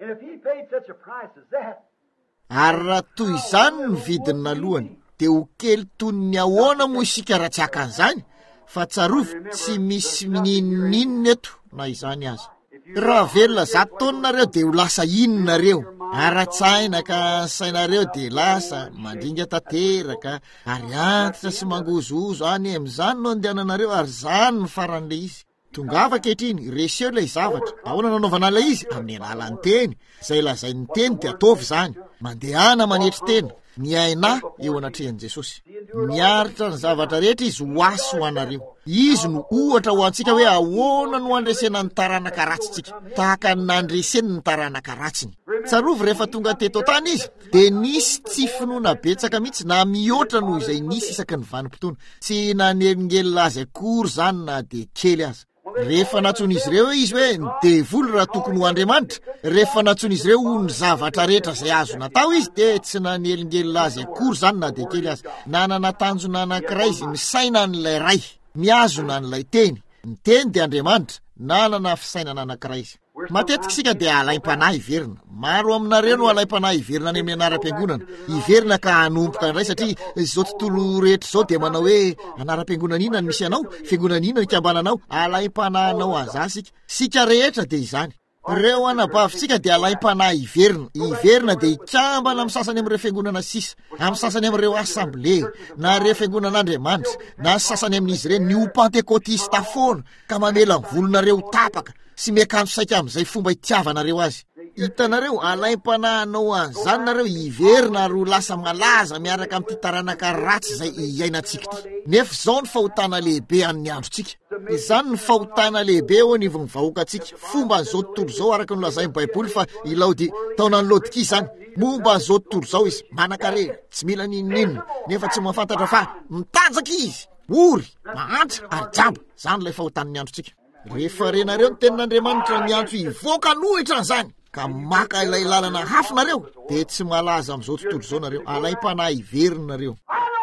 Ary raha toy izany ny vidiny nalohany dia ho kely toy ny ahoana moa isika raha tsy haka an'izany, fa tsarovy tsy misy ninona eto na izany aza. Raha velona 100 taona nareo dia ho lasa inonareo? Ara-tsaina ka sainareo dia lasa mandringa tanteraka ary antitra sy mangozozo any amin'izany no andehananareo ary zany ny faran'ilay izy. Tongava ankehitriny, reseo ilay zavatra. Ahoana nanaovana ilay izy? Amin'ny alalan'ny teny. Izay lazain'ny teny dia ataovy zany. Mandehana manetry tena, miaina eo anatrehan'i Jesosy. miaritra ny zavatra rehetra izy ho asy ho anareo. Izy no ohatra ho antsika hoe ahoana no andresena ny taranaka ratsitsika tahaka ny nandreseny ny taranaka ratsiny. Tsarovy rehefa tonga teto tany izy de nisy tsy finoana betsaka mihitsy na mihoatra noho izay nisy isaky ny vanim-potoana, tsy nanelingelina azy akory zany na de kely aza. Rehefa natsony izy ireo izy hoe ny devoly raha tokony ho Andriamanitra, rehefa natsony izy ireo ho ny zavatra rehetra izay azo natao izy de tsy nanelingelina azy akory zany na de kely aza. Nanana tanjona anankiray izy, misaina n'ilay ray, miazona n'ilay teny. Ny teny de Andriamanitra, nanana fisainana anankiray izy. Matetika sika de alaim-panahy iverina. Maro aminareo no alaim-panahy iverina any amin'ny anaram-piangonana. Iverina ka hanompoka indray satria izao tontolo rehetra izao de manao hoe anaram-piangonana inona no misy anao, fiangonana inona no ikambananao, alaim-panahinao aza sika rehetra de izany. Reo anabavintsika de alaim-panahy iverina. Iverina de ikambana amin'ny sasany amin'ireo fiangonana sisa, amin'ny sasany amin'ireo asamble, na ireo fiangonan'Andriamanitra, na sasany amin'izy ireny ny pentekotista foana ka mamela ny volonareo tapaka sy miakanjo saika amin'izay fomba itiavanareo azy. Hitanareo alaim-panahinao an'izany nareo iverina ro lasa malaza miaraka amin'ny taranaka ratsy izay iainantsika ty. Nefa izao ny fahotana lehibe amin'ny androntsika. Izany ny fahotana lehibe eo anivon'ny vahoakantsika. Fomba an'izao tontolo izao araka ny lazain'ny Baiboly fa ilaody taonan'ny Laodikia izany. Momba an'izao tontolo izao izy manan-karena, tsy mila ninonina, nefa tsy mahafantatra fa mitanjaka izy, ory, mahantra ary jamba. Zany ilay fahotan'ny androntsika. Rehefa renareo ny tenin'Andriamanitra miantso hivoaka lohitra an'izany ka maka ilay lalana hafinareo de tsy malaza amin'izao tontolo izao nareo. Alaim-panahy iverina nareo.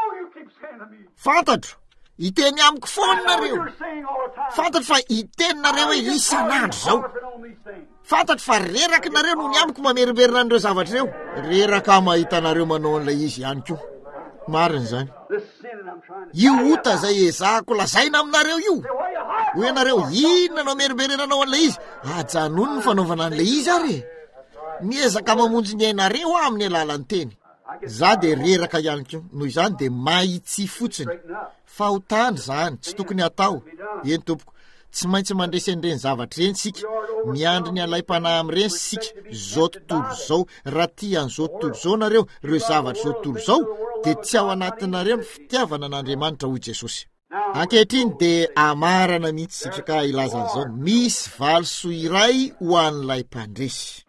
Fantatro, iteny amiko foana nareo. Fantatro fa iteninareo hoe isan'andro zao. Fantatro fa reraka nareo no ny amiko mameriberina an'ireo zavatra reo. Reraka mahita nareo manao an'ilay izy ihany koa. Marina zany. Io ota zay ezahako lazaina aminareo io. Hoe ianareo inona no meriberenanao an'ilay izy? Ajanony ny fanaovana an'ilay izy ary. Miezaka mamonjy ny ainareo amin'ny alalan'ny teny. Za de reraka ihany koa. Noho izany de mahitsy fotsiny. Fahotana zany, tsy tokony atao. Eny tompoko, tsy maintsy mandresy an'ireny zavatra reny sika. Miandry ny alaim-panahy amin'ireny sika. Zao tontolo zao, raha tia an'izao tontolo zao nareo, ireo zavatra zao tontolo zao, de tsy ao anatinareo ny fitiavana n'Andriamanitra hoy Jesosy. Ankehitriny de amarana mihitsy sika ka ilaza an'izao. Misy valisoa iray ho an'ilay mpandresy.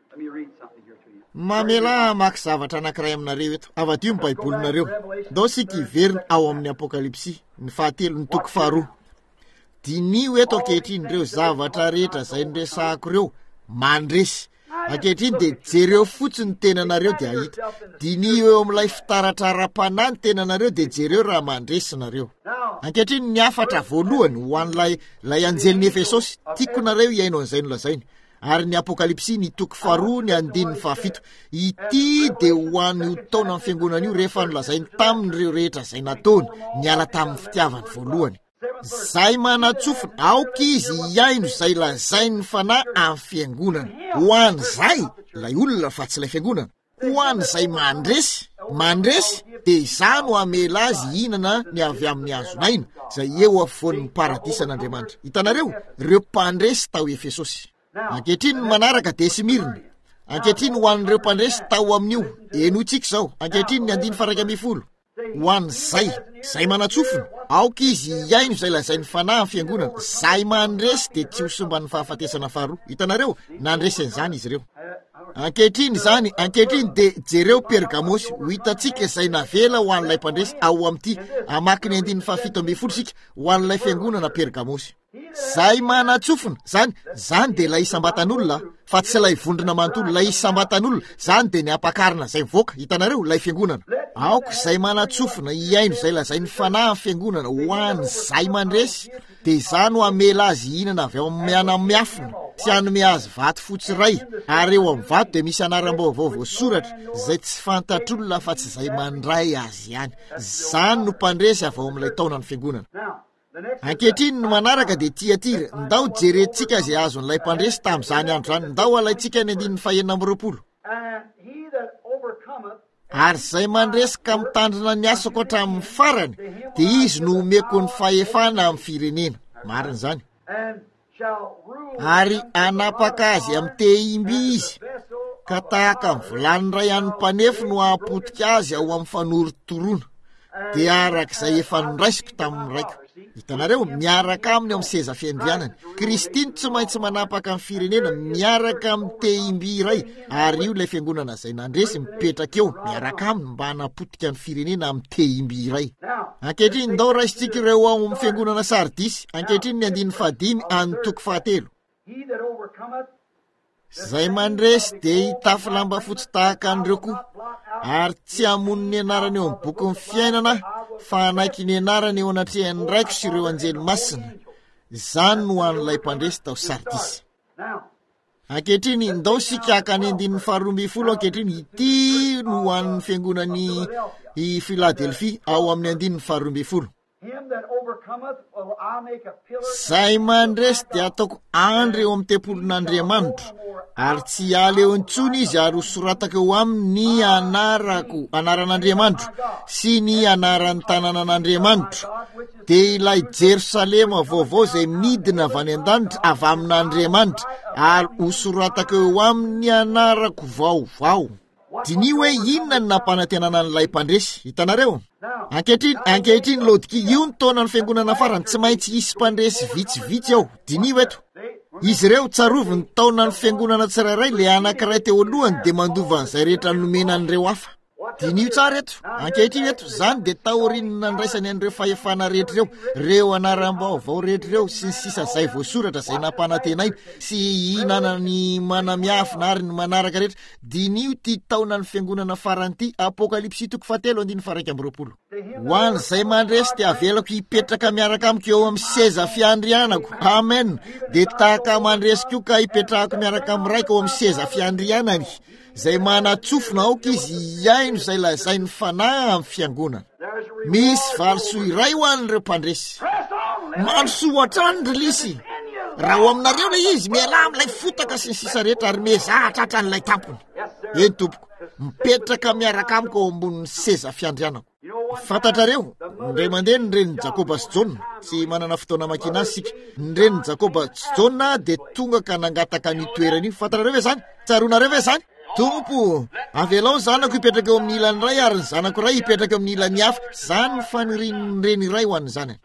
Mamela maka zavatra anankiray aminareo eto. Avadio ny Baibolinareo. Ndao sika iverina ao amin'ny Apokalipsy, ny 7:2. Dinio eto ankehitriny ireo zavatra rehetra izay niresahako ireo mandresy. Ankehitriny de jereo fotsiny tenanareo de ahita. Dinio eo amin'ilay fitaratra ara-panahy ny tenanareo de jereo raha mandresy nareo. Ankehitriny ny afatra voalohany ho an'ilay anjelin'ny Efesosy, tiako nareo iaino an'izay no lazainy. Ary ny Apokalipsy ny 2, ny 7. Ity de ho an'io taona amin'ny fiangonana io rehefa nolazainy tamin'ireo rehetra izay nataony niala tamin'ny fitiavany voalohany. Zay manatsofina aoka izy iaino izay lazainy fanahy amin'ny fiangonana. Ho an'izay ilay olona fa tsy ilay fiangonana. Ho an'izay mandresy de izany ho amela azy inana ny avy amin'ny hazonaina izay eo afovoan'ny paradisa n'Andriamanitra. Hitanareo ireo mpandresy tao Efesosy. Ankehitriny manaraka de Simirina. Ankehitriny ho an'ireo mpandresy tao amin'io. Enotsika izao. Ankehitriny ny 9:1. Ho an'izay, zay manatsofina, aoka izy iaino izay lazainy fanahy amin'ny fiangonana. Zay mandresy de tsy ho somban'ny fahafatesana faharoa. Hitanareo, nandresy an'izany izy ireo. Ankehitriny de jereo Pergamosy, ho hitantsika izay navela ho an'ilay mpandresy ao amin'ity amaky ny 7:7 sika ho an'ilay fiangonana Pergamosy. Zay manatsofina, zany de lay isam-batan'olona, fa tsy lay vondrona manontolo, lay isam-batan'olona, zany de ny ampakarina zay mivoaka. Hitanareo lay fiangonana. Aoka zay manatsofina iaino zay lazainy fanahy amin'ny fiangonana ho an'izay mandresy, de izany ho amela azy inana avy ao miana miafina, tsy hanome azy vato fotsy ray, ary eo amin'ny vato de misy anaram-baovao voasoratra zay tsy fantatr'olona fa tsy zay mandray azy ihany. Zany no mpandresy avy ao amin'ilay taonan'ny fiangonana. Ankehitriny no manaraka de Tiatira, ndao jerentsika izay azon'ilay mpandresy tamin'izany andro zany, ndao alaitsika ny 9:20. Ary zay mandresika mitandrina ny asako hatramin'ny farany, de izy no omeko ny fahefana amin'ny firenena. Marina zany. Ary anapaka azy amin'ny tehimby izy, ka tahaka amin'ny volany ray an'ny mpanefy no ahapotika azy ao amin'ny fanoron-toroana. dia arak'izay efa niraisiko tamin'ny raiko. Hitanareo miaraka aminy amin'ny seza fiandrianany. Kristiny tsy maintsy manapaka amin'ny firenena miaraka amin'ny tehimby iray, ary io ilay fiangonana izay nandresy mipetraka eo miaraka aminy mba hanapotika ny firenena amin'ny tehimby iray. Ankehitriny ndao raisitsika ireo ao amin'ny fiangonana Sardisy, ankehitriny ny 5 andro 7. Zay mandresy dia hitafy lamba fotsy tahaka an'ireo koa, ary tsy hamono ny anarany eo amin'ny boky ny fiainana, fa anaiky ny anarany eo anatrehan'ny raiko sy ireo anjely masina. Izany no an'ilay mpandresy tao Sardisy. Ankehitriny ndao sika akany 12 ankehitriny ity no an'ny fiangonany i Philadelphia ao amin'ny 12. Zay mandresy dia ataoko andro eo amin'ny tempolon'Andriamanitra, ary tsy aly eo intsony izy, ary hosoratako eo amin'ny anaran'Andriamanitra sy ny anaran'ny tanànan'Andriamanitra. Dia ilay Jerusalema vaovao zay midina avy any an-danitra avy amin'Andriamanitra, ary hosoratako eo amin'ny anarako vaovao. Diny hoe inona ny nampanantenana n'ilay mpandresy. Hitanareo? Ankehitriny Laodikia, io ny taona ny fiangonana farany, tsy maintsy hisy mpandresy vitsivitsy ao. Diny eto. Izy ireo tsarovy ny taona ny fiangonana tsirairay, le anankiray teo alohany dia mandova an'izay rehetra nomenan'ireo hafa. Diny io tsara eto. Ankehitriny eto, zany dia taorinina ndraisany an'ireo fahefana rehetra ireo anaram-baovao rehetra ireo sy ny sisa zay voasoratra zay nampanantenainy sy inanany manamiafina ary ny manaraka rehetra. Diny io ty taona ny fiangonana farany ty, Apokalipsy 7:20. Ho an'izay mandresy dia avelako hipetraka miaraka amiko eo amin'ny seza fiandrianako. Amen. Dia tahaka mandresiko ka hipetrahako miaraka amin'ny raiko eo amin'ny seza fiandrianany, zay manatsofina aoka izy iaino zay lazainy fanahy amin'ny fiangonana. Misy valisoa iray ho an'ireo mpandresy. Manosoa hatrany rilisy. Raha ho aminareo ilay izy miala amin'ilay fotaka sy ny sisa rehetra, ary mezahatra hatran'ilay tampony. Eny tompoko, mipetraka miaraka amiko ao ambonin'ny seza fiandrianako. Fantatrareo, ndray mandeha ny reniny Jakoba sy Jona, tsy manana fotoana makina azy sika. Ny reniny Jakoba sy Jona dia tonga ka nangataka ny toerana io. Fantarareo ve zany? Tsaronareo ve zany? Tompo, avelao ny zanako hipetraka eo amin'ny ilany iray, ary ny zanako iray hipetraka eo amin'ny ilany hafa. Zany ny fanirian'ny reny iray ho an'ny zanany.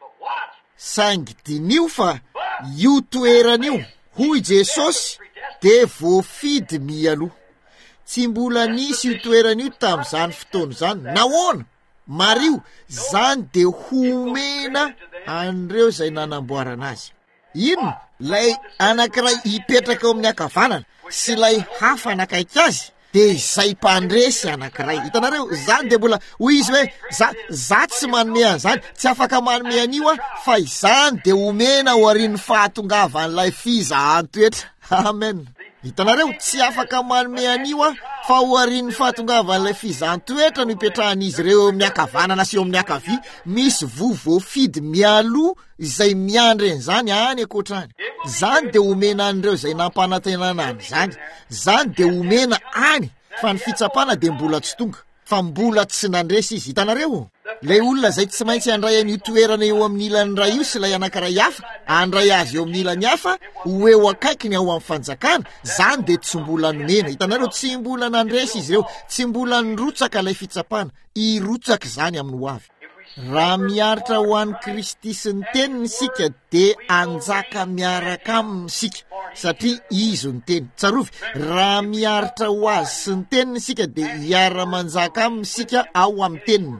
Saingy dinio fa io toeran'io, hoy Jesosy, dia voafidy mialoha. Tsy mbola nisy io toeran'io tamin'izany fotoana zany. Nahoana? Mario, zany dia homena an'ireo zay nanamboarana azy. Ino? Lay anankiray hipetraka eo amin'ny ankavanana sy lay hafa anakaiky azy, dia izay mpandresy anankiray. Hitanareo, zany dia mbola hoy izy hoe za tsy manome an'izany, tsy afaka manome an'io fa izany dia homena ho arin'ny fahatongavan'ilay fizahan-toetra. Amen. Hitanareo, tsy afaka manome an'io fa ho arin'ny fahatongavan'ilay fizahan-toetra no hipetrahan'izy ireo amin'ny ankavanana sy eo amin'ny ankavia. Misy voafidy mialoha izay miandry an'izany any ankoatrany. Zany dia homena an'ireo zay nampanantenana an'izany. Zany dia homena any, fa ny fitsapana dia mbola tsy tonga, fa mbola tsy nandresy izy. Hitanareo? Lay olona zay tsy maintsy handray an'io toerana eo amin'ny ilany ray io sy lay anankiray hafa, handray azy eo amin'ny ilany hafa, ho eo akaikiny ao amin'ny fanjakana, zany dia tsy mbola nomena. Hitanareo, tsy mbola nandresy izy ireo, tsy mbola nirotsaka lay fitsapana, irotsaka zany amin'ny ho avy. Raha miaritra ho an'ny Kristy sy ny teniny sika, dia anjaka miaraka aminy sika, satria izy ny teny. Tsarovy, raha miaritra ho azy sy ny teniny sika, dia hiara-manjaka aminy sika ao amin'ny teniny.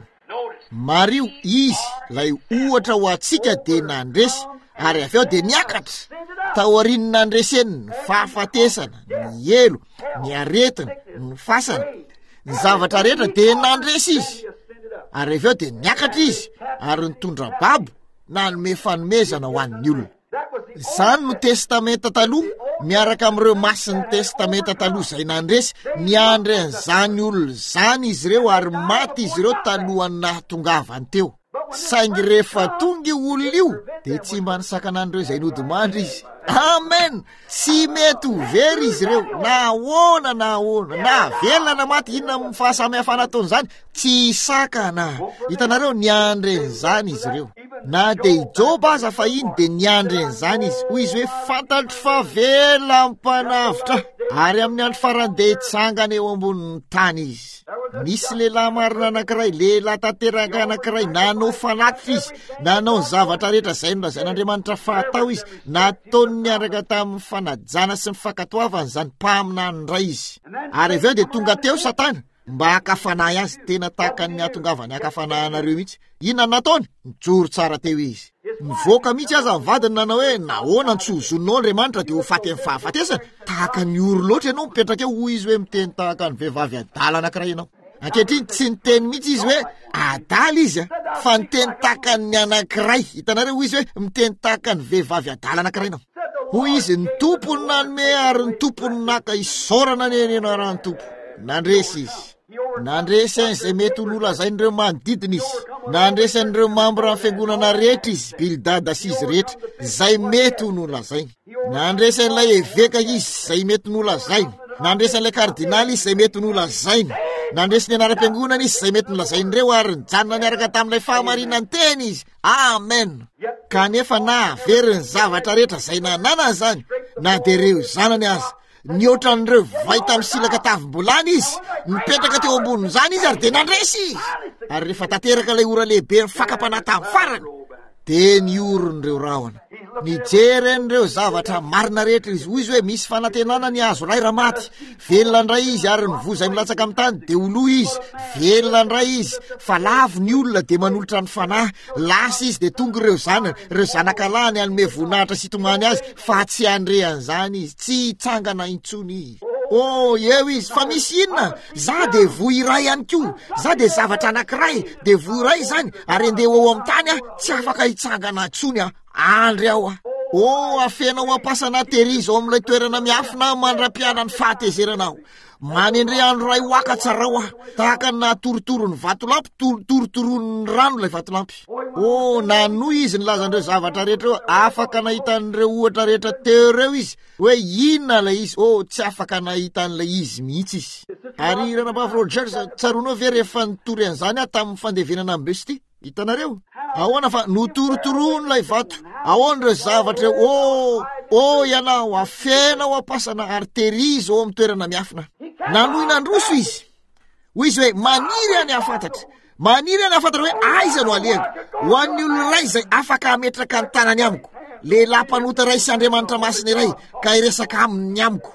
Mario, izy lay ohatra ho atsika dia nandresy, ary avy eo dia niakatra. Taoriany nandreseny ny fahafatesana, ny elo, ny aretina, ny fasana, ny zavatra rehetra dia nandresy izy. Ary avy eo dia niakatra izy, ary nitondra babo na nome fanomezana ho an'ny olona. Zany no testamenta taloha, miaraka amin'ireo masin'ny testamenta taloha zay nandresy, niandry an'izany olona zany izy ireo, ary maty izy ireo talohany nahatongavany teo. Saingy rehefa tonga io olona io, dia tsy mba nisakanan'ireo zay nodimandry izy. Amen. Tsy mety ho very izy ireo, na ahoana, na velona na maty, inona amin'ny fahasamihafana ataon'izany, tsy sakana. Hitanareo, niandry an'izany izy ireo. Na dia Joba aza fa iny dia niandry an'izany izy. Hoy izy hoe, fantatro fa vela mpanavitra. ary amin'ny andro farande tsangana eo ambonin'ny tany izy. Nisy lehilahy marina anankiray, lehilahy tanteraka anankiray, nanao fanatitra izy, nanao ny zavatra rehetra zay nolazain'Andriamanitra fatao izy, nataony niaraka tamin'ny fanajana sy ny fankatoavana zany mpamina ndray izy. Ary aveo dia tonga teo Satana mba hakafanahy azy, tena tahaka ny atongavany hakafanahanareo mihitsy. Inona nataony? Nijoro tsara teo izy. Nivoaka mihitsy aza amin'ny vadiny nanao hoe nahoana ntsozonao Andriamanitra dia ho faty amin'ny fahafatesana. Tahaka ny oro loatra ianao mipetraka eo, hoy izy hoe miteny tahaka ny vehivavy adala anankiray ianao. Ankehitriny tsy niteny mihitsy izy hoe adala izy fa niteny tahaka ny anankiray. Hitanareo hoy izy hoe miteny tahaka ny vehivavy adala anankiray ianao. Hoy izy ny tompony nanome ary ny tompony naka isaorana nenena raha ny tompo. Nandresy izy. Nandresy izay mety ho nolazain'ireo manodidina izy. Nandresy an'ireo mambra ny fiangonana rehetra izy, Bildada sy izy rehetra, izay mety ho nolazainy. Nandresy an'ilay eveka izy, izay mety nolazainy. Nandresy an'ilay kardinaly izy, izay mety nolazainy. Nandresy ny anaram-piangonana izy, izay mety nolazain'ireo ary nijanona niaraka tamin'ilay fahamarinany teny izy. Amen. Kanefa na averiny zavatra rehetra izay nanana zany, na dia ireo zanany azy, nioatran'ireo vai tamin'ny silaka tavim-bolany izy, mipetraka teo ambonin' zany izy ary dia nandresy izy. Ary rehefa tanteraka ilay ora lehibe mifankapana tamin'ny farany, dia nioron'ireo rahona. Nijery an'ireo zavatra marina rehetra izy. Hoy izy hoe misy fanantenana ny azo ray raha maty. Velona ndray izy ary ny voza milatsaka amin'ny tany dia oloa izy. Velona ndray izy fa lavo ny olona dia manolotra ny fanahy. Lasa izy dia tonga ireo zanany, ireo zanakalany anome voninahitra sy tomany azy, fa tsy andrean'izany izy, tsy hitsangana intsony izy. Eo izy, fa misy inona? Za dia voy iray ihany koa, za dia zavatra anankiray, dia voy iray zany, ary andeha eo amin'ny tany tsy afaka hitsangana intsony andry aho afenao ampasana terizo ao amin'ilay toerana miafina mandra-piana ny fahatezeranao. Manendre andro ray waka tsarao tahaka na torotoro ny vatolampy, torotoroton'ny rano ilay vatolampy. Nanoy izy nilazan'ireo zavatra rehetra eo, afaka nahitan'ireo ohatra rehetra teo ireo izy hoe inona ilay izy. Tsy afaka nahitan'ilay izy mihitsy izy. Ary Ranabavy Rogers, tsaroanao ve rehefa nitory an'izany tamin'ny fandevenana amin'ny Besty? Hitanareo? Ahoana fa notorotorono ilay vato. Ahoana ireo zavatra ianao afenao ampasana arterizo ao amin'ny toerana miafina. Nanoy nandroso izy. Hoy izy hoe maniry any afantatra. Maniry any afantatra hoe aiza no alehako. Ho an'ny olona iray izay afaka ametraka ny tanany amiko. Lehilahy mpanota iray sy Andriamanitra masina iray ka hiresaka aminy amiko.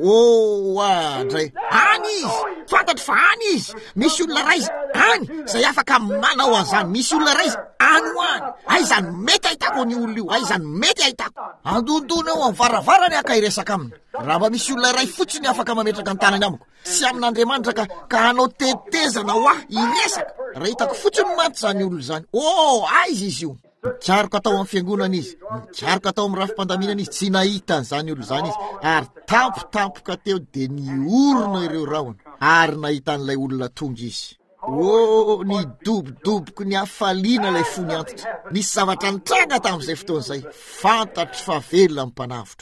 Andray. Any izy. Fantatro fa any izy. Misy olona ray any izay afaka manao an'izany. Misy olona ray any ho any. Aizany mety ahitako ny olona io. Aizany mety ahitako. Andondona eo amin'ny varavarany aka hiresaka aminy. Raha mba misy olona ray fotsiny afaka mametraka ny tanany amiko, sy amin'Andriamanitra ka hanao tetezana ho hiresaka. Raha hitako fotsiny maty zany olona zany. Aiza izy io? Mitsaroka atao amin'ny fiangonana izy, mitsaroka atao amin'ny rafim-pandaminana izy, tsy nahita an'izany olo zany izy, ary tampotampoka teo dia niorona ireo rahona ary nahita an'ilay olona tonga izy. Nidobodoboko ny afaliana ilay fony antitra. Nisy zavatra nitranga tamin'izay fotoan'izay, fantatro fa velona amin'ny mpanavotro.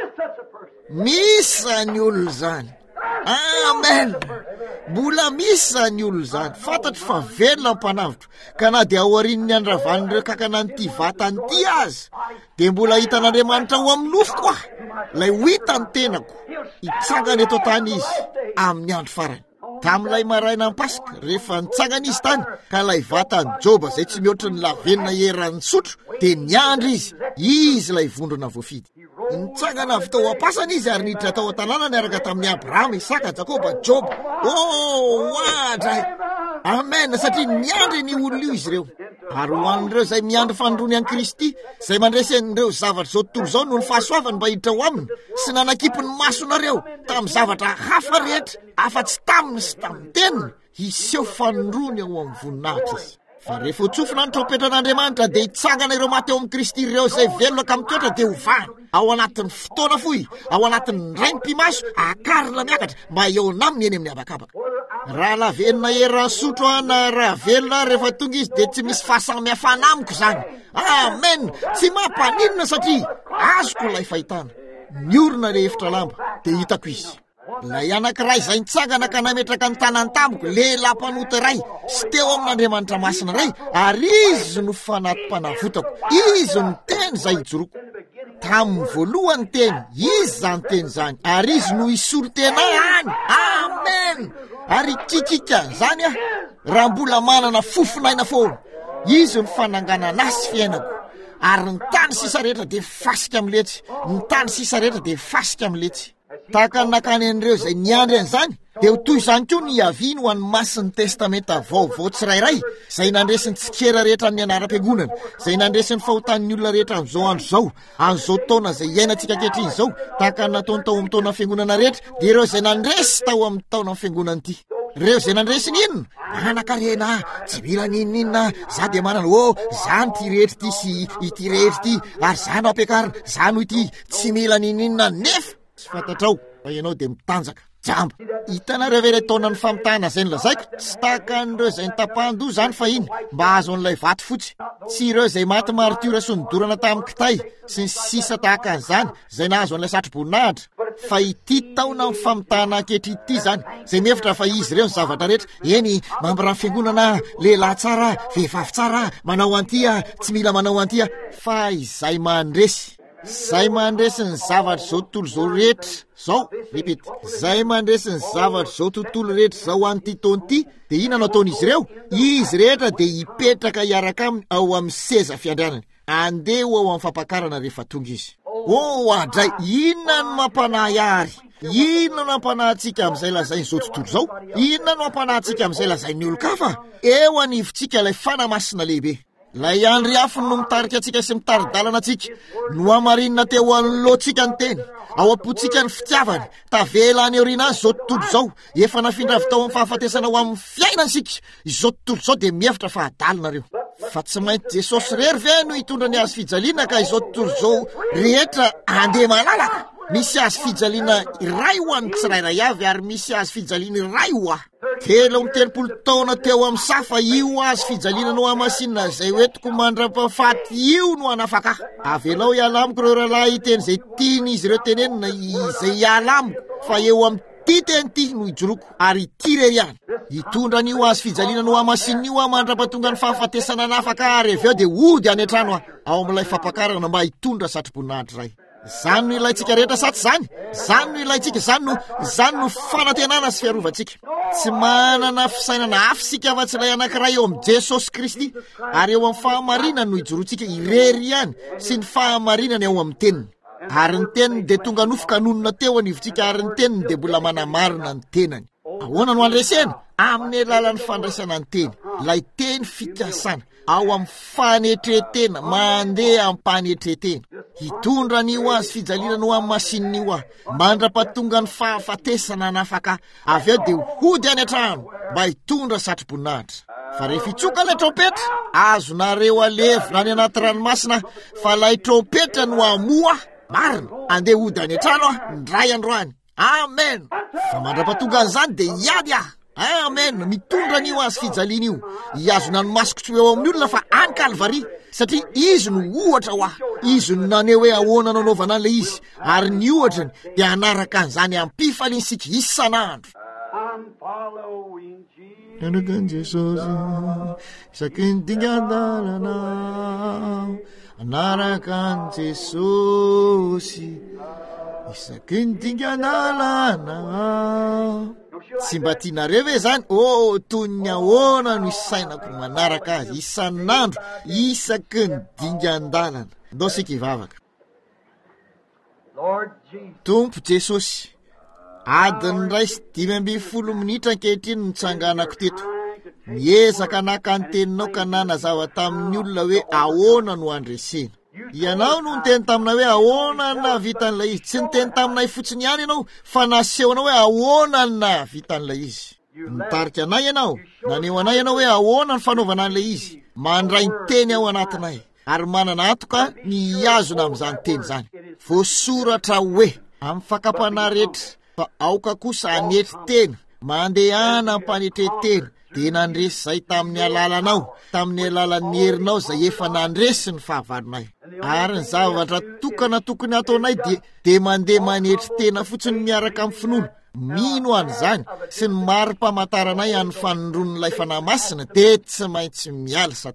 Misy zany olona zany. Amen. Mbola misy zany olona zany, fantatro fa velona mpanavotro, ka na dia ao aorian'ny andravan'ireo kakana n'ity vatanyity azy, dia mbola hitan'Andriamanitra ho amin'ny nofo koa. Lay ho hitany tenako, hitsangana eto tany izy amin'ny andro farany. Tamin'ilay maraina Pasika, rehefa nitsangana izy tany, ka lay vatany Joba izay tsy mihoatra ny lavenina eran'ny sotro, dia niandry izy lay vondrona voafidy. Nitsangana avy tao ampasana izy ary niditra tao an-tanàna niaraka tamin'ny Abrahama, Isaka, Jakoba, Joba. Andray. Amen, satria niandry ny olona io izy ireo. Ary ho an'ireo izay miandry fanondrony an'i Kristy, izay mandresy an'ireo zavatra zao tontolo izao noho ny fahasoavany mba hiditra ho aminy, sy nanakipy ny masonareo tamin'ny zavatra hafa rehetra, afa-tsy taminy sy tamin'ny teniny, hiseho fanondrony ao amin'ny voninahitra izy. Fa rehefa ho tsofina ny trompetran'Andriamanitra dia hitsangana ireo maty ao amin'ny Kristy ireo izay velona ka mitoetra dia ho vahana ao anatin'ny fotoana fohy, ao anatin'ny raim-pimaso, akarina miakatra mba eo naminy eny amin'ny habakabaka. Raha lavenina eran'ny sotro na raha velona rehefa tonga izy dia tsy misy fahasamihafana amiko zany. Amen. Tsy mampaninona satria azoko ilay fahitana. Niorona ilay efitra lamba dia hitako izy. Lay anankiray izay nitsangana ka nametraka ny tanany tamiko, lehilahy mpanota iray, sy teo amin'Andriamanitra masina iray, ary izy no fanatim-panavotako, izy no teny izay hijoroko. tamin'ny voalohany teny izy zany teny zany ary izy no isolo tena any. Amen. Ary kikika zany raha mbola manana fofonaina foana izy ny fananganana azy fiainako ary ny tany sisa rehetra dia fasika amiletsy, ny tany sisa rehetra dia fasika amiletsy. Tahaka ny nakany an'ireo izay niandry an'izany dia ho toy izany koa ny aviany ho an'ny masin'ny testamenta vaovao tsirairay izay nandresin'ny tsikera rehetra amin'ny anaram-piangonana, izay nandresin'ny fahotan'ny olona rehetra amin'izao andro izao, amin'izao taona izay iainantsika ankehitriny izao, tahaka ny nataony tao amin'ny taona fiangonana rehetra dia ireo izay nandresy tao amin'ny taona fiangonana ity. Ireo izay nandresy ny inona? Anakarena, tsy mila ninina, za dia manana zany ty rehetra ity sy ity rehetra ity, ary za no ampiakarina, za no ity, tsy mila ninina nefa tsy fantatrao fa ianao dia mitanjaka jamba. Hitanareo ve ilay taona ny famitana izay nolazaiko? Tsy tahaka an'ireo izay nitapahan-doha zany fa iny mba azo an'ilay vato fotsy, tsy ireo izay maty martiora sy nidorana tamin'ny kitay sy ny sisa tahaka an'izany izay nahazo an'ilay satro-boninahitra, fa ity taona ny famitana ankehitriny ity zany izay mihevitra fa izy ireo ny zavatra rehetra, eny mampiray fiangonana, lehilahy tsara, vehivavy tsara, manao anty tsy mila manao anty, fa izay mandresy ny zavatra zao tontolo zao rehetra zao, ripety, izay mandresy ny zavatra zao tontolo rehetra zao an'ity taona ity dia ina nataon'izy ireo? Izy rehetra dia hipetraka hiaraka aminy ao amin'ny seza fiandrianany, andeha ho ao amin'ny fampakarana rehefa tonga izy. Adray, inona no mampanahy ary? Inona no mampanahintsika amin'izay lazainy zao tontolo zao? Inona no mampanahintsika amin'izay lazainy olo-kafa? Eo anivontsika ilay fanamasina lehibe, lay andry afony no mitarika antsika sy mitaridalana antsika, no amarinina teo anoloantsika ny teny, ao am-potsika ny fitiavany, tavela any aoriana azy zao tontolo zao, efa nafindra avy tao amin'ny fahafatesana ho amin'ny fiainansika. Izao tontolo zao dia mihevitra fa adalinareo, fa tsy maintsy Jesosy rery ve no hitondra ny azy fijaliana ka izao tontolo zao rehetra andeha malalaka. Misy azy fijaliana iray ho an'ny tsirairay avy ary misy azy fijaliana iray ho ahy. 7 taona teo amin'ny safa io azy fijaliana no amasinina izay hoentiko mandra-pahafaty io no anafaka. Avelao ialamiko ireo rahalahy teny izay tiany izy ireo tenenina izay ialamiko fa eo amin'ny ty teny ty no hijoroko ary ity rery ihany. Hitondra n'io azy fijaliana no amasin'io mandra-pahatonga ny fahafatesana anafaka ary avy eo dia hody any an-trano ao amin'ilay fampakarana mba hitondra satro-boninahitra iray. Zany no ilaitsika rehetra saty zany, zany no ilaitsika, zany no fanantenana sy fiarovantsika. Tsy manana fisainana hafa sika afa-tsy ilay anankiray eo amin'ny Jesosy Kristy, ary eo amin'ny fahamarinany no hijorontsika irery ihany sy ny fahamarinany eo amin'ny teniny. Ary ny teniny dia tonga nofoka nonona teo anivontsika, ary ny teniny dia mbola manamarina ny tenany. Ahoana no andresena? Amin'ny alalan'ny fandraisana ny teny, ilay teny fikasana ao amin'ny fanetretena, mandeha amin'ny panetretena. Hitondra n'io azy fijaliana no amin'ny masin'io mandra-pahatonga ny fahafatesana anafaka, avy eo dia hody any an-trano mba hitondra satro-boninahitra. Fa rehefa hitsoka ilay trompetra, azonareo alevina any anaty ranomasina, fa ilay trompetra no amoa marina, andeha hody any an-trano ndray androany. Amen. Fa mandra-pahatonga an'izany dia hiady Amen. Mitondra n'io azy fijaliana io, hiazona ny masoko tsy eo amin'ny olona fa any Kalvari, satria izy no ohatra ho ahy, izy no naneo hoe ahoana nanaovana an'ilay izy, ary ny ohatrany dia hanaraka an'izany ampifaliantsika isan'andro. Anakan Jesosy isaky ny dingan-dalana, anarakan Jesosy isaky ny dingan-dalana. Tsy mba tianareo ve zany? Toy ny ahoana no isainako manaraka azy isan'andro isaky ny dingan-dalana. Ndao sika hivavaka. Tompo Jesosy, adiny ray sy 12 minitra ankehitriny nitsanganako teto, miezaka naka ny teninao ka nanazava tamin'ny olona hoe ahoana no andresena. Ianao no niteny tamina hoe ahoana no nahavitan'ilay izy, tsy niteny taminay fotsiny ihany ianao fa nasehonao hoe ahoana no nahavitan'ilay izy. Nitarika anay ianao, naneo anay ianao hoe ahoana ny fanaovana an'ilay izy, mandray ny teny ao anatinay, ary manana atoka ny hiazona amin'izany teny zany. Voasoratra hoe amin'ny fakapana rehetra fa aoka kosa anetry tena, mandehana ampanetretena, dia nandresy zay tamin'ny alalanao, tamin'ny alalan'ny herinao zay efa nandresy ny fahavalonay. Ary ny zavatra tokony ataonay dia mandeha manetry tena fotsiny miaraka amin'ny finoana. Mino an'izany sy ny mari-pamantaranay amin'ny fanondron'ilay fanahy masina dia tsy maintsy miala Satana.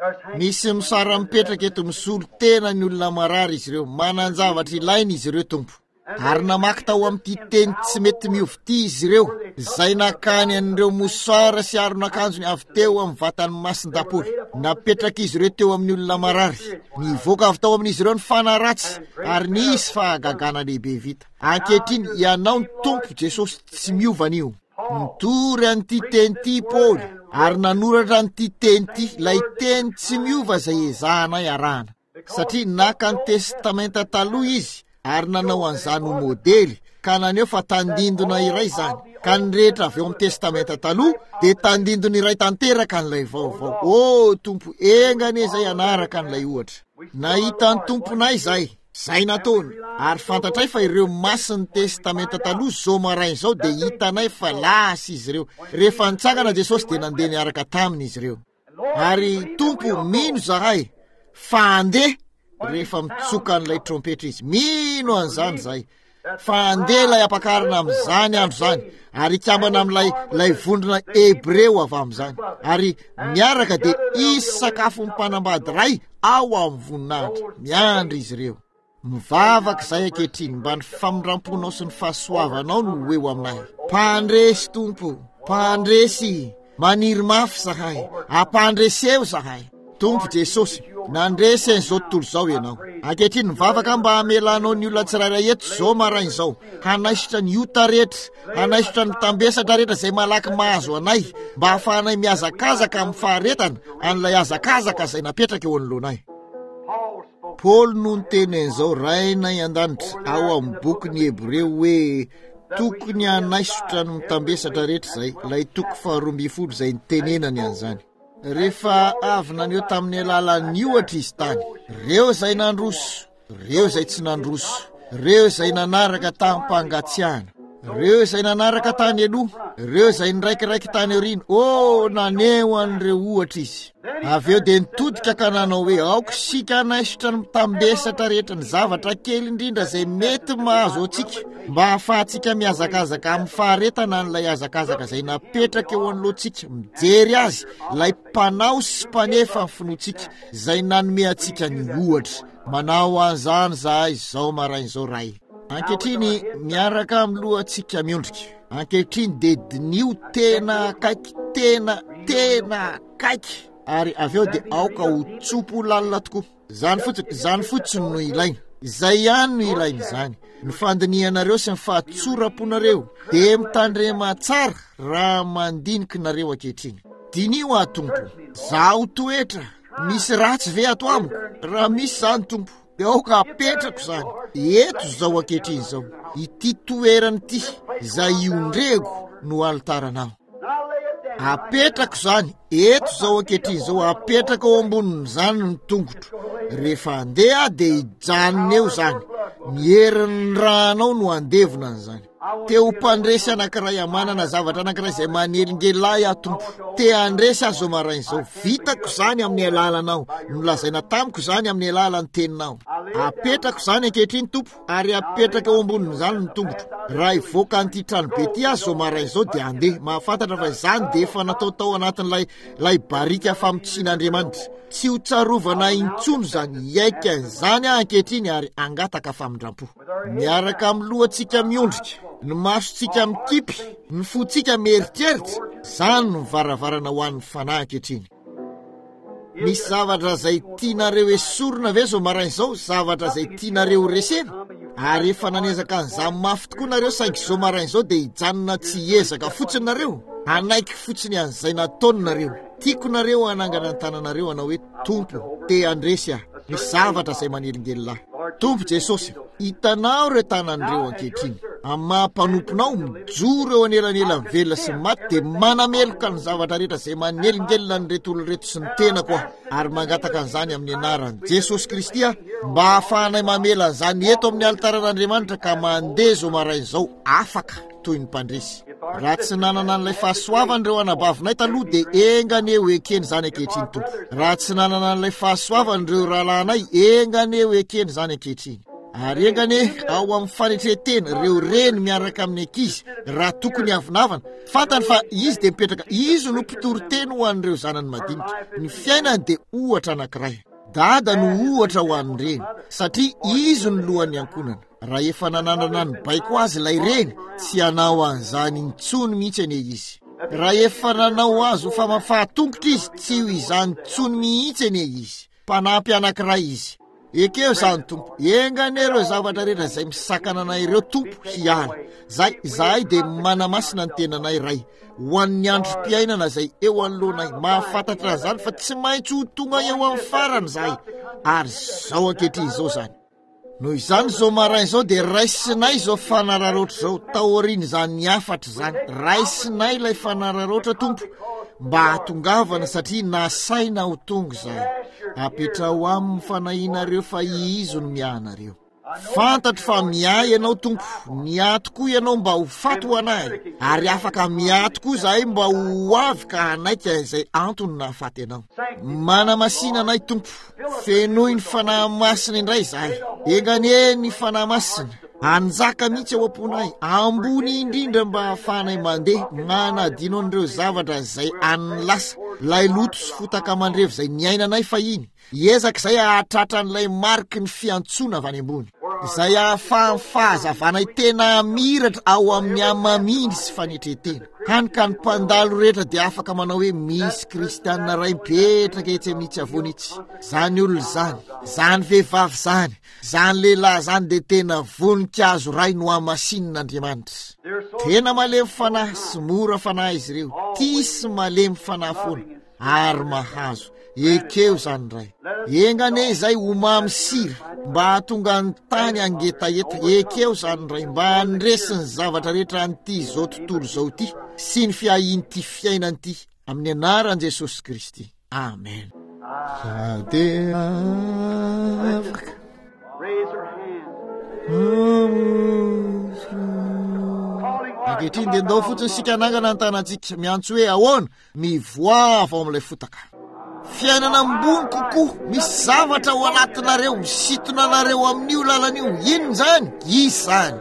misy misara mipetraka eto misolo tena ny olona marary izy ireo, manan-javatra ilaina izy ireo tompo. Ary namaky tao amin'ity teny tsy mety miovy ity izy ireo, izay nakany an'ireo mosara sy aron'akanjony avy teo amin'ny vatany masin-dapoly. Napetraka izy ireo teo amin'ny olona marary, nivoaka avy tao amin'izy ireo ny fanaratsy, ary nisy fahagagana lehibe vita. Ankehitriny ianao ny tompo Jesosy tsy miova an'io. Nitory an'ity teny ity Paoly, ary nanoratra an'ity teny ity, ilay teny tsy miova izay ezahanay arahana. Satria naka ny testamenta taloha izy, ary nanao an'izany ho modely, ka naneo fa tandindona iray zany. Ka ny rehetra avy eo amin'ny testamenta taloha dia tandindona iray tanteraka an'ilay vaovao. O tompo, engane izay anaraka an'ilay ohatra. Nahita ny tomponay izay nataony, ary fantatray fa ireo masin'ny testamenta taloha zao maraina izao dia hitanay fa lasa izy ireo. Rehefa nitsangana Jesosy dia nandeha niaraka taminy izy ireo. Ary tompo, mino zahay fa andeha rehefa mitsoka an'ilay trompetra izy. Mino an'izany zay fa andeha ilay ampakarina amin'izany andro zany, ary ikambana amin'ilay vondrona Hebreo avy amin'izany, ary miaraka dia isy sakafo mpanambady ray ao amin'ny voninahitra. Miandry izy ireo. Mivavaka izay ankehitriny mba ny famindramponao sy ny fahasoavanao no eo aminahy. Mpandresy tompo, mpandresy, maniry mafy zahay, ampandreseo zahay. Tompo Jesosy, nandresy an'izao tontolo izao ianao. Ankehitriny mivavaka mba hamelanao ny olona tsirairay eto izao maraina izao, hanaisitra ny ota rehetra, hanaisitra ny tambesatra rehetra izay malaky mahazo anay, mba hahafahanay miazakazaka amin'ny faharetana an'ilay azakazaka izay napetraka eo anoloanay. Paoly no niteny an'izao rainay an-danitra ao amin'ny boky ny Hebreo hoe tokony hanaisitra ny mitambesatra rehetra izay, ilay toko 12 izay nitenenany an'izany. Rehefa avy naneo tamin'ny alalan'ny ohatra izy tany, reo izay nandroso, reo izay tsy nandroso, reo izay nanaraka tamin'ny mpangatsiahana, reo izay nanaraka tany aloha, reo izay niraikiraiky tany aoriana. O naneo an'ireo ohatra izy. Avy eo dia nitodika ka nanao hoe aoka sika hanaisitra ny mitambesatra rehetra ny zavatra kely indrindra izay mety mahazo antsika, mba hahafahantsika miazakazaka amin'ny faharetana an'ilay azakazaka izay napetraka eo anoloantsika. Mijery azy ilay mpanao sy mpanefa ny finoantsika izay nanome antsika ny ohatra. Manao an'izany zahay izao maraina izao ray. Ankehitriny miaraka amin'ny lohantsika miondrika. Ankehitriny dia dinio tena akaiky, tena akaiky. Ary avy eo dia aoka ho tsopo lalina tokoa. Zany fotsiny no ilaina. Izay ihany no ilaina izany. Ny fandinihanareo sy ny fahatsoraponareo dia mitandrema tsara raha mandinika nareo ankehitriny. Dinio aho tompo, zaho toetra, misy ratsy ve ato amiko? Raha misy zany tompo, dia aoka apetrako zany. Eto zao ankehitriny zao, ity toerana ity izay iondrego no altaranao. Apetrako zany, eto zao ankehitriny zao, apetraka ao ambonin'izany ny tongotro. Rehefa andeha dia hijanona eo zany, mieriny ranao no andevona an'izany. Teo mpandresy anankiray amanana zavatra anankiray izay manelingelahy aho tompo. Te andresy azo maraina izao, vitako zany amin'ny alalanao, nolazaina tamiko zany amin'ny alalan'ny teninao. Apetrako zany ankehitriny tompo, ary apetraka eo ambonin'izany ny tongotro. Raha ivoaka an'ity tranobe ity azo maraina izao dia andeha, mahafantatra fa izany dia efa nataotao anatin'ilay barika famotsian'Andriamanitra. Tsy ho tsarovana intsono zany, iaika izany ankehitriny ary angataka famindrampo. Miaraka amin'ny lohantsika miondrika, ny masontsika mikipy, ny fontsika mieritreritra, izany no varavarana ho an'ny fanahy ankehitriny. Misy zavatra izay tianareo esorina ve zao maraina izao, zavatra izay tianareo resena? Ary efa nanezaka an'izany mafy tokoa nareo saingy zao maraina izao dia hijanona tsy ezaka fotsiny nareo. Anaiky fotsiny an'izay nataony nareo. Tiako nareo anangana ny tananareo anao hoe tompo, te andresy aho, ny zavatra izay manelingelina. Tompo Jesosy, hitanao ireo tanan'ireo ankehitriny. Amin'ny mampanomponao mijoro eo anelanela velona sy maty dia manameloka ny zavatra rehetra izay manelingelina ny reto olona reto sy ny tena koa. Ary mangataka an'izany amin'ny anaran'i Jesosy Kristy mba hahafahanay mamela an'izany eto amin'ny altaran'Andriamanitra ka mandeha zao maraina izao afaka toy ny mpandresy. Raha tsy nanana an'ilay fahasoavan'ireo anabavinay taloha dia engany eo ekeny zany ankehitriny tompo. Raha tsy nanana an'ilay fahasoavan'ireo rahalahinay engany eo ekeny zany ankehitriny. ary engane ao amin'ny fanetretena reo reny miaraka amin'ny ankizy raha tokony avinavana fantany fa izy dia mipetraka izy no mpitoroteny ho an'ireo zanany madinika ny fiainany dia ohatra anankiray dada no ohatra ho an'ny reny satria izy no lohan'ny ankonana raha efa nananana ny baiko azy ilay reny tsy hanao an'izany intsony mihitsy anie izy raha efa nanao azy ho famafahatongotra izy tsy ho izany intsony mihitsy anie izy mpanampy anankiray izy ekeo zany tompo engane ireo zavatra rehetra izay misakana anay ireo tompo hiala zahay dia manamasina ny tenanay ray ho an'ny androm-piainana izay eo anoloanay mahafantatra zany fa tsy maintsy ho tonga eo amin'ny farany zahay ary zao ankehitriny izao zany noho izany zao maraina izao dia raisinay izao fanararoatra izao taoriany zany niafatra zany raisinay ilay fanararoatra tompo mba hatongavana satria nasaina ho tonga zahay apetrao amin'ny fanahinareo fa izy no miahanareo fantatro fa miay ianao tompo miato koa ianao mba ho fato ho anay ary afaka miato koa zahay mba ho avy ka hanaika izay antony nahafaty ianao manamasina anay tompo fenoy ny fanahy masina indray zahay engane ny fanahy masina anjaka mihitsy ao am-ponay ambony indrindra mba hahafahanay mandeha manadino an'ireo zavatra izay an'ny lasa lay loto sy fotaka mandrevo izay niainanay fahiny hiezaka izay ahatratra n'ilay mariky ny fiantsona avy any ambony izay ahafahazavanay tena miratra ao amin'ny amamindry sy fanetretena hanika ny mpandalo rehetra dia afaka manao hoe misy kristianina ray mipetraka etsy amin'itsy avony itsy zany olona zany vehivavy zany lehilahy zany dia tena voninkazo ray no amasin'Andriamanitra tena malemy fanahy sy mora fanahy izy ireo tia sy malemy fanahy foana ary mahazo ekeo zany ray engane izay omamy sira mba hatonga ny tany angetaeta ekeo zany ray mba handresiny zavatra rehetra an'ity zao tontolo zao ity sy ny fiahiny ty fiainany ty amin'ny anaran'i Jesosy Kristy amen ankehitriny dia ndao fotsiny sika anangana ny tanantsika miantso hoe ahoana mivoava ao amin'ilay fotaka fiainana ambony kokoa misy zavatra ho anatinareo misitona anareo amin'io lalan'io inony zany izy zany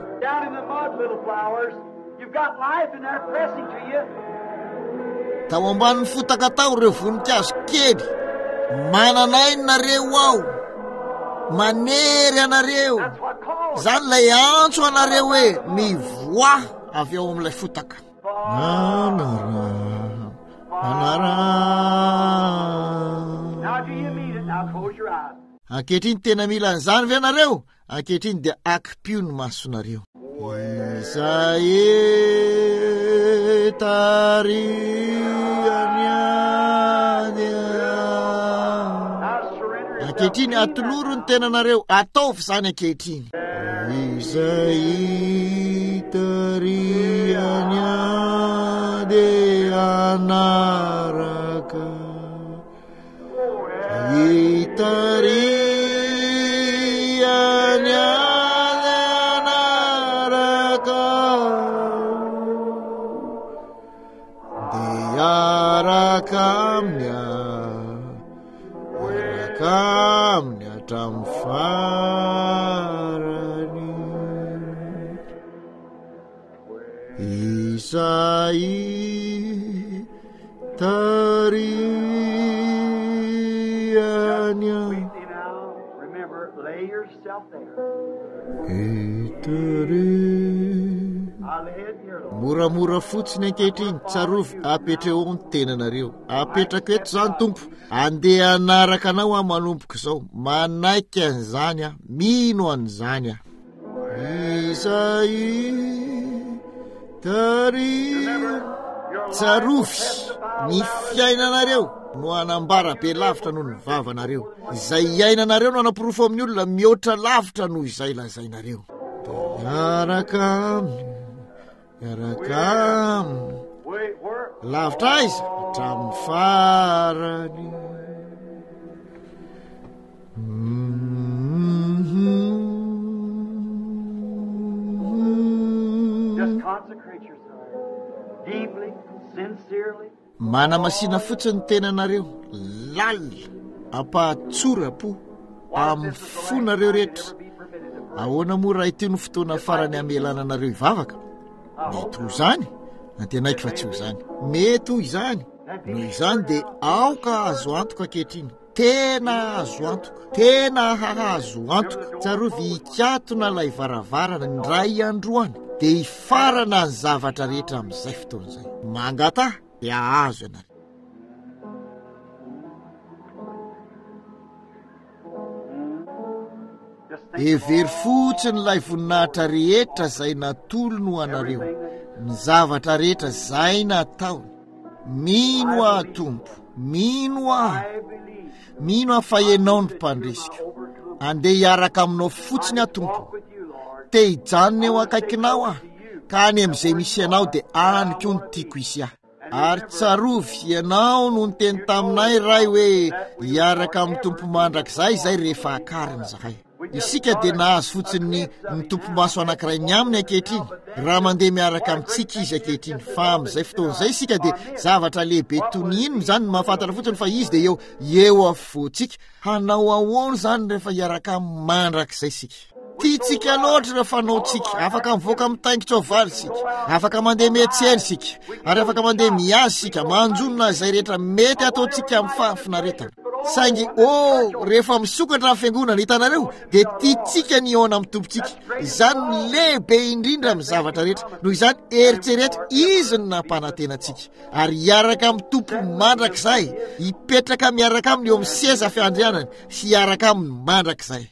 tao ambanin'ny fotaka tao ireo voninkazo kely mananainy nareo ao manery anareo zany lay antso anareo hoe mivoa avy ao amin'ilay fotaka ankehitriny tena mila an'izany ve anareo ankehitriny dia akipio ny masonareo izay ankehitriny atoloro ny tenanareo ataovy zany ankehitriny izay tariany ade anaraka itariany ade anaraka de araka aminy hatramin'ny farany izay tariany moramora fotsiny ankehitriny tsarovy apetreo ny tenanareo apetraka eto zany tompo andeha anaraka anao a manomboka izao manaiky an'izany a mino an'izany a izay tsarovy ny fiainanareo no anambara be lavitra noho ny vavanareo izay iainanareo no anapirofo amin'ny olona mihoatra lavitra noho izay lazainareo miaraka aminy lavitra izy hatramin'ny farany manamasina fotsiny tenanareo lalina ampahatsora-po amin'ny fonareo rehetra ahoana moa raha ity no fotoana farany amelana anareo ivavaka? Mety ho izany antenaiko fa tsy ho izany, mety ho izany. Noho izany dia aoka azo antoka ankehitriny, tena azo antoka, tena hahazo antoka. Tsarovy hikatona ilay varavarana ndray androany dia hifarana ny zavatra rehetra amin'izay fotoana izay. Mangata dia ahazo ianareo. Every fotsiny ilay voninahitra rehetra izay natolono anareo, ny zavatra rehetra izay natao. Mino aho Tompo, mino aho, mino aho fa ianao ny mpandresika. Andeha hiaraka aminao fotsiny aho Tompo, te hijanona eo akaikinao aho, ka any amin'izay misy ianao dia any koa ny tiako hisy aho. Ary tsarovy ianao no niteny taminay ray hoe hiaraka amin'ny tompo mandrakizay izay rehefa akariny zahay. Isika dia nahazo fotsiny ny tompo maso anankiray ny aminy ankehitriny raha mandeha miaraka amintsika izy ankehitriny, fa amin'izay fotoana izay isika dia zavatra lehibe toninony zany no mahafantatra fotsiny fa izy dia eo afovoantsika. Hanao ahoana zany rehefa hiaraka amin'ny mandrakizay isika? Tiantsika loatra rehefa anaontsika, afaka mivoaka mitaingitra ovaly isika, afaka mandeha miantsena isika, ary afaka mandeha miazy isika, manjonona izay rehetra mety ataontsika amin'ny fahafinaretana. Saingy rehefa misokatra amin'ny fiangonana hitanareo dia tiantsika ny eo amin'ny tompontsika. Izany ny lehibe indrindra amin'ny zavatra rehetra. Noho izany eritreretra izy ny nampanantenantsika, ary hiaraka amin'ny tompo mandrakizay, hipetraka miaraka aminy eo amin'ny seza fiandrianany sy hiaraka aminy mandrakizay.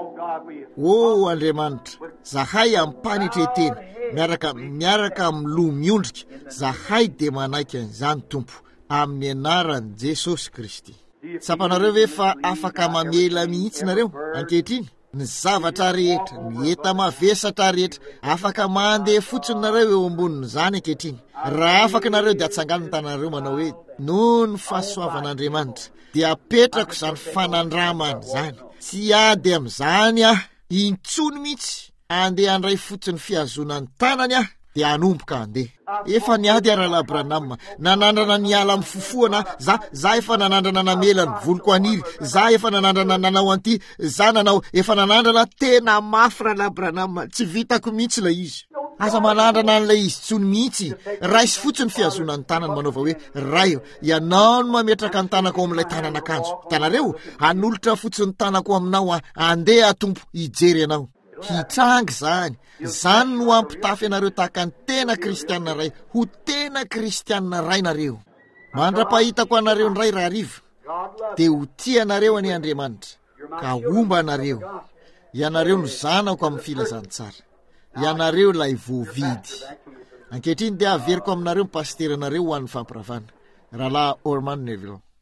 Andriamanitra, zahay ampanitretena miaraka amin'ny loha miondrika, zahay dia manaiky an'izany Tompo, amin'ny anaran'i Jesosy Kristy. Tsapanareo ve fa afaka mamela mihitsy nareo ankehitriny? Ny zavatra rehetra, ny enta mavesatra rehetra, afaka mandeha fotsiny nareo eo ambonin'izany ankehitriny. Raha afaka nareo dia atsangan'ny tanareo manao hoe noho ny fahasoavan'Andriamanitra dia apetrako izany fanandramany izany. Tsy ady amin'izany intsony mihitsy andeha andray fotsiny fihazonany tanany dia anomboka andeha. Efa niady Rahalahy Branham, nanandrana niala amin'ny fofoana, za efa nanandrana namela ny voloko aniry, za efa nanandrana nanao anty, efa nanandrana tena mafy Rahalahy Branham, tsy vitako mihitsy ilay izy. Aza manandrana n'ilay izy tsony mihitsy, raisy fotsiny fihazonany tanany manaova hoe raio, ianao no mametraka ny tanako ao amin'ilay tanan'akanjo. Tanareo, hanolotra fotsiny tanako aminao andeha Tompo hijery ianao. Hitranga zany no ampitafy anareo tahaka ny tena kristianina ray, ho tena kristianina ray nareo. Mandra-pahitako anareo ndray raha riva dia ho tia anareo any Andriamanitra, ka omba anareo. Ianareo no zanako amin'ny filazantsara, ianareo ilay voavidy. Ankehitriny dia averiko aminareo ny pasteranareo ho an'ny fampiravana. Rahalahy Orman Neville.